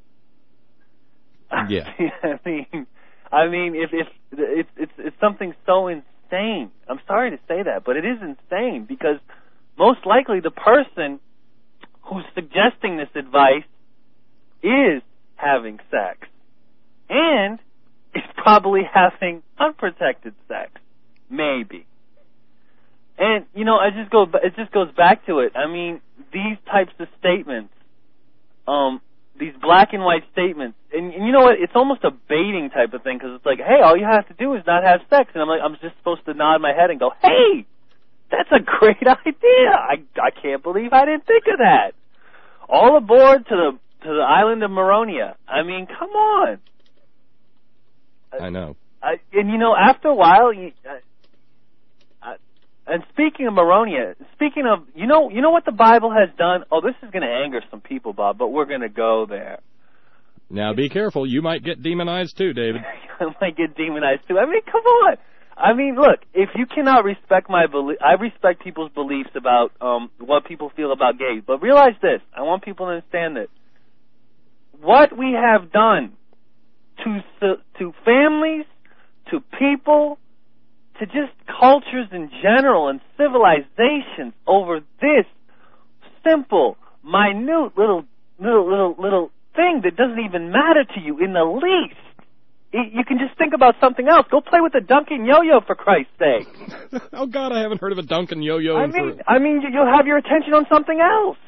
Yeah. I mean, I mean, if if it's it's it's something so insane. I'm sorry to say that, but it is insane because most likely the person who's suggesting this advice is having sex and is probably having unprotected sex, maybe. And you know, I just go. It just goes back to it. I mean, these types of statements. Um, these black and white statements, and, and you know what? It's almost a baiting type of thing because it's like, hey, all you have to do is not have sex, and I'm like, I'm just supposed to nod my head and go, hey, that's a great idea. I I can't believe I didn't think of that. All aboard to the to the island of Maronia. I mean, come on. I know. I, and you know, after a while, you. I, And speaking of Maronia, speaking of, you know, you know what the Bible has done? Oh, this is going to anger some people, Bob, but we're going to go there. Now, be careful. You might get demonized, too, David. I might get demonized, too. I mean, come on. I mean, look, if you cannot respect my belief, I respect people's beliefs about um, what people feel about gays. But realize this. I want people to understand this. What we have done to to families, to people, to just cultures in general and civilizations over this simple, minute little, little, little, little thing that doesn't even matter to you in the least. It, you can just think about something else. Go play with the Duncan yo-yo, for Christ's sake. Oh God, I haven't heard of a Duncan yo-yo. I mean, for... I mean, you'll have your attention on something else.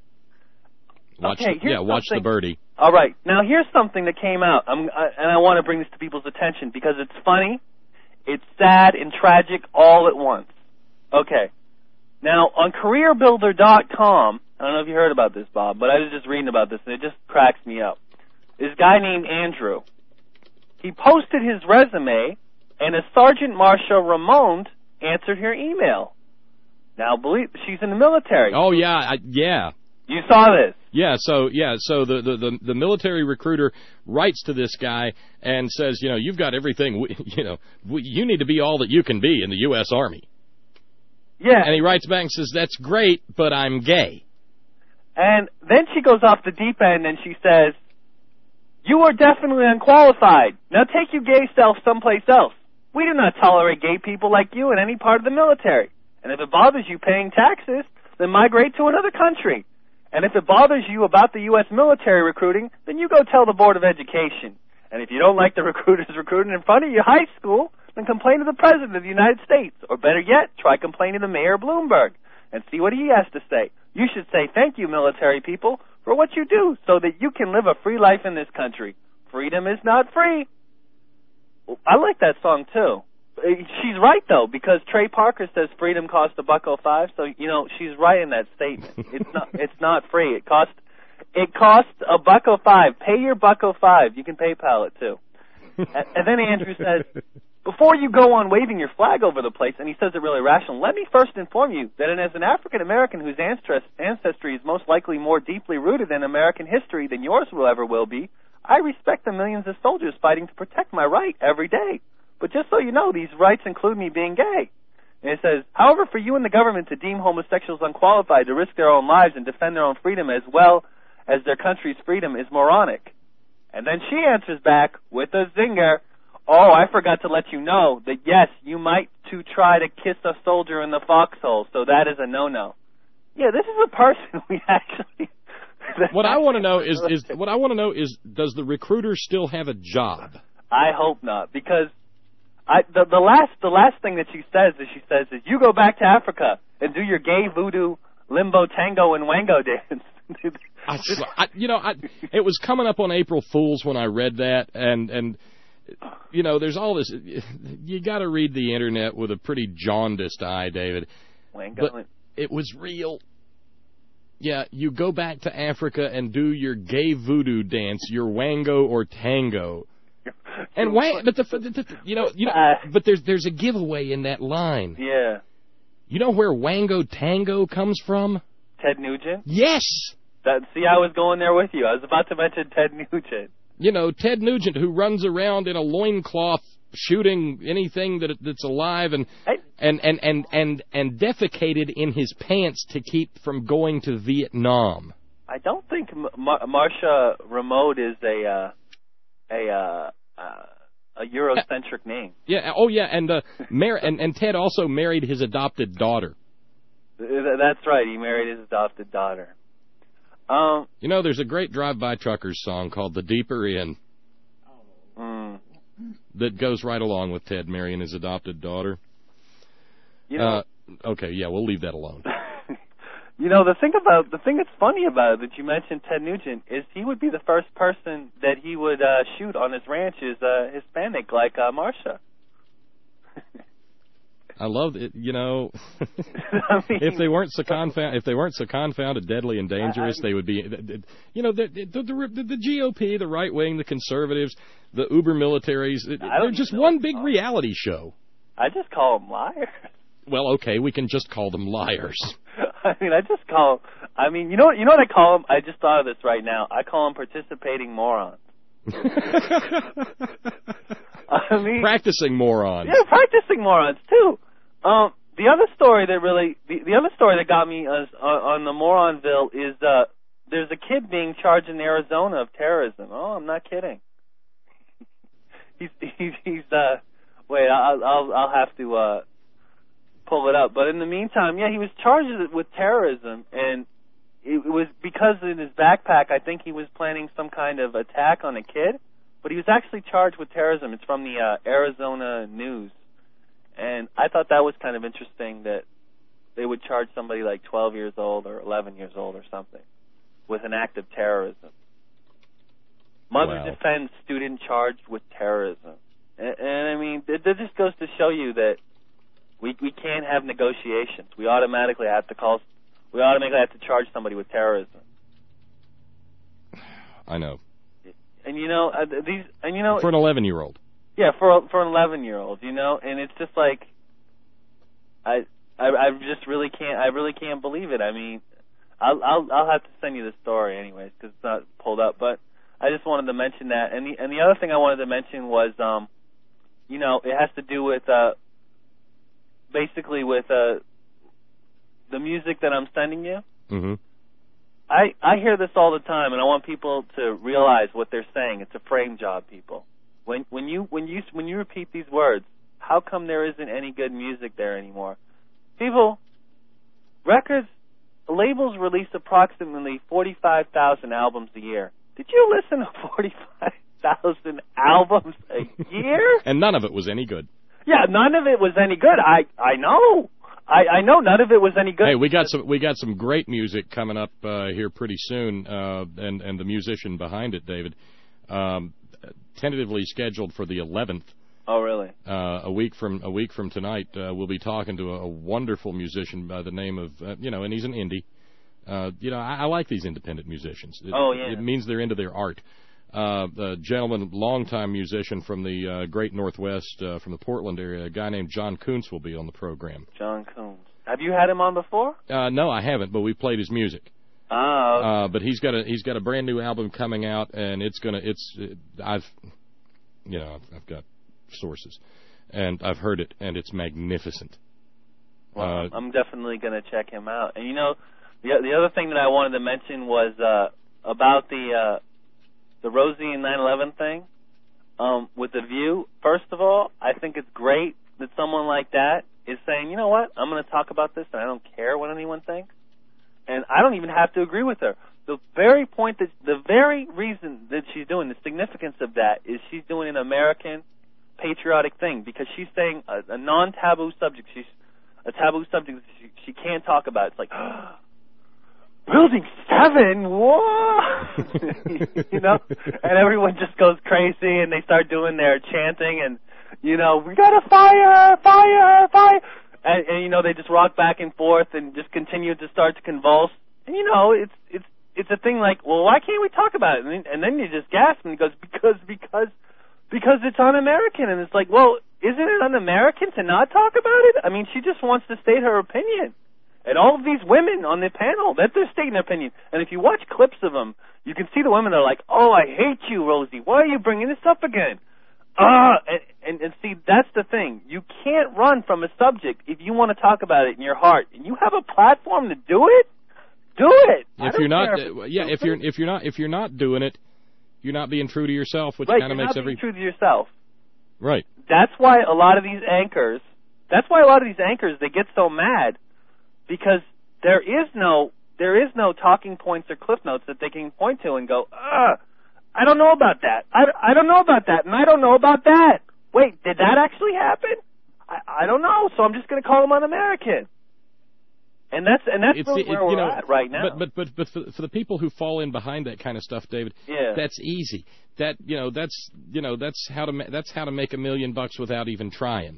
Watch okay, the, yeah, watch the birdie. All right, now here's something that came out, I'm, I, and I want to bring this to people's attention because it's funny. It's sad and tragic all at once. Okay. Now, on career builder dot com, I don't know if you heard about this, Bob, but I was just reading about this, and it just cracks me up. This guy named Andrew, he posted his resume, and a Sergeant Marcia Ramond answered her email. Now, believe she's in the military. Oh, yeah, I, yeah. You saw this. Yeah, so yeah, so the, the, the, the military recruiter writes to this guy and says, you know, you've got everything, we, you know, we, you need to be all that you can be in the U S Army. Yeah. And he writes back and says, that's great, but I'm gay. And then she goes off the deep end and she says, you are definitely unqualified. Now take your gay self someplace else. We do not tolerate gay people like you in any part of the military. And if it bothers you paying taxes, then migrate to another country. And if it bothers you about the U S military recruiting, then you go tell the Board of Education. And if you don't like the recruiters recruiting in front of your high school, then complain to the President of the United States. Or better yet, try complaining to Mayor Bloomberg and see what he has to say. You should say thank you, military people, for what you do so that you can live a free life in this country. Freedom is not free. I like that song, too. She's right, though, because Trey Parker says freedom costs a buck oh five, so, you know, she's right in that statement. It's not it's not free. It costs it costs a buck oh five. Pay your buck oh five. You can PayPal it, too. and, and then Andrew says, before you go on waving your flag over the place, and he says it really rational, let me first inform you that as an African-American whose ancestry is most likely more deeply rooted in American history than yours will ever will be, I respect the millions of soldiers fighting to protect my right every day. But just so you know, these rights include me being gay. And it says, however, for you and the government to deem homosexuals unqualified to risk their own lives and defend their own freedom as well as their country's freedom is moronic. And then she answers back with a zinger, oh, I forgot to let you know that, yes, you might to try to kiss a soldier in the foxhole, so that is a no-no. Yeah, this is a person we actually... What I want to know is, is what I want to know is, does the recruiter still have a job? I hope not, because I the, the last the last thing that she says is she says is you go back to Africa and do your gay voodoo limbo tango and wango dance. I, I, you know, I, it was coming up on April Fool's when I read that, and and you know, there's all this. You got to read the internet with a pretty jaundiced eye, David. Wango. But it was real. Yeah, you go back to Africa and do your gay voodoo dance, your wango or tango. And wang, but the, the, the you know, you know, but there's there's a giveaway in that line. Yeah. You know where wango tango comes from? Ted Nugent? Yes. That, see, I was going there with you. I was about to mention Ted Nugent. You know, Ted Nugent, who runs around in a loincloth shooting anything that that's alive and hey. and, and, and, and, and defecated in his pants to keep from going to Vietnam. I don't think Mar- Marsha Remote is a uh, a uh, uh, a Eurocentric name. Yeah. Oh, yeah. And uh, Mar- and and Ted also married his adopted daughter. That's right. He married his adopted daughter. Um, you know, there's a great Drive-By Truckers song called "The Deeper In" mm. that goes right along with Ted marrying his adopted daughter. You know, uh, okay, yeah, we'll leave that alone. You know, the thing about the thing that's funny about it that you mentioned Ted Nugent is he would be the first person that he would uh, shoot on his ranch is uh, Hispanic, like uh, Marsha. I love it. You know, I mean, if they weren't so confound, if they weren't so confounded, deadly, and dangerous, I, I, they would be. You know, the the, the the G O P, the right wing, the conservatives, the uber militaries. They're just one big reality show. I just call them liars. Well, okay, we can just call them liars. I mean, I just call. I mean, you know, you know what I call them? I just thought of this right now. I call them participating morons. I mean, practicing morons. Yeah, practicing morons too. Um, the other story that really, the, the other story that got me uh, on the Moronville is uh, there's a kid being charged in Arizona of terrorism. Oh, I'm not kidding. he's he's he's uh, wait, I'll I'll I'll have to uh. pull it up. But in the meantime, yeah, he was charged with terrorism, and it was because in his backpack, I think he was planning some kind of attack on a kid, but he was actually charged with terrorism. It's from the uh, Arizona News, and I thought that was kind of interesting that they would charge somebody like twelve years old or eleven years old or something with an act of terrorism. Mother wow. defends student charged with terrorism. And, and I mean, it, it just goes to show you that We we can't have negotiations. We automatically have to call. We automatically have to charge somebody with terrorism. I know. And you know uh, these. And you know for an eleven-year-old. Yeah, for for an eleven-year-old. You know, and it's just like I I I just really can't. I really can't believe it. I mean, I'll I'll I'll have to send you the story anyways because it's not pulled up. But I just wanted to mention that. And the and the other thing I wanted to mention was um, you know, it has to do with uh. basically with uh, the music that I'm sending you. Mm-hmm. I, I hear this all the time, and I want people to realize what they're saying. It's a frame job, people. When when you when you when you repeat these words, how come there isn't any good music there anymore? People, records, labels release approximately forty-five thousand albums a year. Did you listen to forty-five thousand albums a year? And none of it was any good. Yeah, none of it was any good. I I know. I, I know none of it was any good. Hey, we got some we got some great music coming up uh, here pretty soon, uh, and and the musician behind it, David, um, tentatively scheduled for the eleventh. Oh, really? Uh, a week from a week from tonight, uh, we'll be talking to a, a wonderful musician by the name of uh, you know, and he's an indie. Uh, you know, I, I like these independent musicians. It, oh yeah. It means they're into their art. uh, a gentleman, longtime musician from the uh, Great Northwest, uh, from the Portland area. A guy named John Kuntz will be on the program. John Kuntz. Have you had him on before? Uh, no, I haven't, but we've played his music. Oh. Uh, but he's got a he's got a brand new album coming out, and it's gonna it's it, I've you know I've, I've got sources, and I've heard it, and it's magnificent. Well, uh, I'm definitely gonna check him out. And you know, the the other thing that I wanted to mention was uh, about the uh, the Rosie and nine eleven thing um, with the View. First of all, I think it's great that someone like that is saying, you know what, I'm going to talk about this, and I don't care what anyone thinks. And I don't even have to agree with her. The very point that, the very reason that she's doing, the significance of that, is she's doing an American patriotic thing because she's saying a, a non-taboo subject. She's a taboo subject that she, she can't talk about. It's like, oh, Building seven, what? You know, and everyone just goes crazy and they start doing their chanting and, you know, we gotta fire, fire, fire. And, and, you know, they just rock back and forth and just continue to start to convulse. And, you know, it's it's it's a thing like, well, why can't we talk about it? And, and then you just gasp and he goes, because, because, because it's un-American. And it's like, well, isn't it un-American to not talk about it? I mean, she just wants to state her opinion. And all of these women on the panel, that they're stating their opinion. And if you watch clips of them, you can see the women are like, oh, I hate you, Rosie. Why are you bringing this up again? Uh, and, and, and see, that's the thing. You can't run from a subject if you want to talk about it in your heart. And you have a platform to do it, do it. If you're not, uh, yeah, if you're if you're not if you're not doing it, you're not being true to yourself, which right, kind of makes every true to yourself. Right. That's why a lot of these anchors. That's why a lot of these anchors they get so mad because there is no there is no talking points or cliff notes that they can point to and go, ugh. I don't know about that. I, I don't know about that, and I don't know about that. Wait, did that actually happen? I, I don't know, so I'm just going to call them un-American. And that's and that's it's, really it, where you we're know, at right now. But but but, but for, for the people who fall in behind that kind of stuff, David, yeah. that's easy. That you know that's you know that's how to ma- that's how to make a million bucks without even trying.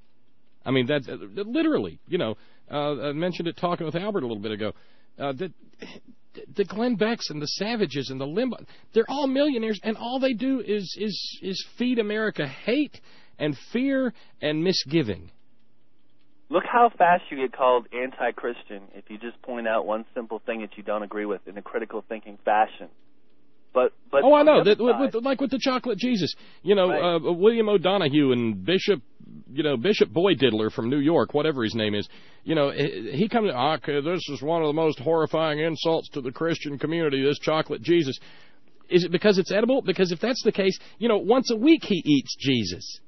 I mean that uh, literally. You know, uh, I mentioned it talking with Albert a little bit ago. Uh, that. The Glenn Becks and the Savages and the Limbo, they're all millionaires, and all they do is is is feed America hate and fear and misgiving. Look how fast you get called anti-Christian if you just point out one simple thing that you don't agree with in a critical thinking fashion. But but oh, I know that with, with, like with the Chocolate Jesus, you know, right. uh, William O'Donoghue and Bishop, you know, Bishop Boy Diddler from New York, whatever his name is, you know, he comes, okay, this is one of the most horrifying insults to the Christian community. This Chocolate Jesus, is it because it's edible? Because if that's the case, you know, once a week he eats Jesus,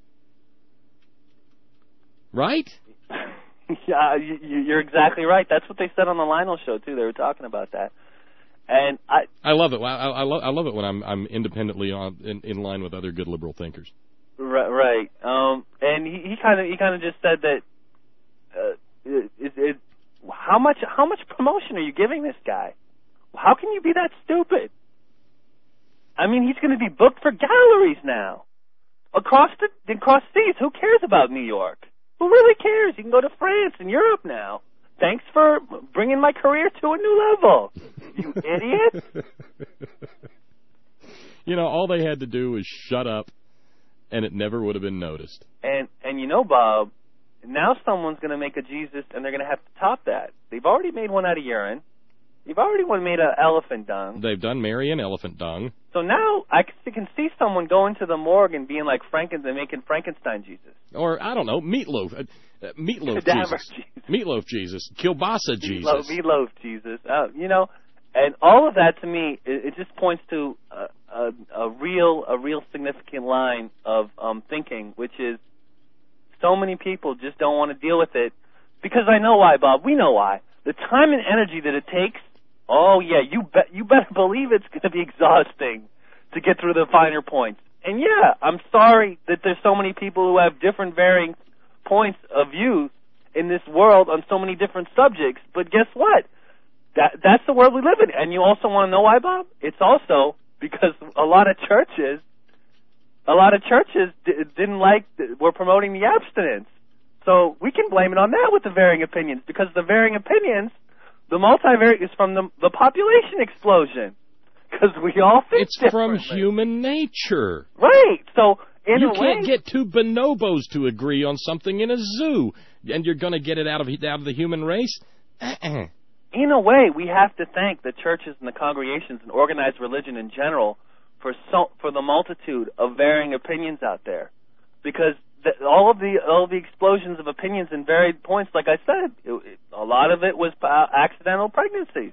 right? Yeah, you, you're exactly right. That's what they said on the Lionel show too. They were talking about that. And I, I love it. I, I, love, I love it when I'm, I'm independently on, in, in line with other good liberal thinkers. Right, right. Um, and he, he kind of, he kind of just said that. Uh, it, it, it, how much, how much promotion are you giving this guy? How can you be that stupid? I mean, he's going to be booked for galleries now, across the, across seas. Who cares about New York? Who really cares? You can go to France and Europe now. Thanks for bringing my career to a new level, you idiot. You know, all they had to do was shut up, and it never would have been noticed. And, and you know, Bob, now someone's going to make a Jesus, and they're going to have to top that. They've already made one out of urine. They've already one made an elephant dung. They've done Mary and elephant dung. So now I can see someone going to the morgue and being like Franken, they're making Frankenstein Jesus. Or, I don't know, meatloaf. Uh, uh, meatloaf Jesus. Jesus. Meatloaf Jesus. Kielbasa Jesus. Meatloaf, meatloaf Jesus. Uh, you know, and all of that to me, it, it just points to a, a, a real, a real significant line of um, thinking, which is so many people just don't want to deal with it. Because I know why, Bob. We know why. The time and energy that it takes. Oh, yeah, you bet. You better believe it's going to be exhausting to get through the finer points. And, yeah, I'm sorry that there's so many people who have different varying points of view in this world on so many different subjects. But guess what? That That's the world we live in. And you also want to know why, Bob? It's also because a lot of churches, a lot of churches d- didn't like, were promoting the abstinence. So we can blame it on that with the varying opinions, because the varying opinions, the multivariate is from the, the population explosion. because we all think It's from differently. human nature. Right. So, in you a can't way, get two bonobos to agree on something in a zoo, and you're going to get it out of out of the human race. Uh-uh. in a way, we have to thank the churches and the congregations and organized religion in general for so for the multitude of varying opinions out there, because the, all of the all of the explosions of opinions in varied points, like I said, it, it, a lot of it was uh, accidental pregnancies.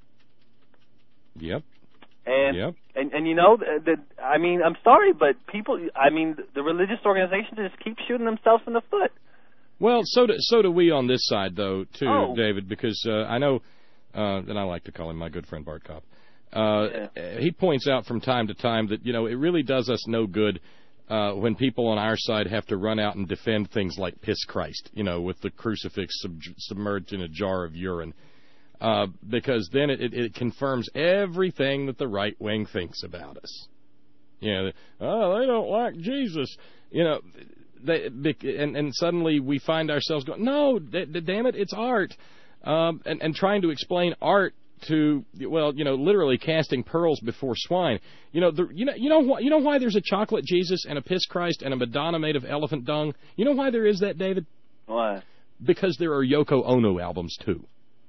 Yep. And, yep. and and you know that I mean I'm sorry, but people I mean the religious organizations just keep shooting themselves in the foot. Well, so do, so do we on this side, though, too, Oh. David, because uh, I know, uh, and I like to call him my good friend Bart Kopp, uh, he points out from time to time that, you know, it really does us no good uh, when people on our side have to run out and defend things like Piss Christ, you know, with the crucifix sub- submerged in a jar of urine, uh, because then it, it, it confirms everything that the right wing thinks about us. You know, oh, they don't like Jesus, you know. They, and, and suddenly we find ourselves going, no, d- d- damn it, it's art, um, and, and trying to explain art to, well, you know, literally casting pearls before swine. You know, the, you know, you know why, you know why there's a chocolate Jesus and a Piss Christ and a Madonna made of elephant dung. You know why there is that, David? Why? Because there are Yoko Ono albums too.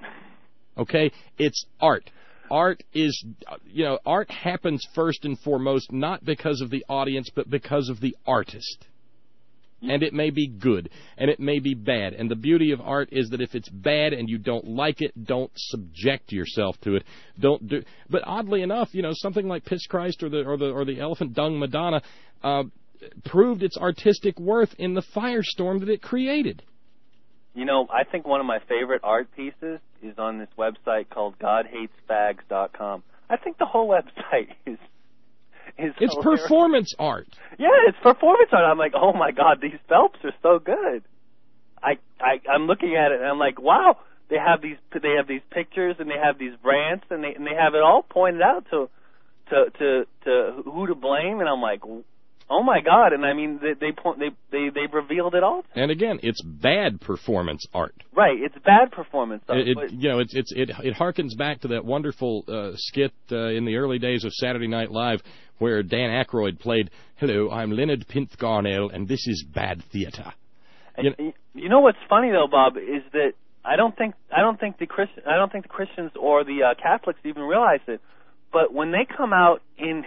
Okay, it's art. Art is, you know, art happens first and foremost not because of the audience, but because of the artist. And it may be good, and it may be bad. And the beauty of art is that if it's bad and you don't like it, don't subject yourself to it. Don't do. But oddly enough, you know, something like Piss Christ or the or the or the Elephant Dung Madonna uh, proved its artistic worth in the firestorm that it created. You know, I think one of my favorite art pieces is on this website called God Hates Fags dot com. I think the whole website is. is It's hilarious. performance art. Yeah, it's performance art. I'm like, oh my God, these Phelps are so good. I, I I'm looking at it and I'm like, wow, they have these they have these pictures and they have these rants and they and they have it all pointed out to to to, to who to blame, and I'm like, oh my God, and I mean they they point they they they've revealed it all. And again, it's bad performance art. Right, it's bad performance art. It, it but, you know it's it's it it harkens back to that wonderful uh, skit uh, in the early days of Saturday Night Live where Dan Aykroyd played, "Hello, I'm Leonard Pinth Garnell, and this is bad theater." and You know, you know what's funny though, Bob, is that I don't think I don't think the Christ, I don't think the Christians or the uh, Catholics even realize it. But when they come out in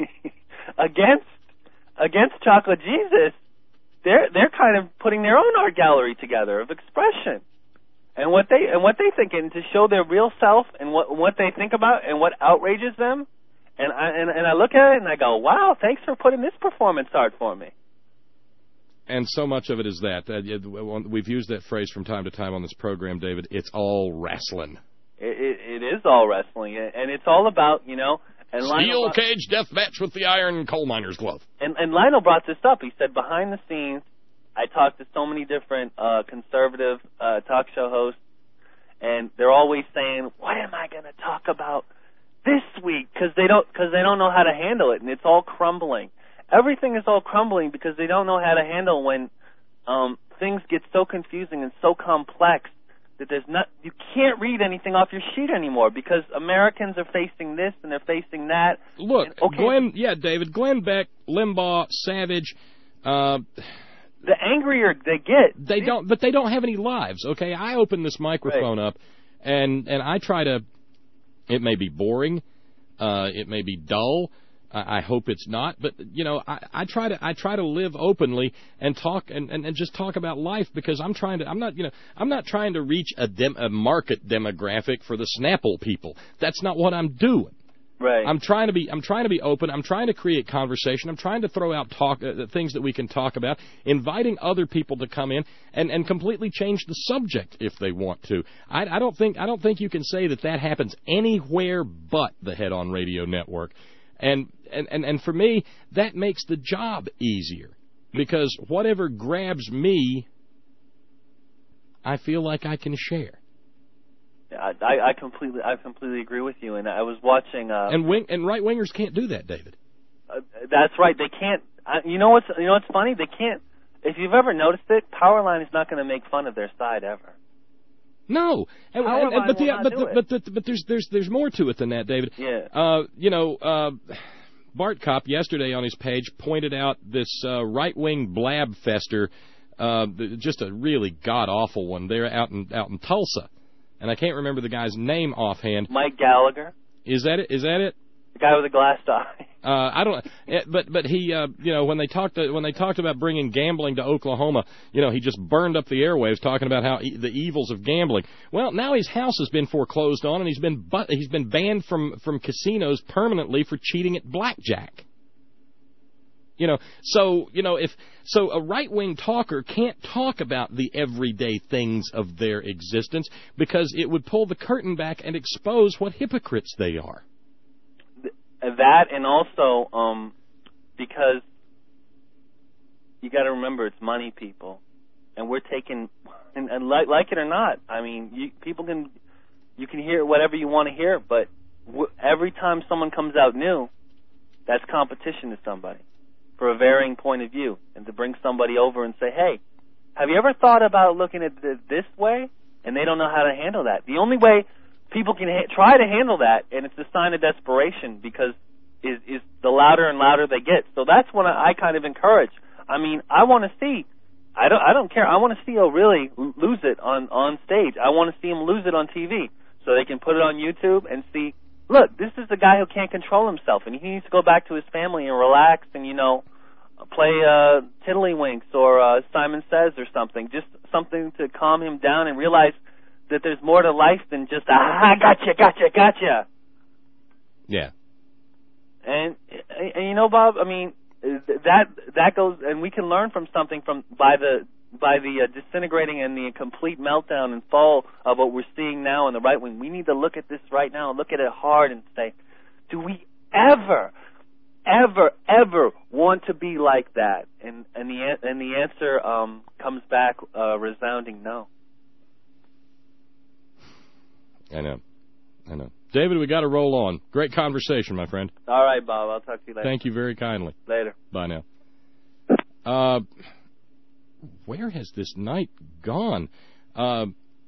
against against Chocolate Jesus, they're they're kind of putting their own art gallery together of expression, and what they and what they think, and to show their real self and what what they think about and what outrages them. And I and, and I look at it and I go, wow, thanks for putting this performance art for me. and so much of it is that. Uh, we've used that phrase from time to time on this program, David. It's all wrestling. It, it, it is all wrestling, and it's all about, you know. And Steel Lionel brought, cage death match with the iron coal miner's glove. And, and Lionel brought this up. He said, behind the scenes, I talked to so many different uh, conservative uh, talk show hosts, and they're always saying, "What am I going to talk about this week?" Because they don't, because they don't know how to handle it, and it's all crumbling. Everything is all crumbling because they don't know how to handle when um, things get so confusing and so complex that there's not, you can't read anything off your sheet anymore because Americans are facing this and they're facing that. Look, and, okay, Glenn, yeah, David, Glenn Beck, Limbaugh, Savage. Uh, the angrier they get, they don't, but they don't have any lives. Okay, I open this microphone right. up, and and I try to. It may be boring, uh, it may be dull. I hope it's not, but you know, I, I try to I try to live openly and talk and, and, and just talk about life because I'm trying to I'm not you know I'm not trying to reach a, dem, a market demographic for the Snapple people. That's not what I'm doing. Right. I'm trying to be I'm trying to be open. I'm trying to create conversation. I'm trying to throw out talk uh, things that we can talk about, inviting other people to come in and, and completely change the subject if they want to. I, I don't think I don't think you can say that that happens anywhere but the Head On Radio Network. And, and, and, and for me, that makes the job easier because whatever grabs me, I feel like I can share. I, I completely I completely agree with you. And I was watching. Uh, and wing, and right wingers can't do that, David. Uh, that's right. They can't. Uh, you know what's you know what's funny? They can't. If you've ever noticed it, Powerline is not going to make fun of their side ever. No, and, Power and, and, line but will the, not but do the, it. but the, but there's there's there's more to it than that, David. Yeah. Uh, you know, uh, Bart Kopp yesterday on his page pointed out this uh, right-wing blab fester, uh, just a really god awful one there out in out in Tulsa, and I can't remember the guy's name offhand. Mike Gallagher. Is that it? Is that it? The guy with the glass eye. Uh, I don't, eh, but but he, uh, you know, when they talked to, when they talked about bringing gambling to Oklahoma, you know, he just burned up the airwaves talking about how e- the evils of gambling. Well, now his house has been foreclosed on, and he's been but he's been banned from from casinos permanently for cheating at blackjack. You know, so you know if so, a right-wing talker can't talk about the everyday things of their existence because it would pull the curtain back and expose what hypocrites they are. That, and also um, because you got to remember it's money, people, and we're taking, and, and like, like it or not, I mean, you, people can, you can hear whatever you want to hear, but w- every time someone comes out new, that's competition to somebody for a varying point of view, and to bring somebody over and say, hey, have you ever thought about looking at it this way? And they don't know how to handle that. The only way people can ha- try to handle that, and it's a sign of desperation, because is is the louder and louder they get. So that's what I, I kind of encourage. I mean, I want to see. I don't. I don't care. I want to see him really lose it on on stage. I want to see him lose it on T V, so they can put it on YouTube and see. Look, this is a guy who can't control himself, and he needs to go back to his family and relax, and you know, play uh, Tiddlywinks or uh, Simon Says or something. Just something to calm him down and realize that there's more to life than just, ah, gotcha, gotcha, gotcha. Yeah. And, and you know, Bob, I mean, that that goes, and we can learn from something from by the by the uh, disintegrating and the complete meltdown and fall of what we're seeing now in the right wing. We need to look at this right now, look at it hard, and say, do we ever, ever, ever want to be like that? And and the and the answer um, comes back uh, resounding no. I know. I know. David, we got to roll on. Great conversation, my friend. All right, Bob. I'll talk to you later. Thank you very kindly. Later. Bye now. Uh, where has this night gone? Uh,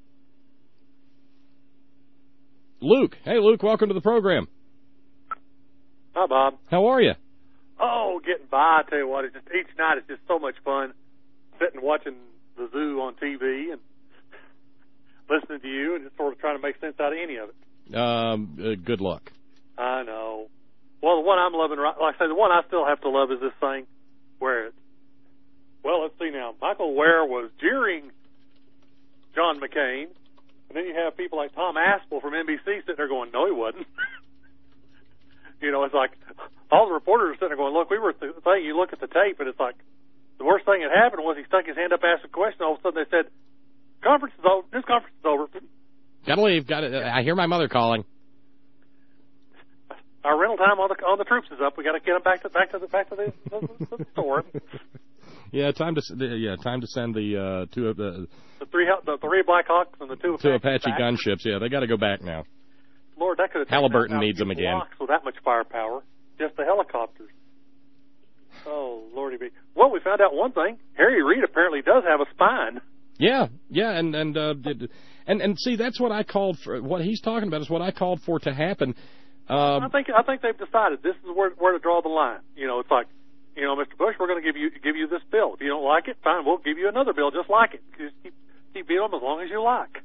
Luke. Hey, Luke, welcome to the program. Hi, Bob. How are you? Oh, getting by. I tell you what, it's just each night it's just so much fun sitting watching the zoo on T V and listening to you and just sort of trying to make sense out of any of it. Um, uh, good luck. I know. Well, the one I'm loving, right, like I say, the one I still have to love is this thing where it's, well, let's see now. Michael Ware was jeering John McCain, and then you have people like Tom Aspel from N B C sitting there going, no, he wasn't. You know, it's like all the reporters are sitting there going, look, we were at the thing, you look at the tape, and it's like the worst thing that happened was he stuck his hand up, asked a question, all of a sudden they said, conference is over, this conference is over. Gotta leave. Got to. I hear my mother calling. Our rental time on the on the troops is up. We got to get them back to back to the back to the, the, the store. Yeah, time to yeah time to send the uh, two of the the three the three Black Hawks and the two two Apache, Apache gunships. Yeah, they got to go back now. Lord, that could have Halliburton needs them again. With that much firepower, just the helicopters. Oh, Lordy be. Well, we found out one thing. Harry Reid apparently does have a spine. Yeah, yeah, and and uh, and and see, that's what I called for. What he's talking about is what I called for to happen. Um, I think I think they've decided this is where where to draw the line. You know, it's like, you know, Mister Bush, we're going to give you give you this bill. If you don't like it, fine, we'll give you another bill just like it. Just keep keep beating them as long as you like.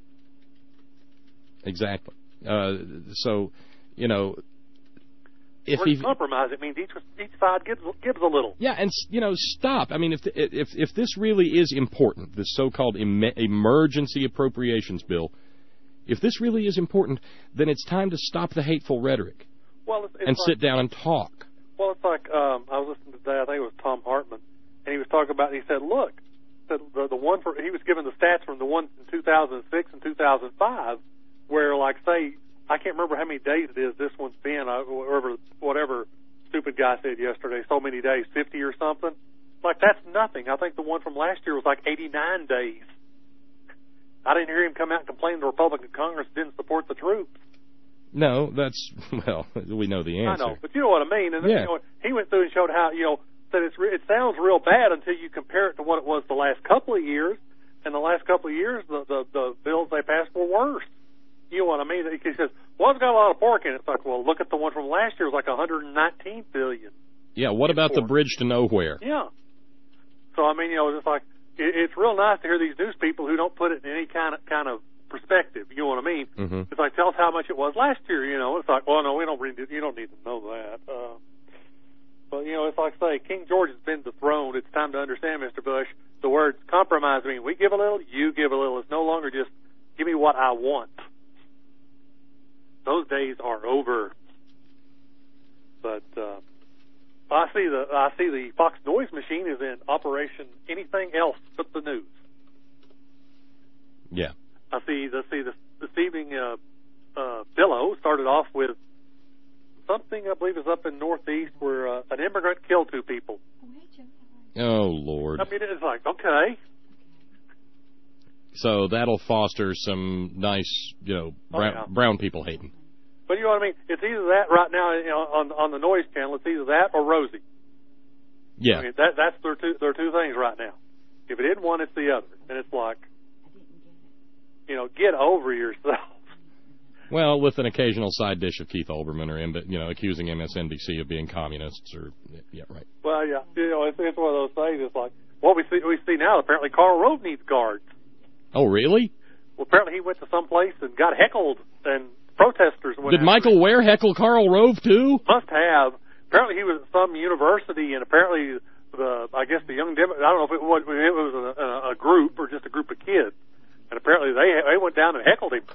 Exactly. Uh, so, you know, if We're he compromise, it means each each side gives gives a little. Yeah, and you know, stop. I mean, if the, if if this really is important, this so-called em- emergency appropriations bill, if this really is important, then it's time to stop the hateful rhetoric well, it's, it's and like, sit down and talk. Well, it's like um, I was listening today. I think it was Tom Hartman, and he was talking about. He said, "Look, the the, the one for he was given the stats from the ones in two thousand six and two thousand five, where like say." I can't remember how many days it is this one's been, uh, whatever, whatever stupid guy said yesterday, so many days, fifty or something. Like, that's nothing. I think the one from last year was like eighty-nine days. I didn't hear him come out and complain the Republican Congress didn't support the troops. No, that's, well, we know the answer. I know, but you know what I mean. And yeah. you know, he went through and showed how, you know, that it's re- it sounds real bad until you compare it to what it was the last couple of years. And the last couple of years, the, the, the bills they passed were worse. You know what I mean? He says, well, it's got a lot of pork in it. It's like, well, look at the one from last year. It was like one hundred nineteen billion. Yeah, what about the bridge to nowhere? Yeah. So, I mean, you know, it's like, it, it's real nice to hear these news people who don't put it in any kind of kind of perspective. You know what I mean? Mm-hmm. It's like, tell us how much it was last year, you know. It's like, well, no, we don't really, you don't need to know that. Uh, but, you know, it's like, say, King George has been dethroned. It's time to understand, Mister Bush, the words compromise mean we give a little, you give a little. It's no longer just give me what I want. Those days are over. But uh, I see the I see the Fox noise machine is in operation. Anything else but the news. Yeah. I see. I see this this evening. Uh, uh, Billo started off with something I believe is up in Northeast where uh, an immigrant killed two people. Oh Lord. I mean, it's like, okay. So that'll foster some nice, you know, brown, oh, yeah. brown people hating. But you know what I mean? It's either that right now, you know, on on the noise channel. It's either that or Rosie. Yeah. I mean, that that's their two their two things right now. If it isn't one, it's the other, and it's like, you know, get over yourself. Well, with an occasional side dish of Keith Olbermann or you know, accusing M S N B C of being communists or yeah, right. Well, yeah, you know, it's, it's one of those things. It's like what we see we see now. Apparently, Karl Rove needs guards. Oh, really? Well, apparently he went to some place and got heckled, and protesters went. Did Michael him. Ware heckle Karl Rove too? Must have. Apparently he was at some university, and apparently the I guess the young Dem- I don't know if it was, it was a, a group or just a group of kids, and apparently they they went down and heckled him.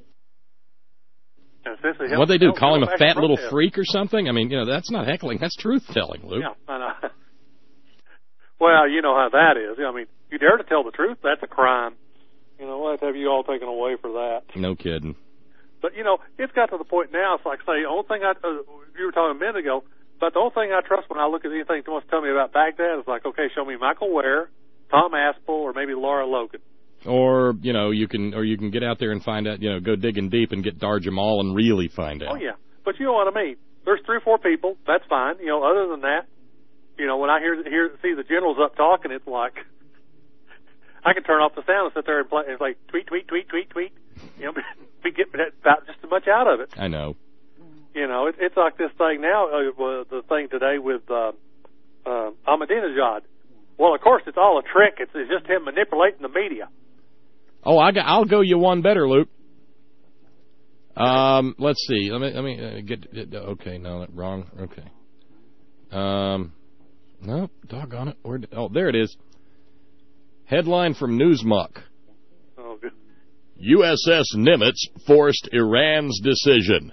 What they do? Call him a fat little freak or something? I mean, you know, that's not heckling. That's truth telling, Luke. Yeah, I know. Well, you know how that is. I mean, you dare to tell the truth, that's a crime. You know, we'll have to have you all taken away for that. No kidding. But, you know, it's got to the point now, it's like, say, the only thing I, uh, you were talking a minute ago, but the only thing I trust when I look at anything that wants to tell me about Baghdad is like, okay, show me Michael Ware, Tom Aspel, or maybe Laura Logan. Or, you know, you can or you can get out there and find out, you know, go digging deep and get Dar Jamal and really find out. Oh, yeah. But you know what I mean. There's three or four people. That's fine. You know, other than that, you know, when I hear hear see the generals up talking, it's like I can turn off the sound and sit there and play. It's like tweet, tweet, tweet, tweet, tweet. You know, we get about just as much out of it. I know. You know, it, it's like this thing now, uh, the thing today with uh, uh, Ahmadinejad. Well, of course, it's all a trick. It's, it's just him manipulating the media. Oh, I got, I'll go you one better, Luke. Um, let's see. Let me let me uh, get. Okay, no, wrong. Okay. Um, no, doggone it. Where? Oh, there it is. Headline from Newsmuck. Oh, good. U S S Nimitz forced Iran's decision.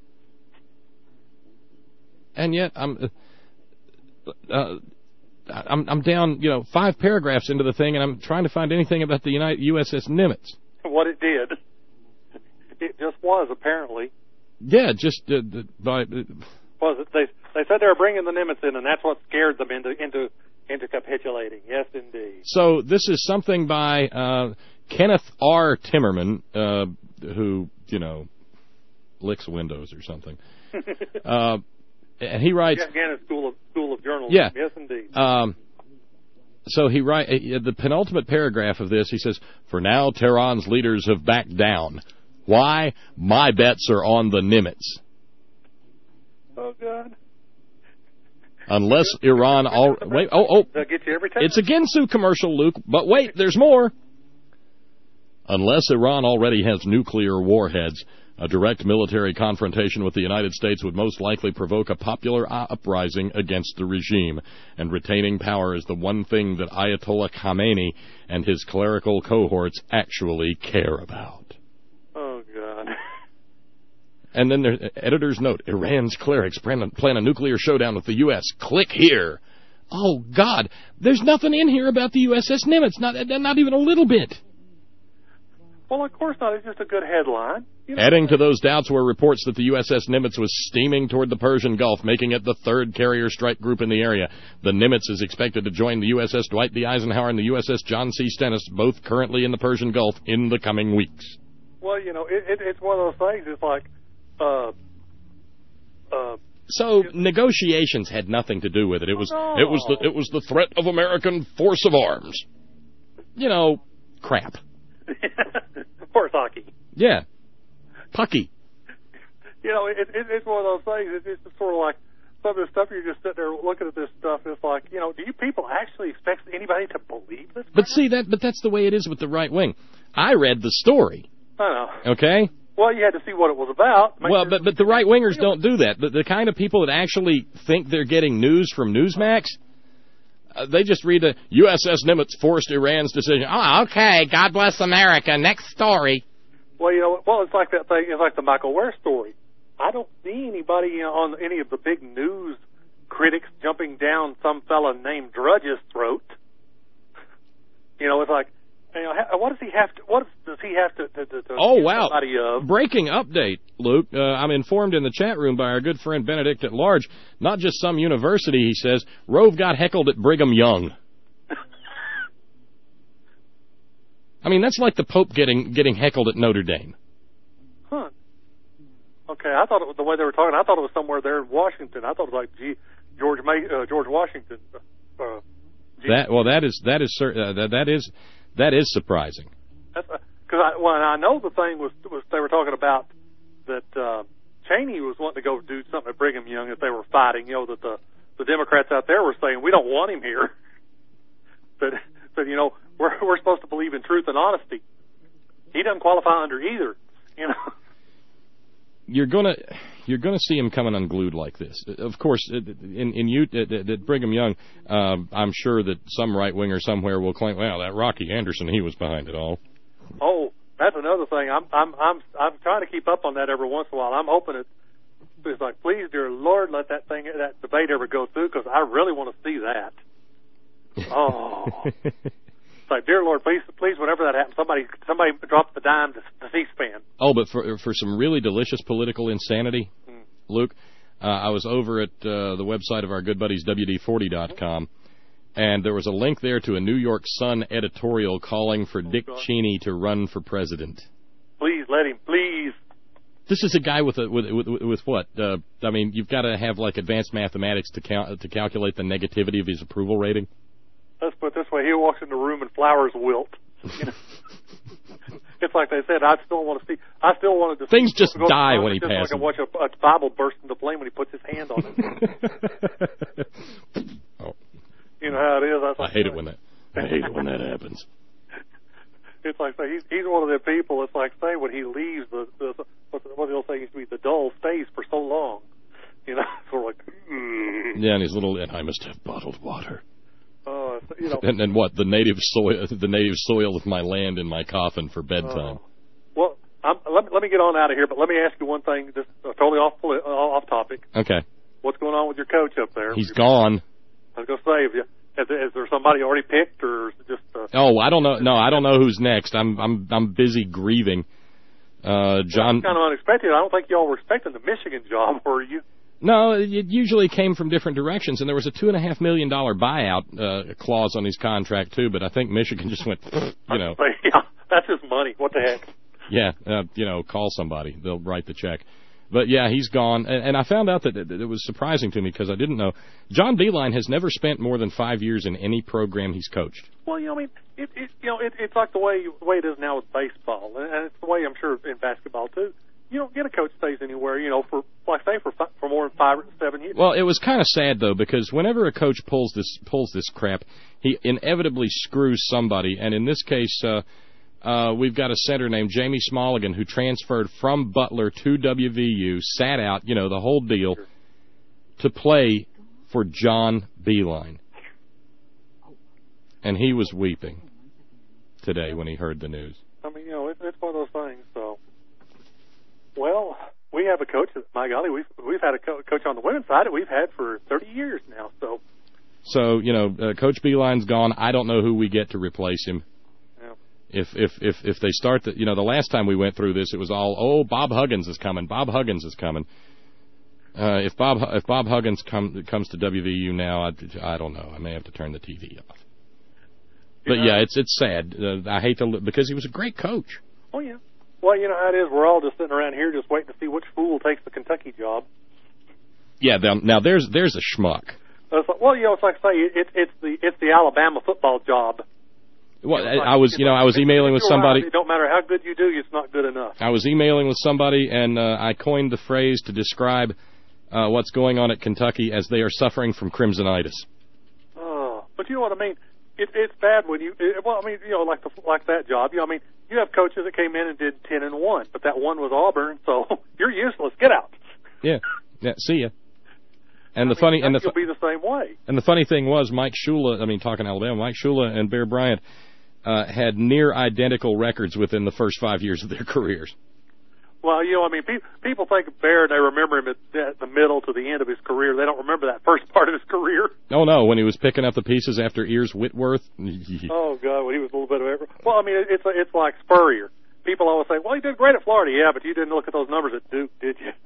And yet, I'm. Uh, uh, I'm I'm down, you know, five paragraphs into the thing, and I'm trying to find anything about the United U S S Nimitz. What it did, it just was apparently. Yeah, just uh, by. Uh, was it? They they said they were bringing the Nimitz in, and that's what scared them into into into capitulating. Yes, indeed. So this is something by uh, Kenneth R. Timmerman, uh, who you know licks windows or something. uh, And he writes... Yeah, again, a School of, School of Journalism. Yeah. Yes, indeed. Um, so he write uh, the penultimate paragraph of this, he says, for now, Tehran's leaders have backed down. Why? My bets are on the Nimitz. Oh, God. Unless Iran... All, wait, oh, oh. They'll get you every time. It's a Ginsu commercial, Luke. But wait, there's more. Unless Iran already has nuclear warheads... A direct military confrontation with the United States would most likely provoke a popular uprising against the regime, and retaining power is the one thing that Ayatollah Khamenei and his clerical cohorts actually care about. Oh, God. And then there's editor's note, Iran's clerics plan, plan a nuclear showdown with the U S Click here. Oh, God. There's nothing in here about the U S S Nimitz, not, not even a little bit. Well, of course not. It's just a good headline. You know, adding to those doubts were reports that the U S S Nimitz was steaming toward the Persian Gulf, making it the third carrier strike group in the area. The Nimitz is expected to join the U S S Dwight D. Eisenhower and the U S S John C. Stennis, both currently in the Persian Gulf, in the coming weeks. Well, you know, it, it, it's one of those things. It's like, uh, uh, so negotiations had nothing to do with it. It was no. it was the it was the threat of American force of arms. You know, crap. Poor Saki. Yeah. Pucky. You know, it, it, it's one of those things. It's, it's just sort of like some of this stuff. You're just sitting there looking at this stuff. It's like, you know, do you people actually expect anybody to believe this? But see that, but that's the way it is with the right wing. I read the story. I know. Okay. Well, you had to see what it was about. Well, sure. but but the right wingers don't do that. The, the kind of people that actually think they're getting news from Newsmax, uh, they just read the U S S Nimitz forced Iran's decision. Oh, okay. God bless America. Next story. Well, you know, well, it's like that thing. It's like the Michael Ware story. I don't see anybody, you know, on any of the big news critics jumping down some fella named Drudge's throat. You know, it's like, you know, what does he have to? What does he have to? to, to, to oh wow! Of? Breaking update, Luke. Uh, I'm informed in the chat room by our good friend Benedict at Large. Not just some university, he says. Rove got heckled at Brigham Young. I mean, that's like the Pope getting getting heckled at Notre Dame. Huh. Okay, I thought it was the way they were talking. I thought it was somewhere there in Washington. I thought it was like G, George May, uh, George Washington. Uh, that well, that is that is uh, that that is that is surprising. Because uh, I, well, I know the thing was was they were talking about that uh, Cheney was wanting to go do something at Brigham Young that they were fighting. You know, that the the Democrats out there were saying we don't want him here. But but you know we're we're supposed to believe in truth and honesty. He doesn't qualify under either. You know. You're gonna, you're gonna see him coming unglued like this. Of course, in in you, at Brigham Young, uh, I'm sure that some right winger somewhere will claim, well, that Rocky Anderson, he was behind it all. Oh, that's another thing. I'm I'm I'm I'm trying to keep up on that every once in a while. I'm hoping it, it's like, please, dear Lord, let that thing, that debate ever go through, because I really want to see that. Oh. It's like, dear Lord, please, please, whenever that happens, somebody, somebody drop the dime to, to C-SPAN. Oh, but for for some really delicious political insanity, mm. Luke, uh, I was over at uh, the website of our good buddies, W D forty dot com, and there was a link there to a New York Sun editorial calling for oh, Dick God. Cheney to run for president. Please let him, please. This is a guy with a, with, with with what? Uh, I mean, you've got to have like advanced mathematics to count to calculate the negativity of his approval rating. Let's put it this way: he walks in the room and flowers wilt. You know? It's like they said. I still want to see. I still wanted to. Things see, just die when he just passes. So I can watch a, a Bible burst into flame when he puts his hand on it. Oh. You know how it is. I, I hate it when that. I hate it when that happens. It's like say he's he's one of the people. It's like say when he leaves the, the what they'll say used to be the dull stays for so long. You know, sort of like. Mm. Yeah, and his little and I must have bottled water. Uh, you know, and, and what the native soil, the native soil of my land in my coffin for bedtime. Uh, well, I'm, let, let me get on out of here, but let me ask you one thing, just uh, totally off uh, off topic. Okay. What's going on with your coach up there? He's gone. I was going to say, have you, is, is there somebody already picked, or is it just? Uh, oh, I don't know. No, I don't know who's next. I'm I'm I'm busy grieving. Uh, John. Well, kind of unexpected. I don't think y'all were expecting the Michigan job, were you? No, it usually came from different directions, and there was a two and a half million dollar buyout uh, clause on his contract too. But I think Michigan just went, you know, yeah, that's his money. What the heck? Yeah, uh, you know, call somebody; they'll write the check. But yeah, he's gone, and, and I found out that it, it was surprising to me because I didn't know. John Beilein has never spent more than five years in any program he's coached. Well, you know, I mean, it, it, you know, it, it's like the way the way it is now with baseball, and it's the way I'm sure in basketball too. You don't get a coach stays anywhere, you know, for like say for for more than five or seven years. Well, it was kind of sad though because whenever a coach pulls this pulls this crap, he inevitably screws somebody. And in this case, uh, uh, we've got a center named Jamie Smolligan who transferred from Butler to W V U, sat out, you know, the whole deal, to play for John Beilein, and he was weeping today when he heard the news. I mean, you know, it, it's one of those things. So. Well, we have a coach. My golly, we've we've had a co- coach on the women's side that we've had for thirty years now. So, so you know, uh, Coach Beilein's gone. I don't know who we get to replace him. Yeah. If if if if they start the, you know, the last time we went through this, it was all, oh, Bob Huggins is coming. Bob Huggins is coming. Uh, if Bob if Bob Huggins come, comes to W V U now, I, I don't know. I may have to turn the T V off. But yeah, yeah it's it's sad. Uh, I hate to because he was a great coach. Oh yeah. Well, you know how it is. We're all just sitting around here just waiting to see which fool takes the Kentucky job. Yeah, now there's there's a schmuck. Uh, so, well, you know, it's like say it, it's the it's the Alabama football job. Well, You know, I, I was, you know, I was emailing with somebody. It don't matter how good you do, it's not good enough. I was emailing with somebody, and uh, I coined the phrase to describe uh, what's going on at Kentucky as they are suffering from crimsonitis. Oh, but you know what I mean? It, it's bad when you. It, well, I mean, you know, like the like that job. You know, I mean, you have coaches that came in and did ten and one, but that one was Auburn, so you're useless. Get out. Yeah, yeah. See ya. And I the mean, funny and the you'll be the same way. And the funny thing was, Mike Shula. I mean, talking Alabama, Mike Shula and Bear Bryant uh, had near identical records within the first five years of their careers. Well, you know, I mean, pe- people think of Bear and they remember him at, at the middle to the end of his career. They don't remember that first part of his career. Oh no, when he was picking up the pieces after Ears Whitworth. Oh God, when he was a little bit of every. Well, I mean, it's it's like Spurrier. People always say, "Well, he did great at Florida." Yeah, but you didn't look at those numbers at Duke, did you?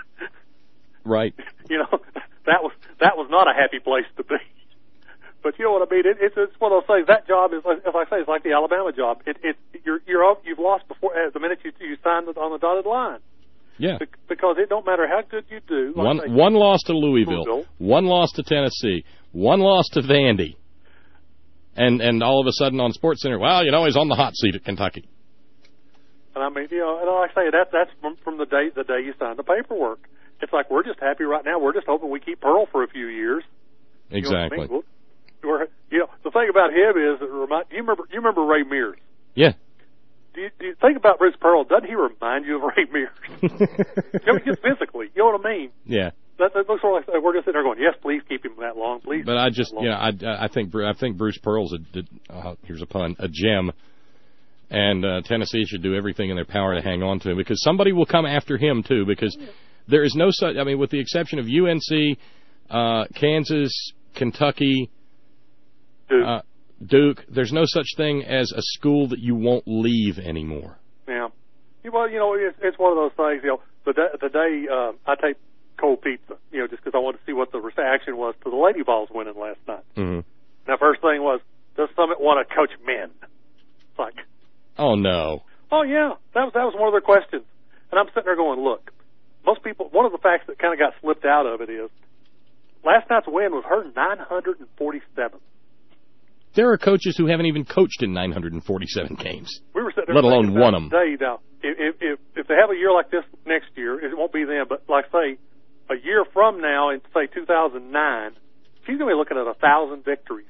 Right. You know, that was that was not a happy place to be. But you know what I mean? It, it's it's one of those things. That job is, as I say, it's like the Alabama job. It it you're you're off, you've lost before the minute you you sign on the dotted line. Yeah. Be- because it don't matter how good you do. Like One say, one loss to Louisville, Louisville, one loss to Tennessee, one loss to Vandy, and and all of a sudden on SportsCenter, well, you know, he's on the hot seat at Kentucky. And I mean, you know, and like I say, that that's from from the day the day you signed the paperwork. It's like we're just happy right now. We're just hoping we keep Pearl for a few years. Exactly. You know what I mean? We're, we're, you know, the thing about him is, it remind, you remember you remember Ray Mears? Yeah. Do you, do you think about Bruce Pearl? Doesn't he remind you of Ray Mears? I mean, just physically. You know what I mean? Yeah. That, that looks sort of like we're just sitting there going, yes, please keep him that long, please. But I just, you know, I, I think I think Bruce Pearl's a, uh, here's a pun, a gem, and uh, Tennessee should do everything in their power to hang on to him because somebody will come after him too. Because there is no such, I mean, with the exception of U N C, uh, Kansas, Kentucky, Duke. Uh, Duke, there's no such thing as a school that you won't leave anymore. Yeah. Well, you know, it's, it's one of those things. You know, the day, the day uh, I take cold pizza, you know, just because I wanted to see what the reaction was to the Lady Vols winning last night. Mm-hmm. Now, first thing was, does Summit want to coach men? It's like, oh no. Oh yeah, that was that was one of their questions, and I'm sitting there going, look, most people. One of the facts that kind of got slipped out of it is last night's win was her nine hundred forty-seventh. There are coaches who haven't even coached in nine hundred forty-seven games, we were sitting there let alone won them. Today, now, if, if if they have a year like this next year, it won't be them. But like say, a year from now, in say two thousand nine, she's going to be looking at a thousand victories.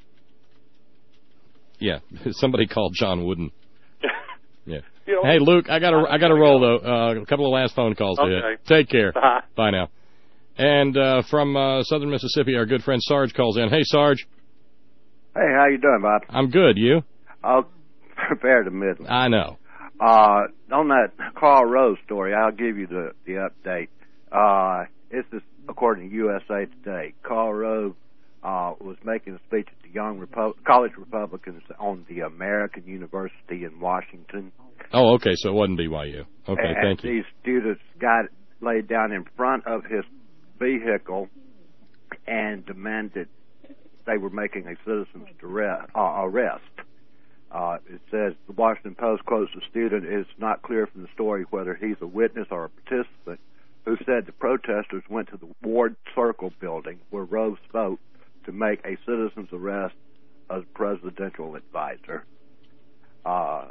Yeah, somebody called John Wooden. Yeah. You know, hey, Luke, I got to I got to roll though. Uh, a couple of last phone calls. Okay. To Take care. Bye. Bye now. And uh, from uh, Southern Mississippi, our good friend Sarge calls in. Hey, Sarge. Hey, how you doing, Bob? I'm good. You? I'll prepare the middle. I know. Uh, on that Karl Rove story, I'll give you the the update. Uh, this is according to U S A Today. Karl Rove uh, was making a speech at the Young Repu- College Republicans on the American University in Washington. Oh, okay. So it wasn't B Y U. Okay, and thank you. These students got laid down in front of his vehicle and demanded they were making a citizen's arrest. Uh, arrest. Uh, it says the Washington Post quotes the student. It's not clear from the story whether he's a witness or a participant, who said the protesters went to the Ward Circle building where Rove spoke to make a citizen's arrest as presidential advisor. Uh,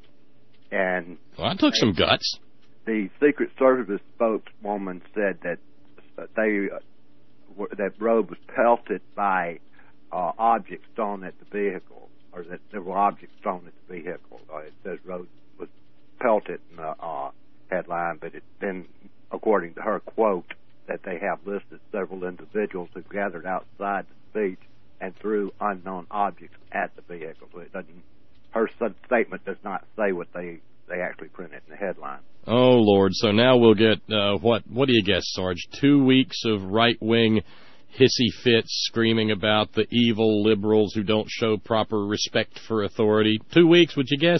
and well, that took some guts. The Secret Service spokeswoman said that they uh, that Rove was pelted by uh, objects thrown at the vehicle, or that there were objects thrown at the vehicle. Uh, it says Rove was pelted in the uh, headline, but it then, according to her quote, that they have listed several individuals who gathered outside the speech and threw unknown objects at the vehicle. So it doesn't. Her statement does not say what they they actually printed in the headline. Oh Lord! So now we'll get uh, what? What do you guess, Sarge? Two weeks of right-wing hissy fits screaming about the evil liberals who don't show proper respect for authority. Two weeks, would you guess?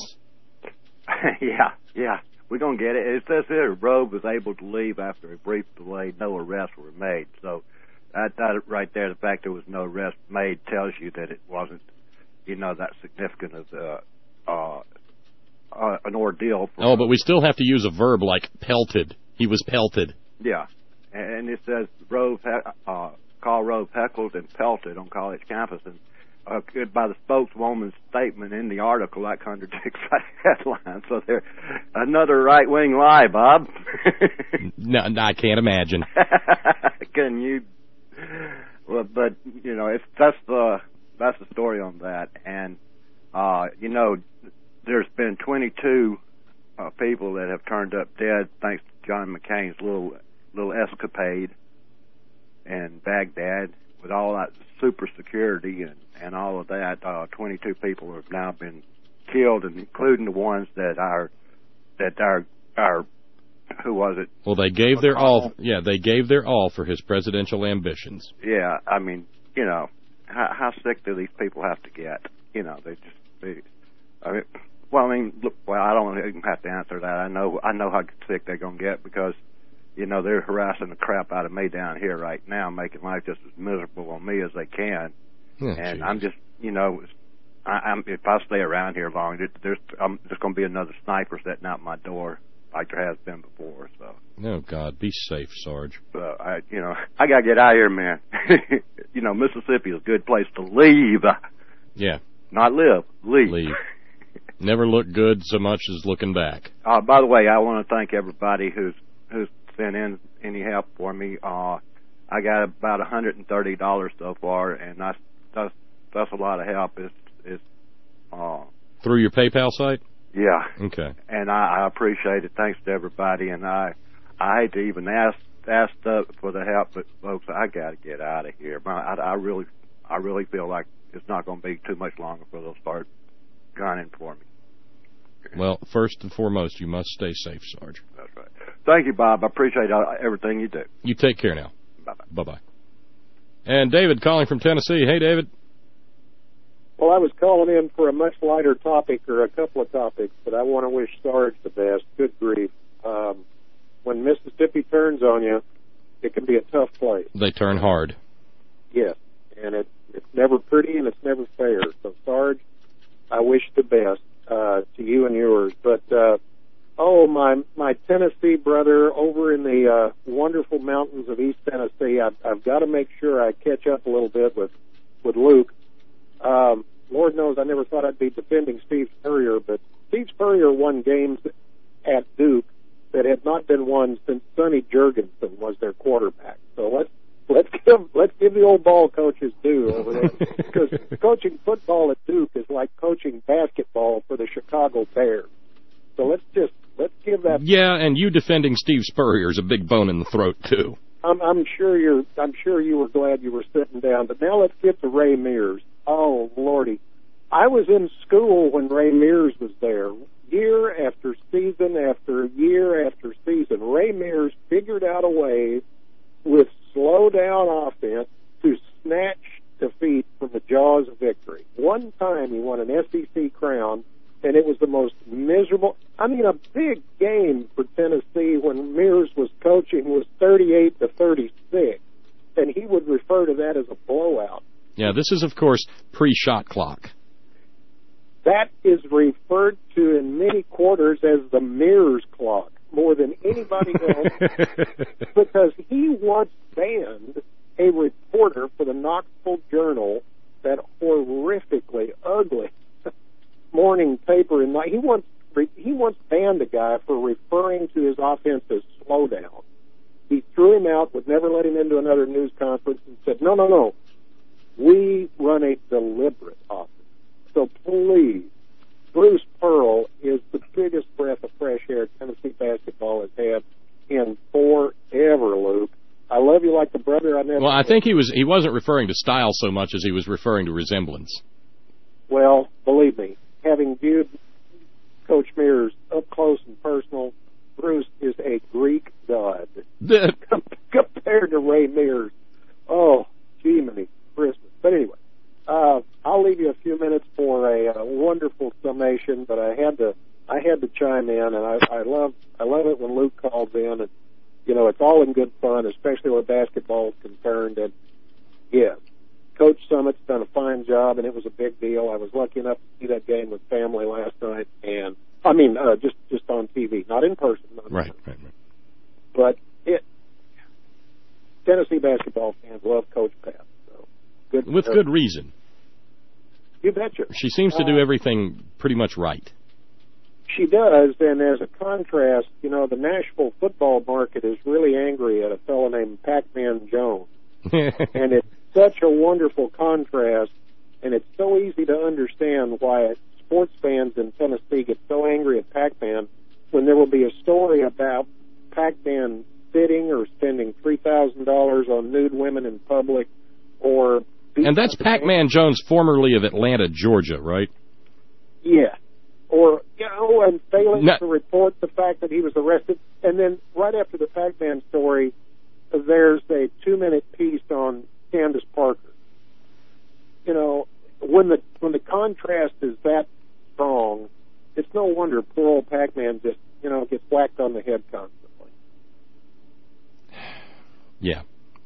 yeah, yeah. We're going to get it. It says here Rove was able to leave after a brief delay. No arrests were made. So that, that right there, the fact there was no arrest made tells you that it wasn't, you know, that significant of uh, uh, uh, an ordeal. For oh, but we still have to use a verb like pelted. He was pelted. Yeah. And it says Rove, uh, Karl Rove heckled and pelted on college campus. And uh, by the spokeswoman's statement in the article, that contradicts that headline. So there, another right-wing lie, Bob. no, no, I can't imagine. Can you? Well, but you know, if that's the that's the story on that, and uh, you know, there's been twenty-two uh, people that have turned up dead thanks to John McCain's little little escapade in Baghdad with all that super security and, and all of that. Uh, twenty-two people have now been killed, and including the ones that are that are are who was it? Well, they gave their all. Yeah, they gave their all for his presidential ambitions. Yeah, I mean, you know, how, how sick do these people have to get? You know, they just. They, I mean, well, I mean, look, well, I don't even have to answer that. I know, I know how sick they're gonna get because, you know, they're harassing the crap out of me down here right now, making life just as miserable on me as they can. Oh, and geez. I'm just, you know, I, I'm if I stay around here long, there's I'm, there's going to be another sniper sitting out my door like there has been before. So. Oh God, be safe, Sarge. So I, you know, I gotta get out of here, man. You know, Mississippi is a good place to leave. Yeah. Not live, leave. Leave. Never look good so much as looking back. Uh, by the way, I want to thank everybody who's who's sent in any help for me. Uh, I got about one hundred thirty dollars so far, and that's that's that's a lot of help. It's it's uh, through your PayPal site. Yeah. Okay. And I, I appreciate it. Thanks to everybody. And I I hate to even ask ask the, for the help, but folks, I got to get out of here. I, I really I really feel like it's not going to be too much longer before they'll start gunning for me. Well, first and foremost, you must stay safe, Sarge. That's right. Thank you, Bob. I appreciate everything you do. You take care now. Bye-bye. Bye-bye. And David calling from Tennessee. Hey, David. Well, I was calling in for a much lighter topic or a couple of topics, but I want to wish Sarge the best. Good grief. Um, when Mississippi turns on you, it can be a tough place. They turn hard. Yes, and it, it's never pretty and it's never fair. So, Sarge, I wish the best uh, to you and yours. But, uh, oh, my my Tennessee brother over in the uh, wonderful mountains of East Tennessee, I've, I've got to make sure I catch up a little bit with, with Luke. Um, Lord knows I never thought I'd be defending Steve Spurrier, but Steve Spurrier won games at Duke that had not been won since Sonny Jurgensen was their quarterback. So let's let's give let's give the old ball coaches due over there, because coaching football at Duke is like coaching basketball for the Chicago Bears. So let's just let's give that. Yeah, and you defending Steve Spurrier is a big bone in the throat too. I'm, I'm sure you're. I'm sure you were glad you were sitting down. But now let's get to Ray Mears. Oh, Lordy. I was in school when Ray Mears was there. Year after season after year after season, Ray Mears figured out a way with slow-down offense to snatch defeat from the jaws of victory. One time he won an S E C crown, and it was the most miserable. I mean, a big game for Tennessee when Mears was coaching was thirty-eight to thirty-six, and he would refer to that as a blowout. Yeah, this is, of course, pre-shot clock. That is referred to in many quarters as the Mears clock more than anybody else, because he once banned a reporter for the Knoxville Journal, that horrifically ugly morning paper. And he once he once banned a guy for referring to his offense as slowdown. He threw him out, would never let him into another news conference, and said, no, no, no, we run a deliberate offense. So please, Bruce Pearl is the biggest breath of fresh air Tennessee basketball has had in forever, Luke. I love you like the brother I never Well, I met. think he was he wasn't referring to style so much as he was referring to resemblance. Well, believe me, having viewed Coach Mears up close and personal, Bruce is a Greek god compared to Ray Mears. Oh, gee, many Christmas. But anyway, uh, I'll leave you a few minutes for a, a wonderful summation. But I had to, I had to chime in, and I, I love, I love it when Luke calls in, and you know it's all in good fun, especially where basketball is concerned. And yes, Coach Summit's done a fine job, and it was a big deal. I was lucky enough to see that game with family last night, and I mean, uh, just just on T V, not in person. Not in right, person. right, right. But it, Tennessee basketball fans love Coach Pat. So good, with uh, good reason. You betcha. She seems to do everything pretty much right. She does, and as a contrast, you know, the Nashville football market is really angry at a fellow named Pac-Man Jones. And it's such a wonderful contrast, and it's so easy to understand why sports fans in Tennessee get so angry at Pac-Man when there will be a story about Pac-Man sitting or spending three thousand dollars on nude women in public, or... And that's Pac-Man Jones, formerly of Atlanta, Georgia, right? Yeah. Or, you know, and failing no. to report the fact that he was arrested. And then right after the Pac-Man story, there's a two-minute piece on Candace Parker. You know, when the when the contrast is that strong, it's no wonder poor old Pac-Man just, you know, gets whacked on the head constantly. Yeah.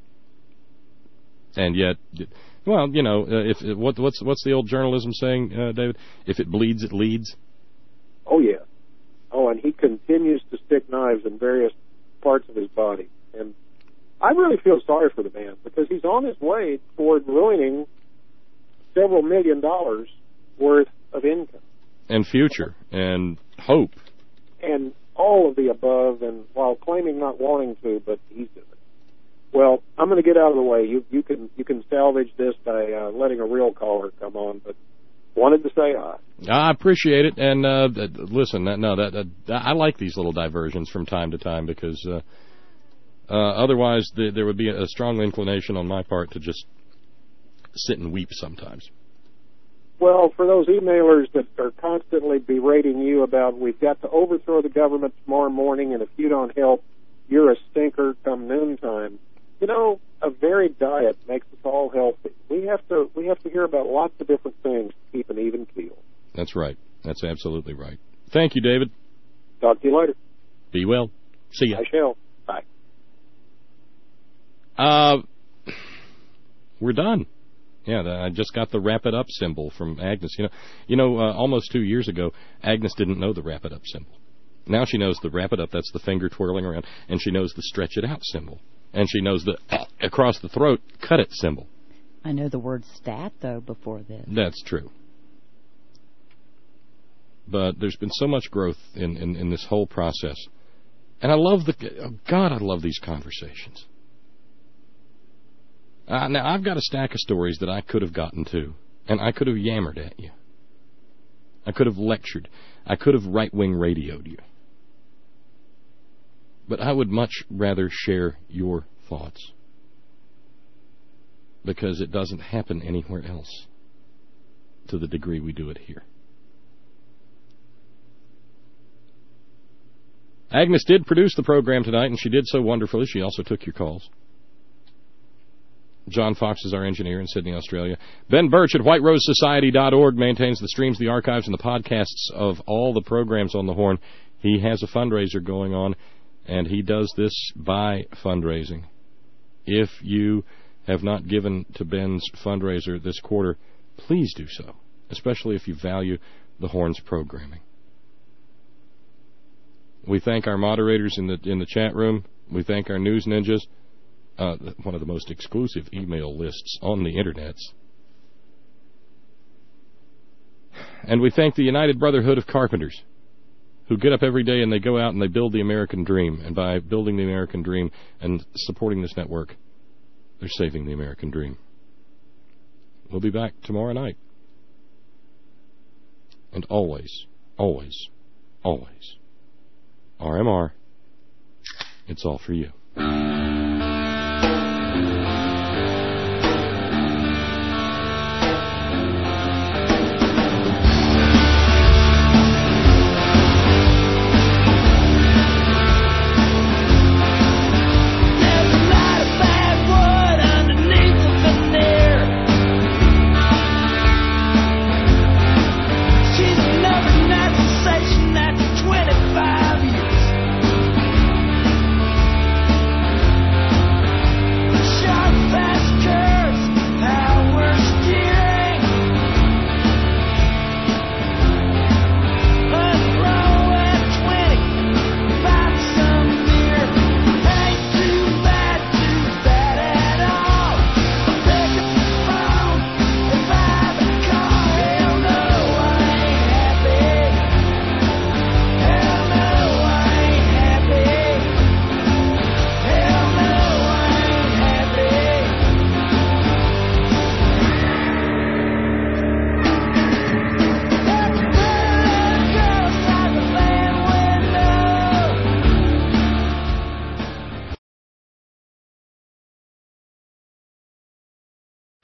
And yet... Well, you know, uh, if what, what's what's the old journalism saying, uh, David? If it bleeds, it leads. Oh yeah. Oh, and he continues to stick knives in various parts of his body, and I really feel sorry for the man because he's on his way toward ruining several million dollars worth of income and future and hope and all of the above. And while claiming not wanting to, but he's doing it. Well, I'm going to get out of the way. You you can you can salvage this by uh, letting a real caller come on, but wanted to say hi. I appreciate it, and uh, listen, no, that, that I like these little diversions from time to time because uh, uh, otherwise the, there would be a strong inclination on my part to just sit and weep sometimes. Well, for those emailers that are constantly berating you about we've got to overthrow the government tomorrow morning, and if you don't help, you're a stinker come noontime. You know, a varied diet makes us all healthy. We have to we have to hear about lots of different things to keep an even keel. That's right. That's absolutely right. Thank you, David. Talk to you later. Be well. See ya. I shall. Bye. Uh, we're done. Yeah, I just got the wrap it up symbol from Agnes. You know, you know, uh, almost two years ago, Agnes didn't know the wrap it up symbol. Now she knows the wrap it up, that's the finger twirling around, and she knows the stretch it out symbol. And she knows the uh, across the throat, cut it symbol. I know the word stat, though, before this. That's true. But there's been so much growth in, in, in this whole process. And I love the, oh God, I love these conversations. Uh, now, I've got a stack of stories that I could have gotten to, and I could have yammered at you. I could have lectured. I could have right-wing radioed you. But I would much rather share your thoughts. Because it doesn't happen anywhere else to the degree we do it here. Agnes did produce the program tonight, and she did so wonderfully. She also took your calls. John Fox is our engineer in Sydney, Australia. Ben Birch at white rose society dot org maintains the streams, the archives, and the podcasts of all the programs on the Horn. He has a fundraiser going on, and he does this by fundraising. If you have not given to Ben's fundraiser this quarter, please do so, especially if you value the Horn's programming. We thank our moderators in the in the chat room. We thank our news ninjas. Uh, one of the most exclusive email lists on the internets. And we thank the United Brotherhood of Carpenters, who get up every day and they go out and they build the American dream. And by building the American dream and supporting this network, they're saving the American dream. We'll be back tomorrow night. And always, always, always, R M R, it's all for you.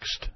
next.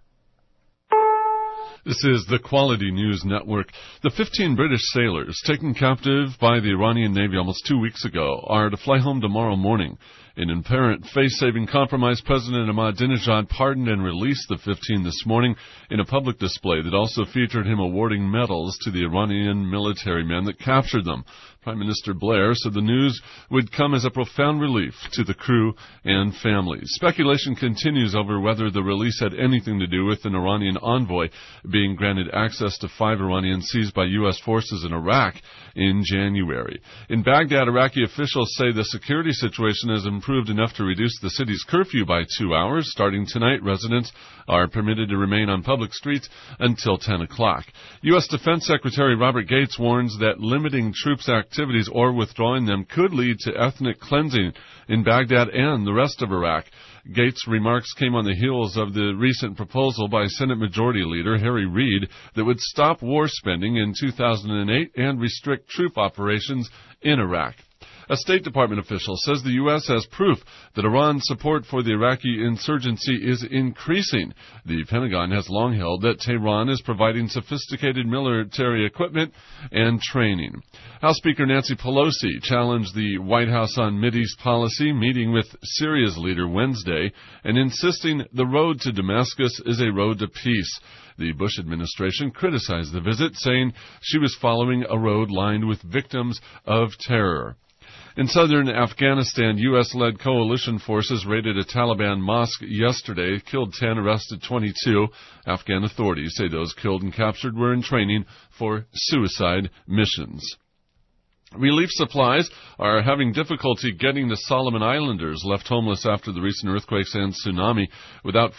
This is the Quality News Network. The fifteen British sailors taken captive by the Iranian Navy almost two weeks ago are to fly home tomorrow morning. In an apparent face-saving compromise, President Ahmadinejad pardoned and released the fifteen this morning in a public display that also featured him awarding medals to the Iranian military men that captured them. Prime Minister Blair said the news would come as a profound relief to the crew and families. Speculation continues over whether the release had anything to do with an Iranian envoy being granted access to five Iranians seized by U S forces in Iraq in January. In Baghdad, Iraqi officials say the security situation has improved enough to reduce the city's curfew by two hours. Starting tonight, residents are permitted to remain on public streets until ten o'clock. U S Defense Secretary Robert Gates warns that limiting troops' activities or withdrawing them could lead to ethnic cleansing in Baghdad and the rest of Iraq. Gates' remarks came on the heels of the recent proposal by Senate Majority Leader Harry Reid that would stop war spending in two thousand eight and restrict troop operations in Iraq. A State Department official says the U S has proof that Iran's support for the Iraqi insurgency is increasing. The Pentagon has long held that Tehran is providing sophisticated military equipment and training. House Speaker Nancy Pelosi challenged the White House on Mideast policy, meeting with Syria's leader Wednesday and insisting the road to Damascus is a road to peace. The Bush administration criticized the visit, saying she was following a road lined with victims of terror. In southern Afghanistan, U S-led coalition forces raided a Taliban mosque yesterday, killed ten, arrested twenty-two. Afghan authorities say those killed and captured were in training for suicide missions. Relief supplies are having difficulty getting to Solomon Islanders left homeless after the recent earthquakes and tsunami without